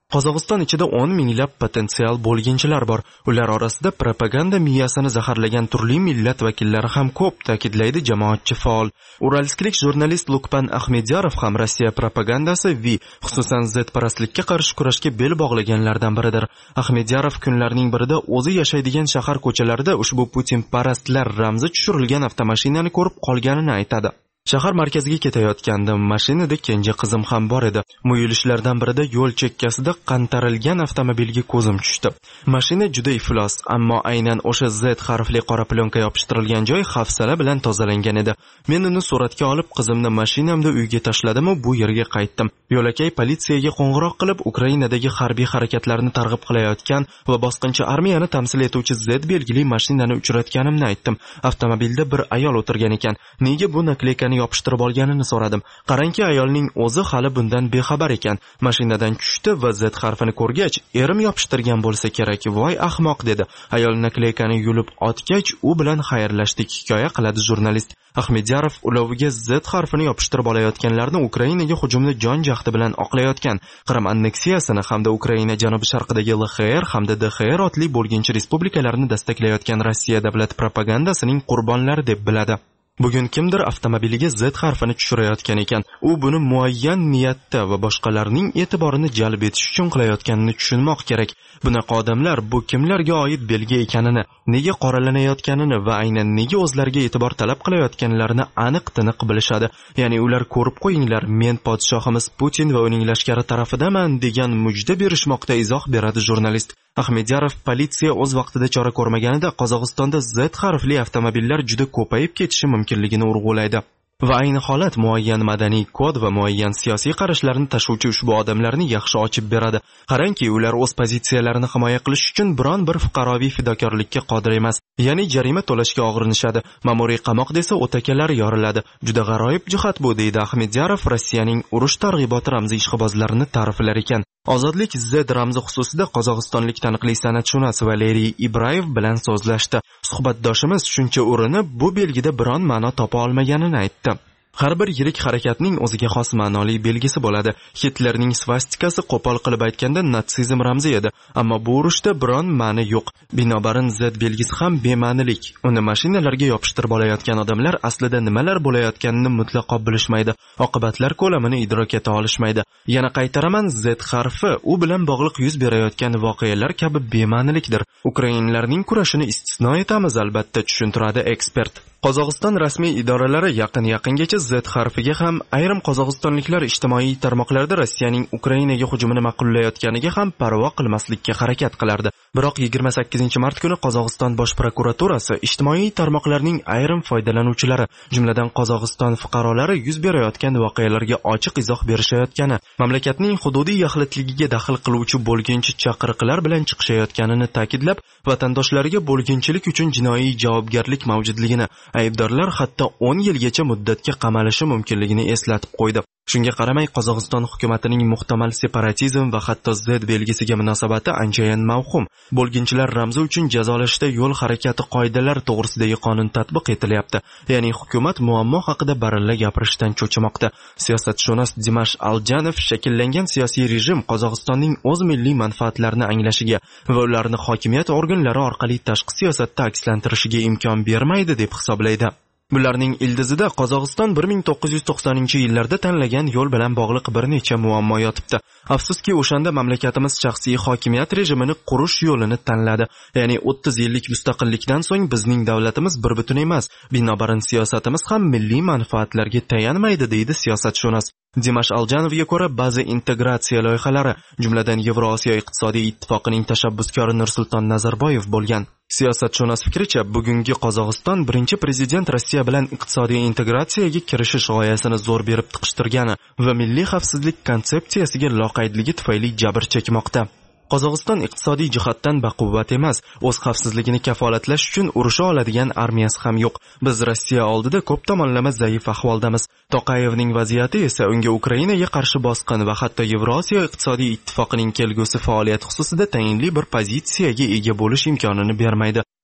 Qozog'iston ichida 10 minglab potensial bo'lginchilar bor. Ular orasida propaganda miyasini zaharlagan turli millat vakillari ham ko'p, ta'kidlaydi jamoatchi faol. Uralsklik jurnalist Lukpan Ahmedyarov ham Rossiya propagandasi xususan Z-parastlikka qarshi kurashga bel bog'laganlardan biridir. Ahmedyarov kunlarning birida o'zi yashaydigan shahar ko'chalarida ushbu Putin parastlar ramzi tushirilgan avtomashinani ko'rib qolganini aytadi. Shahar markaziga ketayotgandim, mashinada kenja qizim ham bor edi. Muyulishlardan birida yo'l chekkasida qantarilgan avtomobilga ko'zim tushdi. Mashina juda iflos, ammo aynan o'sha Z harfli qora plyonka yopishtirilgan joy hafsala bilan tozalangan edi. Men uni suratga olib, qizimni mashinamda uyga tashladim va bu yerga qaytdim. Yo'lakay politsiyaga qo'ng'iroq qilib, Ukrainadagi harbiy harakatlarni targ'ib qilayotgan va bosqinchi armiyani tamsil etuvchi Z belgili mashinani uchratganimni aytdim. Avtomobilda bir ayol o'tirgan ekan. Nega bu nakleykani yopishtirib olganini so'radim. Qarangki, ayolning o'zi hali bundan bexabar ekan. Mashinadan tushdi va Z harfini ko'rgach, erim yopishtirgan bo'lsa kerak. Voy ahmoq dedi. Ayol nakleykani yulib otgach, u bilan xayrlashdik, hikoya qiladi jurnalist. Ahmedyarov uloviga Z harfini yopishtirib olayotganlarni Ukrainaga hujumni jon jahdi bilan oqlayotgan, Qrim anneksiyasini hamda Ukraina janubi-sharqidagi LXR hamda DXR otli bo'lginchi respublikalarni destaklayotgan Rossiya davlat propagandasining qurbonlari deb biladi. Bugun kimdir avtomobiliga Z harfini tushirayotgan ekan. U buni muayyan niyatda va boshqalarning e'tiborini jalb etish uchun qilayotganini tushunmoq kerak. Bunaqa odamlar bu kimlarga oid belgi ekanini, nega qoralanayotganini va aynan nega o'zlariga e'tibor talab qilayotganlarini aniq-tiniq bilishadi. Ya'ni ular ko'rib qo'yinglar, men podshohimiz Putin va uning lashkari tarafidaman degan mujda berishmoqda, izoh beradi jurnalist. Ahmedyarov politsiya o'z vaqtida chora ko'rmaganida Qozog'istonda Z harfli avtomobillar juda ko'payib ketishi mumkinligini urg'ulaydi. Va ayni holat muayyan madaniy kod va muayyan siyosiy qarashlarni tashuvchi ushbu odamlarni yaxshi ochib beradi. Qarangki, ular o'z pozitsiyalarini himoya qilish uchun biron bir fuqaroviy fidokorlikka qodir emas. Ya'ni jarima to'lashga og'rinishadi. Ma'muriy qamoq desa o'takalari yoriladi. Juda g'aroyib jihat bu, deydi Ahmedyarov Rossiyaning urush targ'iboti ramzi ishqibozlarini ta'riflar ekan. Ozodlik Z ramzi xususida qozog'istonlik taniqli san'atshunos Valeriy Ibrayev bilan so'zlashdi. Suhbatdoshimiz shuncha urinib, bu belgida biron ma'no topa olmaganini aytdi. Har bir yirik harakatning o'ziga xos ma'noli belgisi bo'ladi. Hitlerning svastikasi qo'pol qilib aytganda natsizm ramzi edi, ammo bu urushda biron ma'ni yo'q. Binobarin Z belgisi ham bema'nilik. Uni mashinalarga yopishtirib olayotgan odamlar aslida nimalar bo'layotganini mutlaqo bilishmaydi. Oqibatlar ko'lamini idrok eta olishmaydi. Yana qaytaraman, Z harfi u bilan bog'liq yuz berayotgan voqealar kabi bema'nilikdir. Ukrainlarning kurashini istisno etamiz, albatta, tushuntiradi ekspert. Qozog'iston rasmiy idoralari yaqingacha Z harfiga ham ayrim qozog'istonliklar ijtimoiy tarmoqlarda Rossiyaning Ukrainaga hujumini ma'qullayotganiga ham parvo qilmaslikka harakat qilardi. Biroq 28-mart kuni Qozog'iston bosh prokuraturasi ijtimoiy tarmoqlarning ayrim foydalanuvchilari, jumladan Qozog'iston fuqarolari yuz berayotgan voqealarga ochiq izoh berishayotgani, mamlakatning hududiy yaxlitligiga daxl qiluvchi bo'lginchi chaqiriqlar bilan chiqishayotganini ta'kidlab, vatandoshlariga bo'lginchilik uchun jinoiy javobgarlik mavjudligini, aybdorlar hatto 10 yilgacha muddatga qamalishi mumkinligini eslatib qo'ydi. Shunga qaramay, Qozog'iston hukumatining muhtamal separatizm va hatto Z belgisiga munosabati anchayin mavhum. Bo'lginchilar ramzi uchun jazolashda yo'l harakati qoidalari to'g'risidagi qonun tatbiq etilyapti. Ya'ni hukumat muammo haqida baralla gapirishdan cho'chimoqda. Siyosatshunos Dimash Aljanov shakllangan siyosiy rejim Qozog'istonning o'z milliy manfaatlarini anglashiga va ularni hokimiyat organlari orqali tashqi siyosatda akslantirishiga imkon bermaydi deb hisoblaydi. Bularning ildizida Qozog'iston 1990-yillarda tanlagan yo'l bilan bog'liq bir necha muammo yotibdi. Afsuski, o'shanda mamlakatimiz shaxsiy hokimiyat rejimini qurish yo'lini tanladi. Ya'ni 30 yillik mustaqillikdan so'ng bizning davlatimiz bir butun emas. Binobarin siyosatimiz ham milliy manfaatlarga tayanmaydi, deydi siyosatshunos. Dimash Aljanovga ko'ra, ba'zi integratsiya loyihalari, jumladan Yevrosiyo iqtisodiy ittifoqining tashabbuskori Nursulton Nazarboyev bo'lgan. Siyosatshunos fikricha, bugungi Qozog'iston birinchi prezident Rossiya bilan iqtisodiy integratsiyaga kirishish g'oyasini zo'r berib tiqishtirgani va milliy xavfsizlik konsepsiyasiga loqaydligi tufayli jabr chekmoqda. Qozog'iston iqtisodiy jihatdan baquvvat emas, o'z xavfsizligini kafolatlash uchun urusha oladigan armiyasi ham yo'q. Biz Rossiya oldida ko'p tomonlama zaif ahvoldamiz. Toqayevning vaziyati esa unga Ukrainaga qarshi bosqin va hatto Yevrosiyo iqtisodiy ittifoqining kelgusi faoliyati xususida tayinli bir pozitsiyaga ega bo'lish imkonini bermaydi.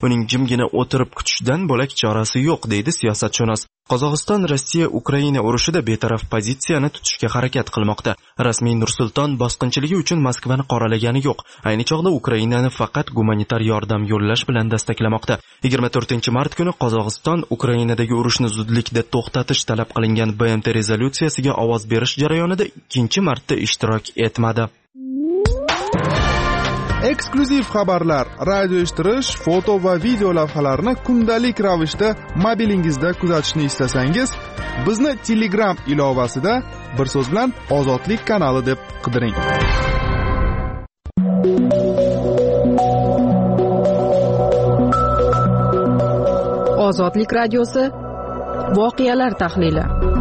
uning jimgina o'tirib kutishdan bo'lak chorasi yo'q, deydi siyosatshunos. Qozog'iston Rossiya Ukraina urushida betaraf pozitsiyani tutishga harakat qilmoqda. Rasmiy Nursulton bosqinchiligi uchun Moskvani qoralagani yo'q. Ayni chog'da Ukrainani faqat gumanitar yordam yo'llash bilan dastaklamoqda. 24-mart kuni Qozog'iston Ukrainadagi urushni zudlikda to'xtatish talab qilingan BMT rezolyutsiyasiga ovoz berish jarayonida ikkinchi marta ishtirok etmadi. Eksklyuziv xabarlar, radio eshittirish, foto va video lavhalarni kundalik ravishda mobilingizda kuzatishni istasangiz, bizni Telegram ilovasida bir so'z bilan Ozodlik kanali deb qidiring. Ozodlik radiosi voqealar tahlili.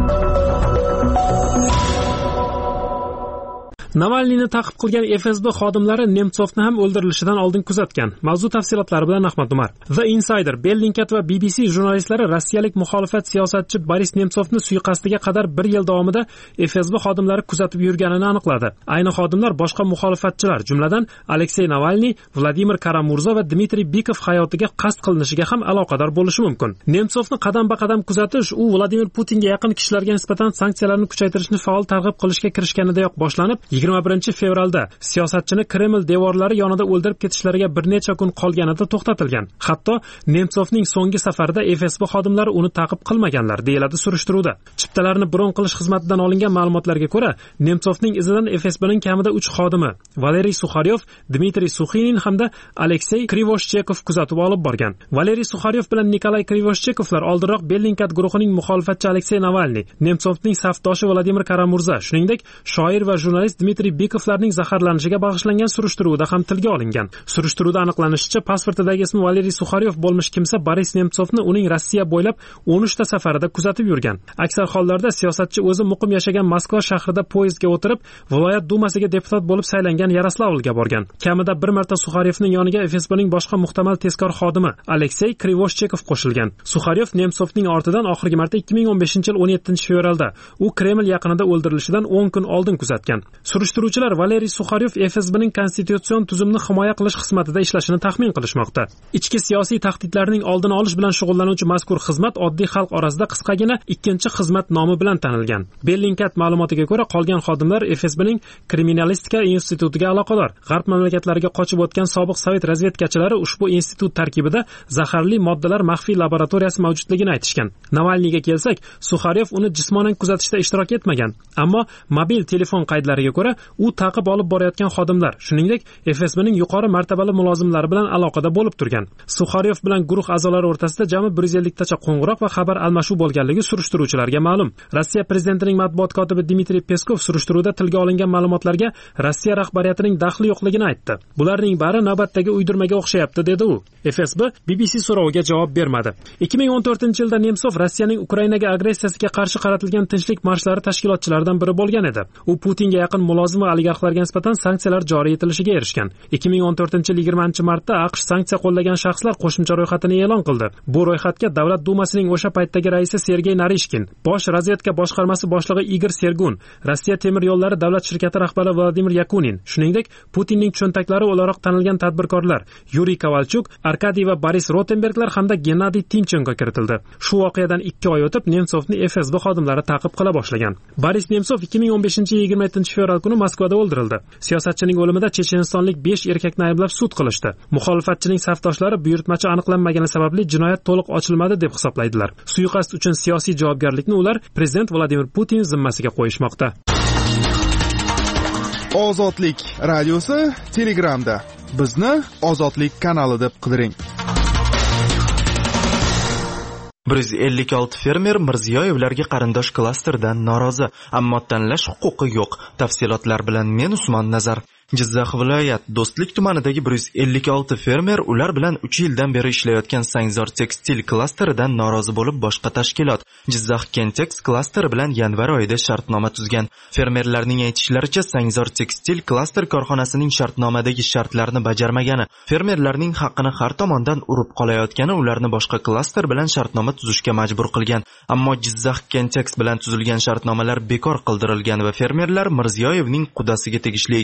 Navalniyni ta'qib qilgan FSB xodimlari Nemtsovni ham o'ldirilishidan oldin kuzatgan. Mavzu tafsilotlari bilan Ahmad Umar. The Insider, Bellingcat va BBC jurnalistlari rossiyalik muxolifat siyosatchi Boris Nemtsovni suiqasdiga qadar 1 yil davomida FSB xodimlari kuzatib yurganini aniqladi. Ayni xodimlar boshqa muxolifatchilar, jumladan Aleksey Navalniy, Vladimir Karamurza va Dmitriy Bikov hayotiga qasd qilinishiga ham aloqador bo'lishi mumkin. Nemtsovni qadam-ba-qadam kuzatish u Vladimir Putinga yaqin kishilarga nisbatan sanksiyalarni kuchaytirishni faol targ'ib qilishga kirishganidayoq boshlanib, 21-fevralda siyosatchini Kreml devorlari yonida o'ldirib ketishlariga bir necha kun qolganida to'xtatilgan. Hatto Nemtsovning so'nggi safarida FSB xodimlari uni ta'qib qilmaganlar, deyiladi surishtiruvda. Chiptalarni bron qilish xizmatidan olingan ma'lumotlarga ko'ra, Nemtsovning izidan FSBning kamida 3 xodimi, Valeriy Sukharyov, Dmitriy Suxinin hamda Aleksey Krivoshchekov kuzatib olib borgan. Valeriy Sukharyov bilan Nikolay Krivoshchekovlar oldinroq Bellingcat guruhining muxolifatchi Aleksey Navalniy, Nemtsovning safdoshi Vladimir Karamurza, shuningdek shoir va jurnalist Dmitriy Bikovlarning zaharlanishiga bag'ishlangan surishtiruvda ham tilga olingan. Surishtiruvda aniqlanishicha, pasportidagi ismi Valeriy Sukharyov bo'lmish kimsa Boris Nemtsovni uning Rossiya bo'ylab 13 ta safarida kuzatib yurgan. Aksar hollarda siyosatchi o'zi muqim yashagan Moskva shahrida poyezdga o'tirib, viloyat dumasiga deputat bo'lib saylangan Yaroslavlga borgan. Kamida bir marta Sukharyovning yoniga FSBning boshqa muhtamal tezkor xodimi Aleksey Krivoshchekov qo'shilgan. Sukharyov Nemtsovning ortidan oxirgi marta 2015-yil 17-fevralda u Kreml yaqinida o'ldirilishidan 10 kun oldin kuzatgan. Surishtiruvchilar Valeriy Sukharyov FSBning konstitutsion tuzumni himoya qilish xizmatida ishlashini taxmin qilishmoqda. Ichki siyosiy tahdidlarning oldini olish bilan shug'ullanuvchi mazkur xizmat oddiy xalq orasida qisqagina ikkinchi xizmat nomi bilan tanilgan. Bellingcat ma'lumotiga ko'ra, qolgan xodimlar FSBning kriminalistika institutiga aloqador. G'arb mamlakatlariga qochib o'tgan sobiq sovet razvedkachilari ushbu institut tarkibida zaharli moddalar maxfiy laboratoriyasi mavjudligini aytishgan. Navalniyga kelsak, Sukharyov uni jismonan kuzatishda ishtirok etmagan, ammo mobil telefon qaydlariga ko'ra, u ta'qib olib borayotgan xodimlar, shuningdek FSBning yuqori martabali mulozimlari bilan aloqada bo'lib turgan. Sukharyov bilan guruh a'zolari o'rtasida jami 150 tacha qo'ng'iroq va xabar almashuv bo'lganligi surishtiruvchilarga ma'lum. Rossiya prezidentining matbuot kotibi Dmitriy Peskov surishtiruvda tilga olingan ma'lumotlarga Rossiya rahbariyatining daxli yo'qligini aytdi. Bularning bari navbatdagi uydirmaga o'xshayapti, dedi u. FSB BBC so'roviga javob bermadi. 2014-yilda Nemtsov Rossiyaning Ukrainaga agressiyasiga qarshi qaratilgan tinchlik marshlari tashkilotchilaridan biri bo'lgan edi. U Putinga yaqin mulozim va oligarxlarga nisbatan sanksiyalar joriy etilishiga erishgan. 2014-yil 20-martda AQSh sanksiya qo'llagan shaxslar qo'shimcha ro'yxatini e'lon qildi. Bu ro'yxatga Davlat dumasining o'sha paytdagi raisi Sergey Narishkin, Bosh razvedka boshqarmasi boshlig'i Igor Sergun, Rossiya temir yo'llari davlat shirkati rahbari Vladimir Yakunin, shuningdek Putinning cho'ntaklari o'laroq tanilgan tadbirkorlar Yuriy Kovalchuk, Arkadiy va Boris Rotenberglar hamda Gennadiy Timchenko kiritildi. Shu voqeadan 2 oy o'tib Nemtsovni FSB xodimlari ta'qib qila boshlagan. Boris Nemtsov 2015-yil 27-fevral kuni Moskvada o'ldirildi. Siyosatchining o'limida chechenistonlik 5 erkakni ayblab sud qilishdi. Muxolifatchining safdoshlari buyurtmachi aniqlanmagani sababli jinoyat to'liq ochilmadi deb hisoblaydilar. Suiqasd uchun siyosiy javobgarlikni ular prezident Vladimir Putin zimmasiga qo'yishmoqda. Ozodlik radiosi Telegramda. Bizni Ozodlik kanali deb qidiring. 156 fermer Mirziyoyevlarga qarindosh klasterdan norozi, ammo tanlash huquqi yo'q. Tafsilotlar bilan men Usmon Nazar. Jizzax viloyat Do'stlik tumanidagi 156 fermer ular bilan 3 yildan beri ishlayotgan Sangzor tekstil klasteridan norozi bo'lib boshqa tashkilot Jizzax Kentex klasteri bilan yanvar oyida shartnoma tuzgan. Fermerlarning aytishlaricha Sangzor tekstil klaster korxonasining shartnomadagi shartlarni bajarmagani, fermerlarning haqqini har tomondan urib qolayotgani ularni boshqa klaster bilan shartnoma tuzishga majbur qilgan. Ammo Jizzax Kentex bilan tuzilgan shartnomalar bekor qildirilgan va fermerlar Mirziyoyevning qudasiga tegishli ekanligi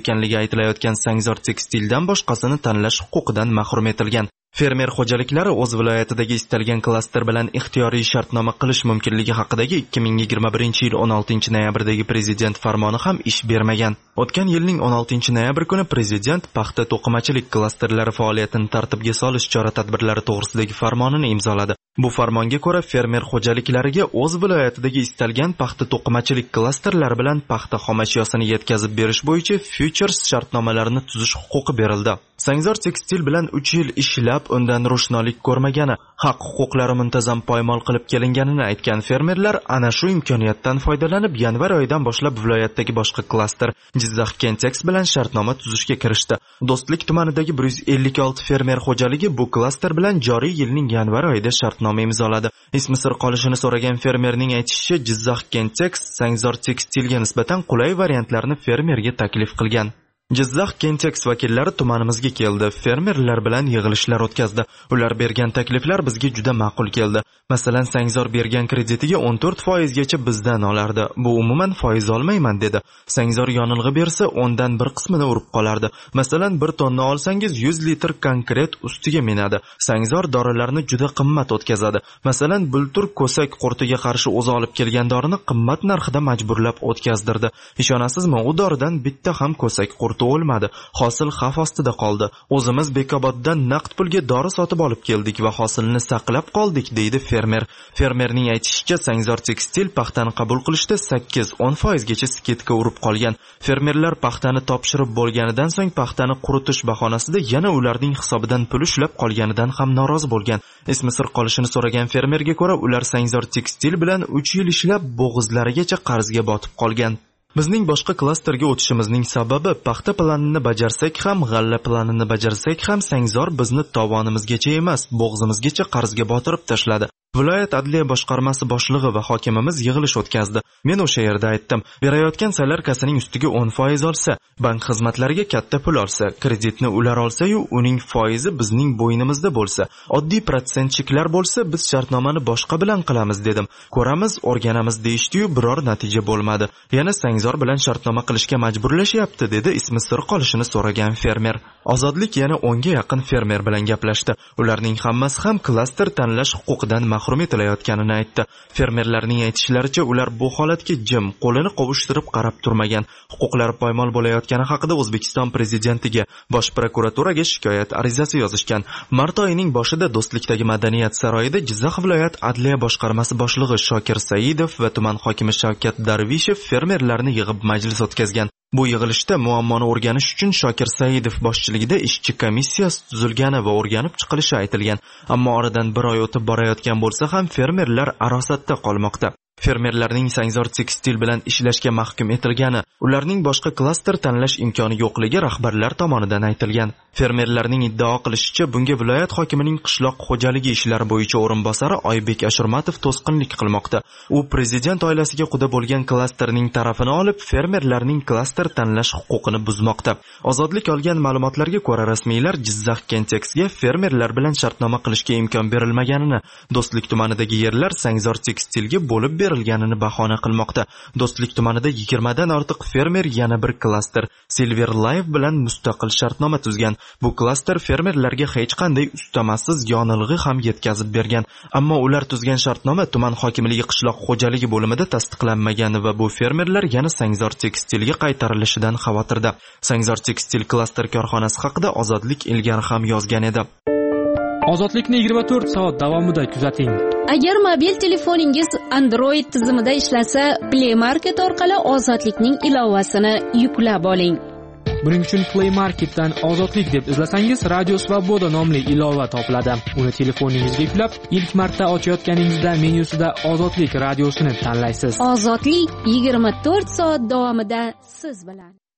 etilayotgan sangzor tekstildan boshqasini tanlash huquqidan mahrum etilgan. Fermer xo'jaliklari o'z viloyatidagi istalgan klaster bilan ixtiyoriy shartnoma qilish mumkinligi haqidagi 2021-yil 16-noyabrdagi prezident farmoni ham ish bermagan. O'tgan yilning 16-noyabr kuni prezident paxta to'qimachilik klasterlari faoliyatini tartibga solish chora-tadbirlari to'g'risidagi farmonini imzoladi. Bu farmonga ko'ra fermer xo'jaliklariga o'z viloyatidagi istalgan paxta to'qimachilik klasterlari bilan paxta xomashyosini yetkazib berish bo'yicha futures shartnomalarini tuzish huquqi berildi. Sangzor tekstil bilan 3 yil ishlab undan ro'shnolik ko'rmagani, haq-huquqlari muntazam poymol qilib kelinganini aytgan fermerlar ana shu imkoniyatdan foydalanib yanvar oyidan boshlab viloyatdagi boshqa klaster Jizzax Kentex bilan shartnoma tuzishga kirishdi. Do'stlik tumanidagi 156 fermer xo'jaligi bu klaster bilan joriy yilning yanvar oyida shartnoma imzoladi. Ismi sir qolishini so'ragan fermerning aytishicha, Jizzax Kentex Sangzor tekstilga nisbatan qulay variantlarni fermerga taklif qilgan. Jizzax Kentex vakillari tumanimizga keldi, fermerlar bilan yig'ilishlar o'tkazdi. Ular bergan takliflar bizga juda ma'qul keldi. Masalan, Sangzor bergan kreditiga 14% gacha bizdan olardi. Bu umuman foiz olmayman dedi. Sangzor yonilg'i bersa, ondan bir qismini urib qolardi. Masalan, 1 tonna olsangiz 100 litr konkret ustiga minadi. Sangzor dorilarni juda qimmat o'tkazadi. Masalan, bultur ko'sak qurtiga qarshi o'zi olib kelgan dorini qimmat narxida majburlab o'tkazdirdi. Ishonasizmi, u doridan bitta ham ko'sak qurti o'lmadi. Hosil xavf ostida qoldi. O'zimiz Bekoboddan naqd pulga dori sotib olib keldik va hosilni saqlab qoldik, deydi fermer. Fermerning aytishicha, Sangzor tekstil paxtani qabul qilishda 8-10% gacha sketka urib qolgan. Fermerlar paxtani topshirib bo'lganidan so'ng paxtani quritish bahonasida yana ularning hisobidan pul ushlab qolganidan ham norozi bo'lgan. Ismi sir qolishini so'ragan fermerga ko'ra, ular Sangzor tekstil bilan 3 yil ishlab bo'g'izlarigacha qarzga botib qolgan. Bizning boshqa klasterga o'tishimizning sababi paxta planini bajarsak ham, g'alla planini bajarsak ham Sangzor bizni tovonimizgacha emas, bo'g'zimizgacha qarzga botirib tashladi. Viloyat adliya boshqarmasi boshlig'i va hokimimiz yig'ilish o'tkazdi. Men o'sha yerda aytdim, berayotgan salarkasining ustiga 10% olsa, bank xizmatlariga katta pul olsa, kreditni ular olsa-yu, uning foizi bizning bo'ynimizda bo'lsa, oddiy protsentchiklar bo'lsa, biz shartnomani boshqa bilan qilamiz dedim. Ko'ramiz, o'rganamiz deyishdi-yu, biror natija bo'lmadi. Yana Sangzor bilan shartnoma qilishga majburlashyapti, dedi ismi sir qolishini so'ragan fermer. Ozodlik yana 10 ga yaqin fermer bilan gaplashdi. Ularning hammasi ham klaster tanlash huquqidan mahrum etilayotganini aytdi. Fermerlarning aytishlaricha, ular bu holatga jim, qo'lini qovushtirib qarab turmagan. Huquqlari poymol bo'layotgani haqida O'zbekiston prezidentiga, Bosh prokuraturaga shikoyat arizasi yozishgan. Mart oyining boshida Do'stlikdagi Madaniyat saroyida Jizzax viloyat adliya boshqarmasi boshlig'i Shokir Saidov va tuman hokimi Shavkat Darvishev fermerlarni yig'ib majlis o'tkazgan. Bu yig'ilishda muammoni o'rganish uchun Shokir Saidov boshchiligida ishchi komissiyasi tuzilgani va o'rganib chiqilishi aytilgan. Ammo oradan 1 oy o'tib borayotgan bo'lsa ham fermerlar arosatda qolmoqda. Fermerlarning Sangzor tekstil bilan ishlashga mahkum etilgani, ularning boshqa klaster tanlash imkoni yo'qligi rahbarlar tomonidan aytilgan. Fermerlarning iddao qilishicha, bunga viloyat hokimining qishloq xo'jaligi ishlari bo'yicha o'rinbosari Oybek Ashurmatov to'sqinlik qilmoqda. U prezident oilasiga quda bo'lgan klasterning tarafini olib, fermerlarning klaster tanlash huquqini buzmoqda. Ozodlik olgan ma'lumotlarga ko'ra, rasmiylar Jizzax Kentexga fermerlar bilan shartnoma qilishga imkon berilmaganini, Do'stlik tumanidagi yerlar Sangzor tekstilga bo'lib berilganini bahona qilmoqda. Do'stlik tumanida 20 dan ortiq fermer yana bir klaster Silver Life bilan mustaqil shartnoma tuzgan. Bu klaster fermerlarga hech qanday ustamasiz yonilg'i ham yetkazib bergan. Ammo ular tuzgan shartnoma tuman hokimligi qishloq xo'jaligi bo'limida tasdiqlanmagan va bu fermerlar yana Sangzor tekstilga qaytarilishidan xavotirda. Sangzor tekstil klaster korxonasi haqida Ozodlik ilgari ham yozgan edi. Ozodlikni 24 soat davomida kuzating. Agar mobil telefoningiz Android tizimida ishlasa, Play Market orqali Ozodlikning ilovasini yuklab oling. Buning uchun Play Marketdan Ozodlik deb izlasangiz, Radio Svoboda nomli ilova topiladi. Uni telefoningizga yuklab, ilk marta ochayotganingizda menyusida Ozodlik radiosini tanlaysiz. Ozodlik 24 soat davomida siz bilan.